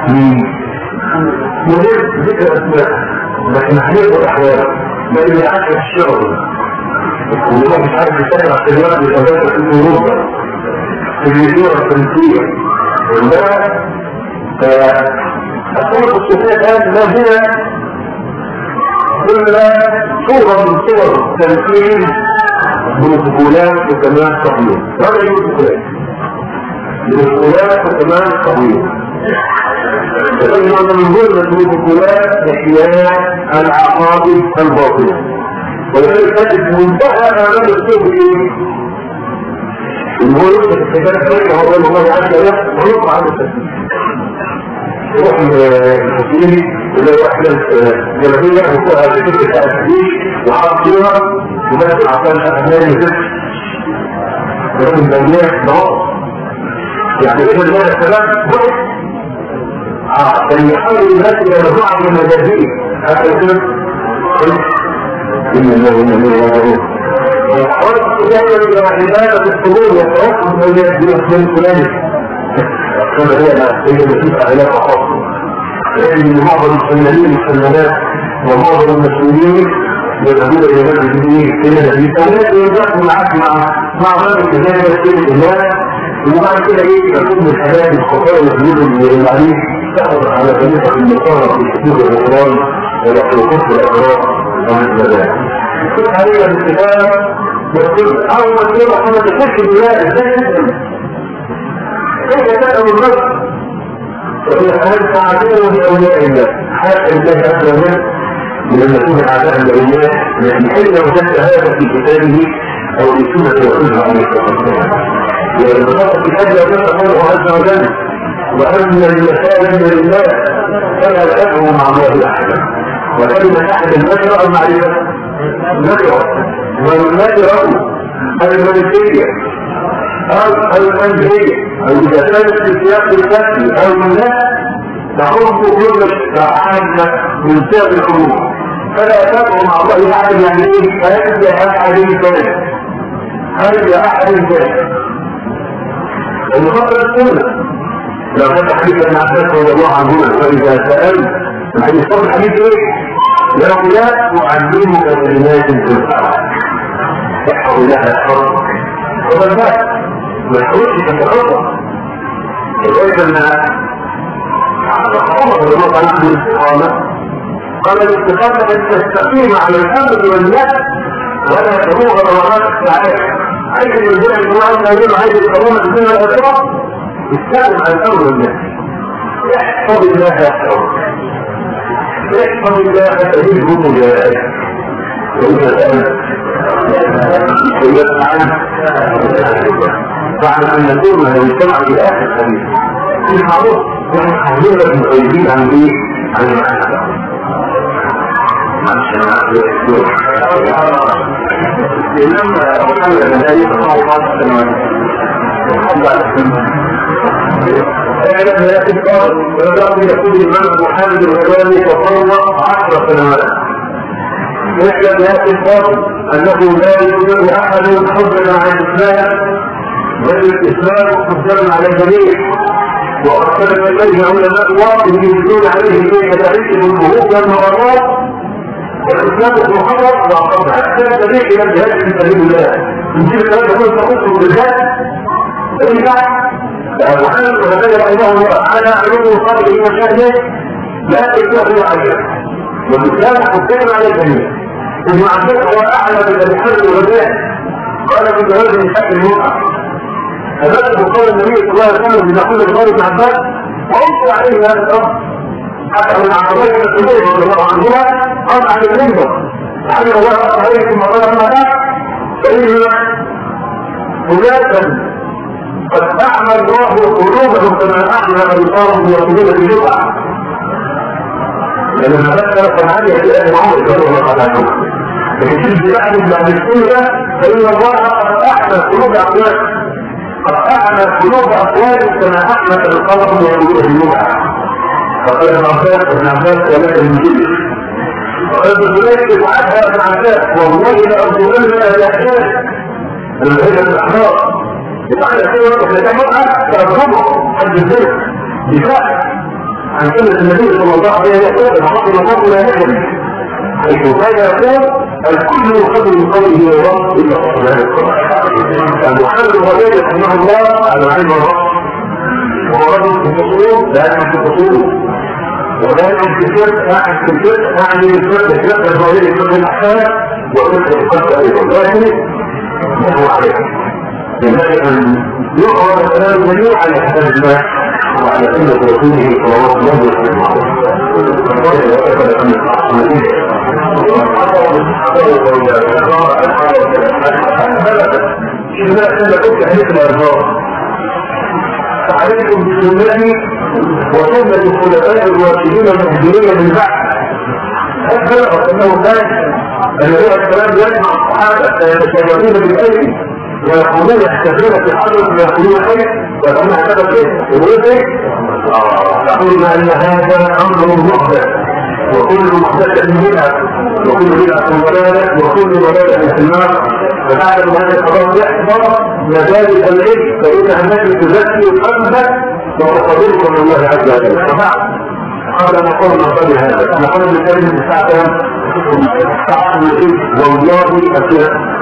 Speaker 1: مهم ذكر اسماء لكن حقيقه احوال لكن يعكس الشعر والله مش عارف يشتغل على السيارات بثلاثة في اوروبا في الجزيره الفرنسيه والله فالصوره الصوفيه الان لا هي كل صوره من صور تمثيل بروتوكولات وكمان تقويم. هذا البروتوكولات بروتوكولات وكمان تقويم. فإننا من ضمن البروتوكولات إحياء العقائد الباطلة. ولذلك تجد منتهى آمال الصوفي إن هو يوجد الحجاب الثانية هو الله عز وجل ونطلع عن التسليم. يروح الحسيني إلى واحدة جلبية وفوقها بفكرة الأسليم وحاط فيها وبدأت العقائد الأهلاني ذكر ولكن الدولية ضغط يعني إذا الله السلام ضغط كان يحاول الناس إلى مجموعة من المجازين حتى يكون إن الله وإنا إليه راجعون. وحاولت تجاهل إلى عبادة الصدور وتوقف أولياء الدين الفلاني كما هي هي بتبقى علاقة خاصة. لأن معظم الفنانين والفنانات ومعظم المسؤولين يذهبون إلى بلد الدين إلى الذي كانت يدخل معك مع مع بلد الكتاب والسيد الله وبعد كده إيه يكون من الحاجات الخطأ والذنوب اللي عليه تحضر على طريقة المصارى في حدود القرآن والأخلاقات والأخلاق ومن ذلك. كنت عليها بالكتاب والكل أول كده أنا تخش بالله إزاي تسأل كيف تسأل الرجل وإن أنت عدو لأولياء الله حتى الله عز وجل من أن نكون أعداء لأولياء لكن حين وجدت هذا في كتابه أو في سنة رسوله عليه الصلاة والسلام لأن الله في كتابه الله عز وجل وأن المساجد لله فلا تدعو مع الله أحدا وكلمة أحد النكرة المعرفة نكرة والنكرة الملكية أو المنزلية أو إذا كانت في سياق الفتح أو الناس تحب كل أحد من سياق الحروب فلا تدعو مع الله أحد يعني إيه فيجب أحد ثاني هذا أحد ثاني المفضل السنة لو كان حديث ابن عباس رضي الله عنهما فإذا سألت الحديث صار الحديث ايه؟ لو لا تعلمك كلمات في القرآن تحفظ لها الحرب ومن ذلك ما تحاولش تتخطى لذلك ان عمر رضي الله عنه الاستقامة قال الاستقامة ان تستقيم على الامر والنهي ولا تبوغ ضربات الساعات عايز الرجوع الجماعة الأولين عايز القرآن الدنيا الأخرى استخدم على الأمر والنهي احفظ الله يحفظ احفظ الله تجده مجاهد وإذا سألت وإذا عنه فعلى أن نكون لو اجتمع في آخر الحديث في معروف نحن حاولين لك مقيدين عن ايه؟ عن المعنى معلش أنا أعطيه لما أقول لك ذلك الله عز وجل اعلم يا كفار ولم يكن الإمام محمد الغزالي تطوع عشر سنوات. اعلم يا كفار أنه لا يوجد أحد حجة عن الإسلام بل الإسلام حجة على الجميع وأرسل إليه علماء واحد يجدون عليه كيف تعيش الظهور والمرارات والإسلام المحرر وقد حتى الجميع إلى الجهاد في سبيل الله. يمكن الكلام يقول تقصد بالذات فإذا وحنا وهذا رحمه الله على علوم قبله وشأنه لا تكون عليها والإسلام حكم على الجميع. ابن عباس هو أعلم من الحمد والله قال في جواز من حق المتعة فذلك قول النبي صلى الله عليه وسلم إذا قلت قول ابن عباس وأنصر عليه هذا الأمر حتى من عباس الصديق رضي الله عنهما قال عن المنبر حمد الله عليكم وقال أما بعد فإن أولادا قد أعمى الله قلوبهم كما أعمى أبصارهم يقولون في جمعة لما ذكر كان عادي هتلاقي معه إجابة ولا قطعته لكن تجد بعد بعد السنة فإن الله قد أحمى قلوب أقوال قد أحمى قلوب أقوال كما أحمى القلب وقلوب النوع فقال ابن عباس ابن عباس ولا المجيد وقال بذلك وعدها ابن عباس والله لأرجونا الأحيان المهجة الأحمر بمعنى كده احنا كمرأة ترجمه حد الزيت دفاع عن سنة النبي صلى الله عليه وسلم الحق المطلق لا يجب حيث كان يقول الكل يقدر من قوله الرب إلا قصر هذا القرآن محمد الغزالي رحمه الله على علم الرب وهو رجل في الفصول لا يعلم في الفصول ولا يعلم في الفرق أعلم في الفرق أعني الفرق الفرق الغزالي الفرق الأحسان وفرق الفرق أيضا لكن هو عليه لذلك أن يقرأ الكلام الجميع على حساب الله وعلى سنة رسوله صلى الله عليه وسلم إذا كان كنت حديث الأرضاء فعليكم بسنتي وسنة الخلفاء الراشدين المهديين من بعد أكبر أنه كان النبي عليه السلام يجمع الصحابة يتشرفون بالأيدي ويقولون يحتفلون في حضرة ما يقولون خير ويقولون احتفل ايه؟ يقولون ايه؟ يقولون ان هذا امر محدث وكل محدثة بدعة وكل بدعة ضلالة وكل ضلالة في النار فبعد ما هذا القرار يحضر مجالس العلم فإن الناس تزكي قلبك وتقربك من الله عز وجل فبعد قال نقول نقول هذا نقول بكلمة الساعة الساعة والله أكبر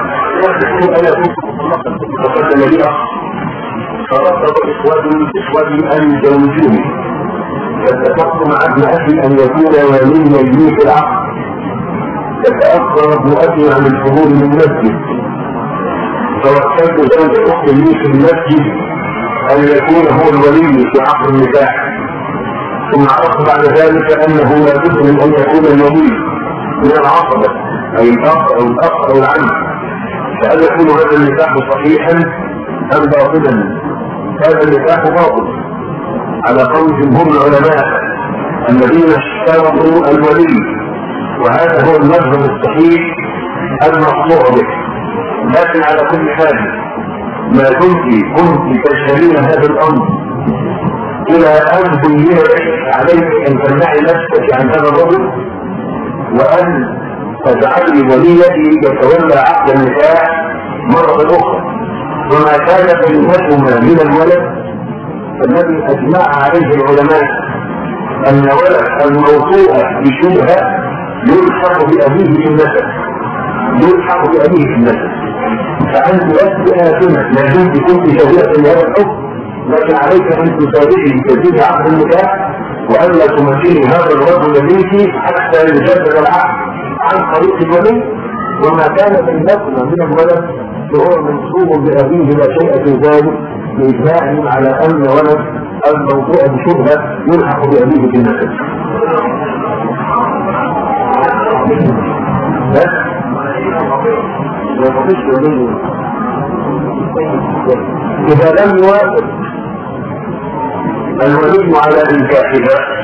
Speaker 1: وقد الذي فرصد إخواني أن يزوجوني فاتفقت مع ابن أخي أن يكون وليا لي في العقد فتأخر ابن أخي عن الحضور من المسجد فوكلت زوج أختي لي في المسجد أن يكون هو الولي في عقد النكاح ثم عرفت بعد ذلك أنه لا بد من أن يكون الولي من العصبة أي الأخ أو الأخ أو العم فهل يكون هذا النكاح صحيحا ام باطلا؟ هذا النكاح باطل على قول جمهور العلماء الذين اشترطوا الولي وهذا هو المذهب الصحيح المقطوع به لكن على كل حال ما كنت كنت تشترين هذا الامر الى ان بين عليك ان تمنعي نفسك عن هذا الرجل وان فجعلني وليتي يتولى عقد النكاح مرة أخرى وما كان بينهما من الولد الذي أجمع عليه العلماء أن ولد الموضوع بشبهة يلحق بأبيه في النسب يلحق بأبيه في النسب فأنت لست آثمة لا دمت كنت شهيرة لهذا الحكم لكن عليك أن تساعدي تجديد عقد النكاح وألا تمكني هذا الرجل منك حتى يجدد العقد عن طريق الولي وما كان بينهما من الولد فهو منصوب بأبيه لا شيء في ذلك بإجماعهم على أن ولد الموضوع بشبهة يلحق بأبيه في النسب. بس إذا لم يوافق الولي على إنكاحها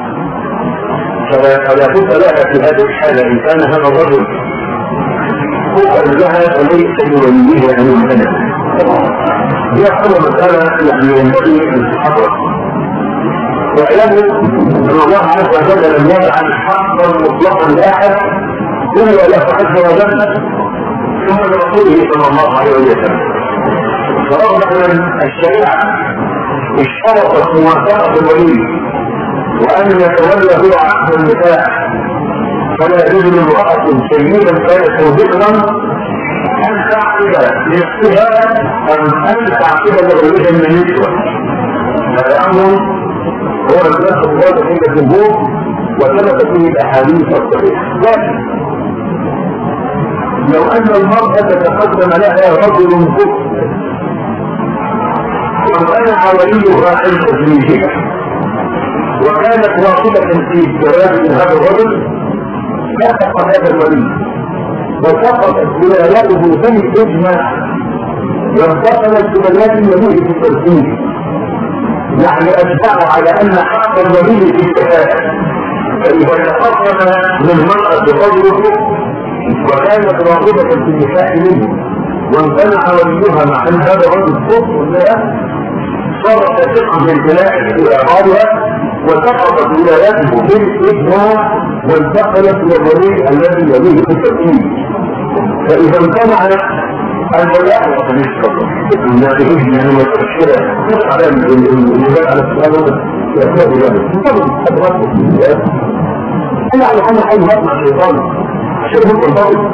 Speaker 1: فلا بد لها في هذه الحالة إن كان هذا الرجل فوق لها وليس بوليه عن البلد. هي أصلا مسألة يعني ينبغي أن تحرك. واعلموا أن الله عز وجل لم يجعل حقا مطلقا لأحد إلا له عز وجل ثم لرسوله صلى الله عليه وسلم. فرغم أن الشريعة اشترطت موافقة الولي وأن يتولى هو عقد النكاح فلا يجوز لامرأة سيدا كانت ذكرا أن تعقد لنفسها أن تعقد لرجل من النسوة. هذا أمر هو الناس الواضح عند الجمهور وثبت فيه الأحاديث الصحيحة. لكن لو أن المرأة تقدم لها رجل كفر ومنع وليها عن تزويجها وكانت واقفة في الزواج من هذا الرجل لا تقع هذا الولي وسقطت ولايته في الإجماع وانتقلت ولاية الولي في الترتيب يعني أجمعوا على أن حق الولي في الكفاءة فإذا تقرب من المرأة بقدره وكانت راغبة في النكاح منه وامتنع وليها مع أن هذا الرجل كفر لها صارت تثق من امتناعه وإعراضها وسقطت ولايته بالإجماع وانتقلت إلى الولي الذي يليه بالترتيب. فإذا امتنع الولاء فنشكر الناتجين يعني متأشرة على الولاء على السؤال يأخذ ذلك انتظر أدركه أنا على أنا حين هطمع الشيطان عشان هو الضوء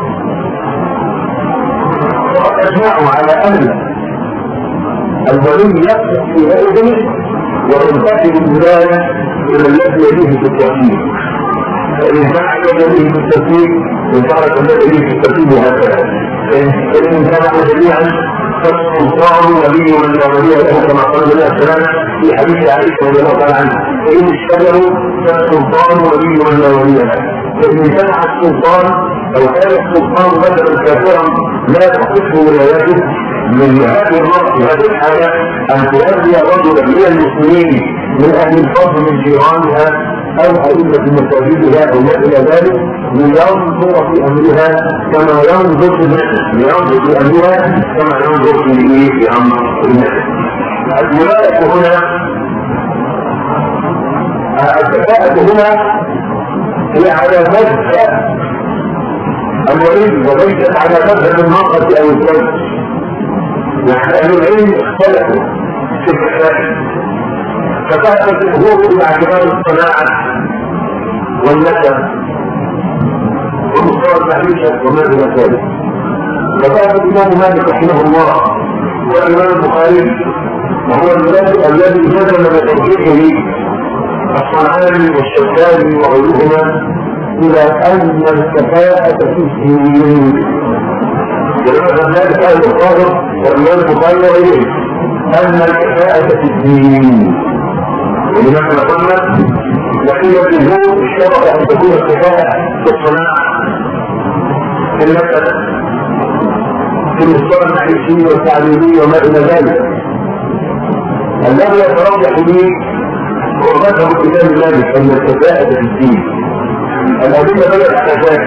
Speaker 1: وأجمعوا على أن الولي يفتح في هذه وينتقل الولاية إلى الذي يليه بالترتيب. فإن كان يليه بالترتيب انتقل الذي يليه بالترتيب وهكذا. فإن كان جميعا فالسلطان ولي من لا ولي له كما قال النبي عليه السلام في حديث عائشة رضي الله تعالى عنها فإن اشتغلوا فالسلطان ولي من لا ولي له. فإن امتنع السلطان أو كان السلطان مثلا كافرا لا تصح ولايته من هذه المرأة في هذه الحالة أن تؤدي رجلا من المسلمين من أهل الفضل من جيرانها أو أئمة مساجدها أو ما إلى ذلك لينظر في أمرها كما ينظر في الناس لينظر في أمرها كما ينظر في في أمر الناس. الولاية هنا الكفاءة هنا هي على مذهب الولي وليست على مذهب المرأة أو الزوج. يعني أهل العلم اختلفوا في الكفاءة. كفاءة الظهور باعتبار الصناعة والنسب ومستوى المعيشة وما إلى ذلك. كفاءة الإمام مالك رحمه الله والإمام البخاري وهو الذي نزل بتوجيهه الصنعاني والشوكاني وغيرهما إلى أن الكفاءة في الدين. ولماذا ذلك أهل الظاهر والإمام البخاري وغيره أن الكفاءة في الدين. ولماذا قلنا وحيد الجمهور اشترط أن تكون الكفاءة في الصناعة في المسألة في المستوى المعيشي والتعليمي وما إلى ذلك. الذي يترجح به هو مذهب الإمام مالك أن الكفاءة في الدين. الأدلة بدأت على ذلك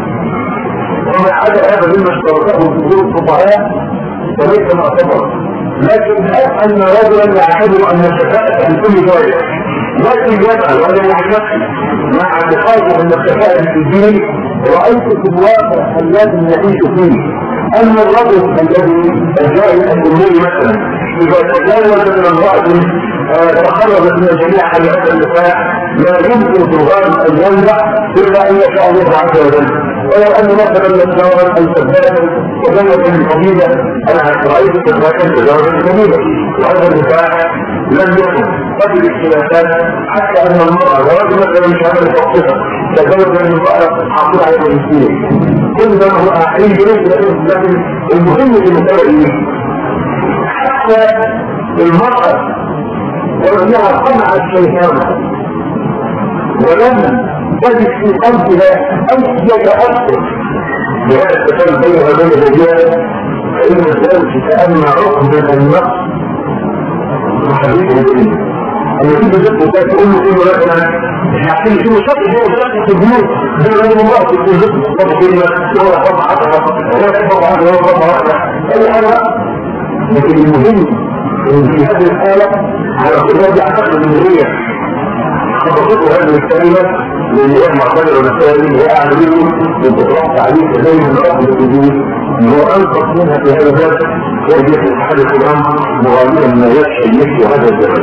Speaker 1: وما عدا هذا مما اشترطه جمهور الفقهاء فليس معتبر. لكن أن رجلا يعتبر أن الكفاءة في كل ذلك لكن يفعل ولا يعتقد مع اعتقاده أن الكفاءة في الدين. رأيت في الواقع الذي نعيش فيه أن الرجل الذي جاء الأمور مثلا إذا تجاوز من امرأة تخرجت من الجميع على هذا النفاق لا يمكن في الغالب أن ينجح إلا أن يشاء الله عز وجل. ولو أن مثلا الزواج أن تبدأ وزوجة من قبيلة أنا رأيت تبدأ تزوج من قبيلة وهذا النفاق لم يكن قبل الاختلافات حتى أن المرأة زواج مثلا مش هذا التوقيت تزوج من المرأة حاصل على المسلمين كل ما هو أعين جريد لكن المهم في المسألة حتى المرأة ولمها قمع الشيطان ولم تجد في قلبها أي يتأثر بهذا التفاهم بينها وبين الرجال فإن الزوج كأن عقدة النقص وحبيبه الدين. أن يجب ذلك تقول له كله لكنا مش عارفين شو شرط هو شرط في البيوت زي ما هي المرأة تقول ذلك تقول كلمة هو رقم عشرة هو رقم عشرة هو رقم عشرة أي حاجة. لكن المهم إن في هذه الحالة على كل هذه أعتقد أن هي خططته هذه الكلمة لأن هي معتبرة والسائل هي أعلمين وتطرق عليه كذلك من رقم الوجود وأنقص منها في هذا الباب وهي في حالة الأمر مغالبا ما يكفي مثل هذا الزواج.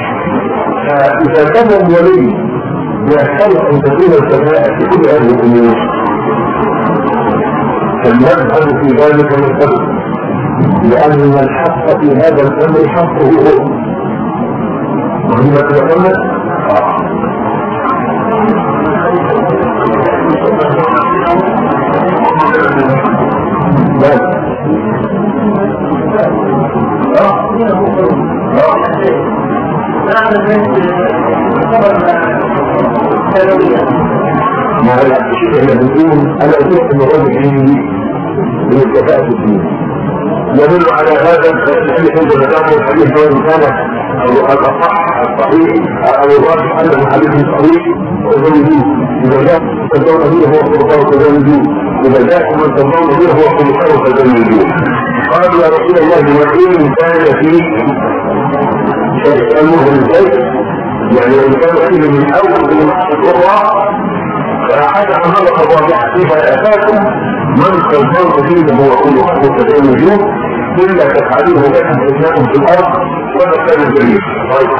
Speaker 1: فإذا كان الولي يحترق أن تكون الكفاءة في كل هذه الأمور فالمذهب في ذلك مختلف لأن الحق في هذا الأمر حقه هو وهي تتكلم ما هي الشيء اللي بنقول أنا أقول أن الرجل عندي من الكفاءة في الدين يدل على هذا الحديث عند ذكر الحديث وإن كان الأصح الصحيح أو الراجح أنه حديث صحيح فزوجوه، إذا جاءكم من ترضون به هو خلقه فزوجوه، إذا جاءكم من ترضون به هو خلقه فزوجوه. قالوا يا رسول الله وإن كان فيه شيء المهم شيء، يعني إن كان فيه من أول من الأخرى فأحد عمل الرابعة فيها أتاكم من ترضون به هو خلقه فزوجوه إلا تفعلوه لكم فتناكم في الأرض ولا كان جميل. طيب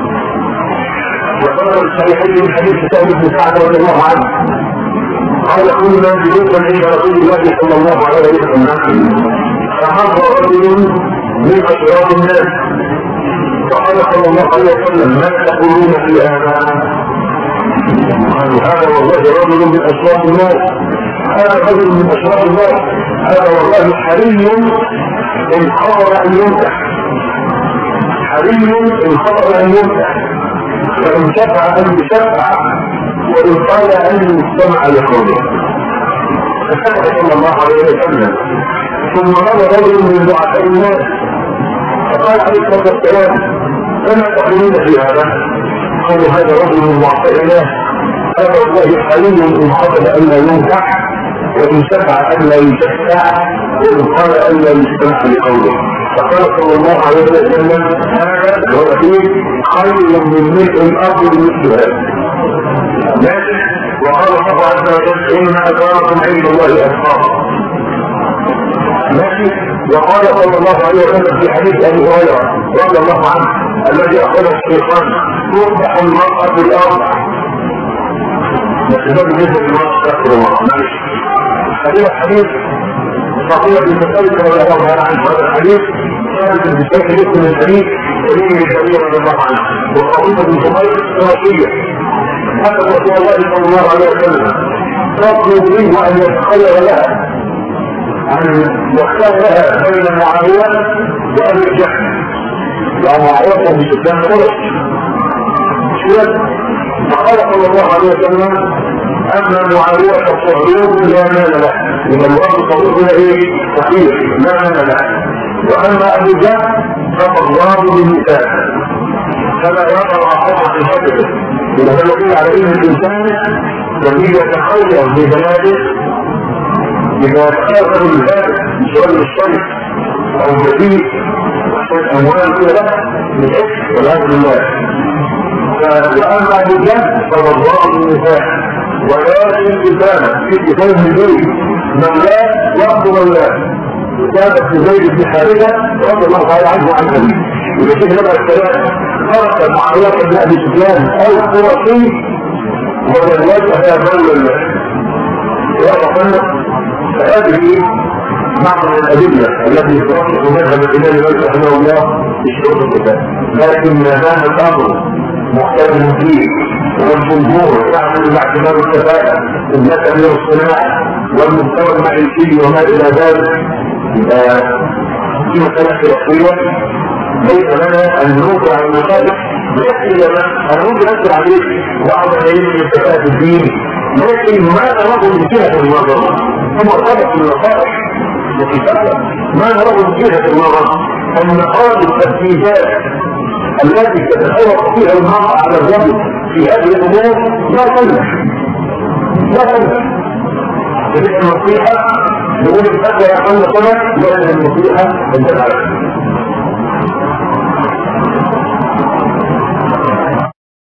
Speaker 1: وقال الصحيحين من حديث سهل بن سعد رضي الله عنه قال كنا جلوسا عند رسول الله صلى الله عليه وسلم فمر رجل من اشراف الناس فقال صلى الله عليه وسلم ما تقولون في هذا؟ قالوا هذا والله رجل من اشراف الناس، هذا رجل من اشراف الناس، هذا والله حري ان خطر ان يمسح، حري ان خطر ان يمسح، فإن شفع أن يشفع وإن قال أن يستمع لقوله. فسكت صلى الله عليه وسلم ثم مر رجل من ضعفاء الناس فقال عليه الصلاة والسلام فما تقولون في هذا؟ قالوا هذا رجل من ضعفاء الناس، هذا والله حليم إن قتل أن لا ينفع وإن شفع أن لا يشفع وإن قال أن لا يستمع لقوله. فقال صلى الله عليه وسلم هذا هو فيه خير من ملء الارض بمثل هذا. ماشي. وقال الله عز وجل ان اكرمكم عند الله اتقاكم. ماشي. وقال صلى الله عليه وسلم في حديث ابي هريره رضي الله عنه الذي اخرجه الشيخان تصبح المراه في الارض. بس ده بالنسبه للمراه تذكر الله. ماشي. هذا الحديث فقيل بالمسألة رضي الله عنه هذا الحديث كانت بشكل اسم الحديث وليه الكبير رضي الله عنه وقضية بن حمير الثلاثية حتى رسول الله صلى الله عليه وسلم تطلب منه أن يتخير لها أن يختار لها بين معاوية وأبي الجهل لأن معاوية بسلطان قرش فقال صلى الله عليه وسلم أما معاوية الصغير لا مال له، إن الوقت صغير هنا إيه؟ صحيح لا مال له. وأما أبو جهل فقد ضاب بالنساء فلا يقع حقا في حقه، إذا كان يقول على إن الإنسان الذي يتخير ببلاده إذا تخير بالبلاد بسؤال الشرك أو جديد عشان أموال كده من إكس والعياذ بالله. وأما أبو جهل فقد ضاب بالنساء ولكن كتابة في كتاب الزيد من لا يقبل الله كتابة زيد بن حارثة رضي الله تعالى عنه وعن أبيه. إذا شيخ نبع الكلام خرج معاوية بن أبي سفيان أو القرشي وزوجها مولى الله. وقفنا فهذه معنى الأدلة التي ترشح مذهب الإمام مالك رحمه الله في شروط الكتاب، لكن ما دام الأمر مختلف فيه والجمهور يعمل باعتبار الكفاءة النسبي والصناعة والمستوى المعيشي وما إلى ذلك، في مسألة خلافية ليس لنا أن نوقع المخالف بيحكي لنا أنا ممكن أسأل عليك وأعمل عليه من كفاءة الدين، لكن ما نراه من جهة النظر ثم ارتبط من المصالح وكفاءة ما نراه من جهة النظر أن نقاضي الترتيبات التي تتحرك فيها المرأة على الرجل في هذه الأمور لا تنجح لا تنجح. تلك النصيحة نقول الفتوى يا أخوانا طبعا ولا النصيحة انت تعرف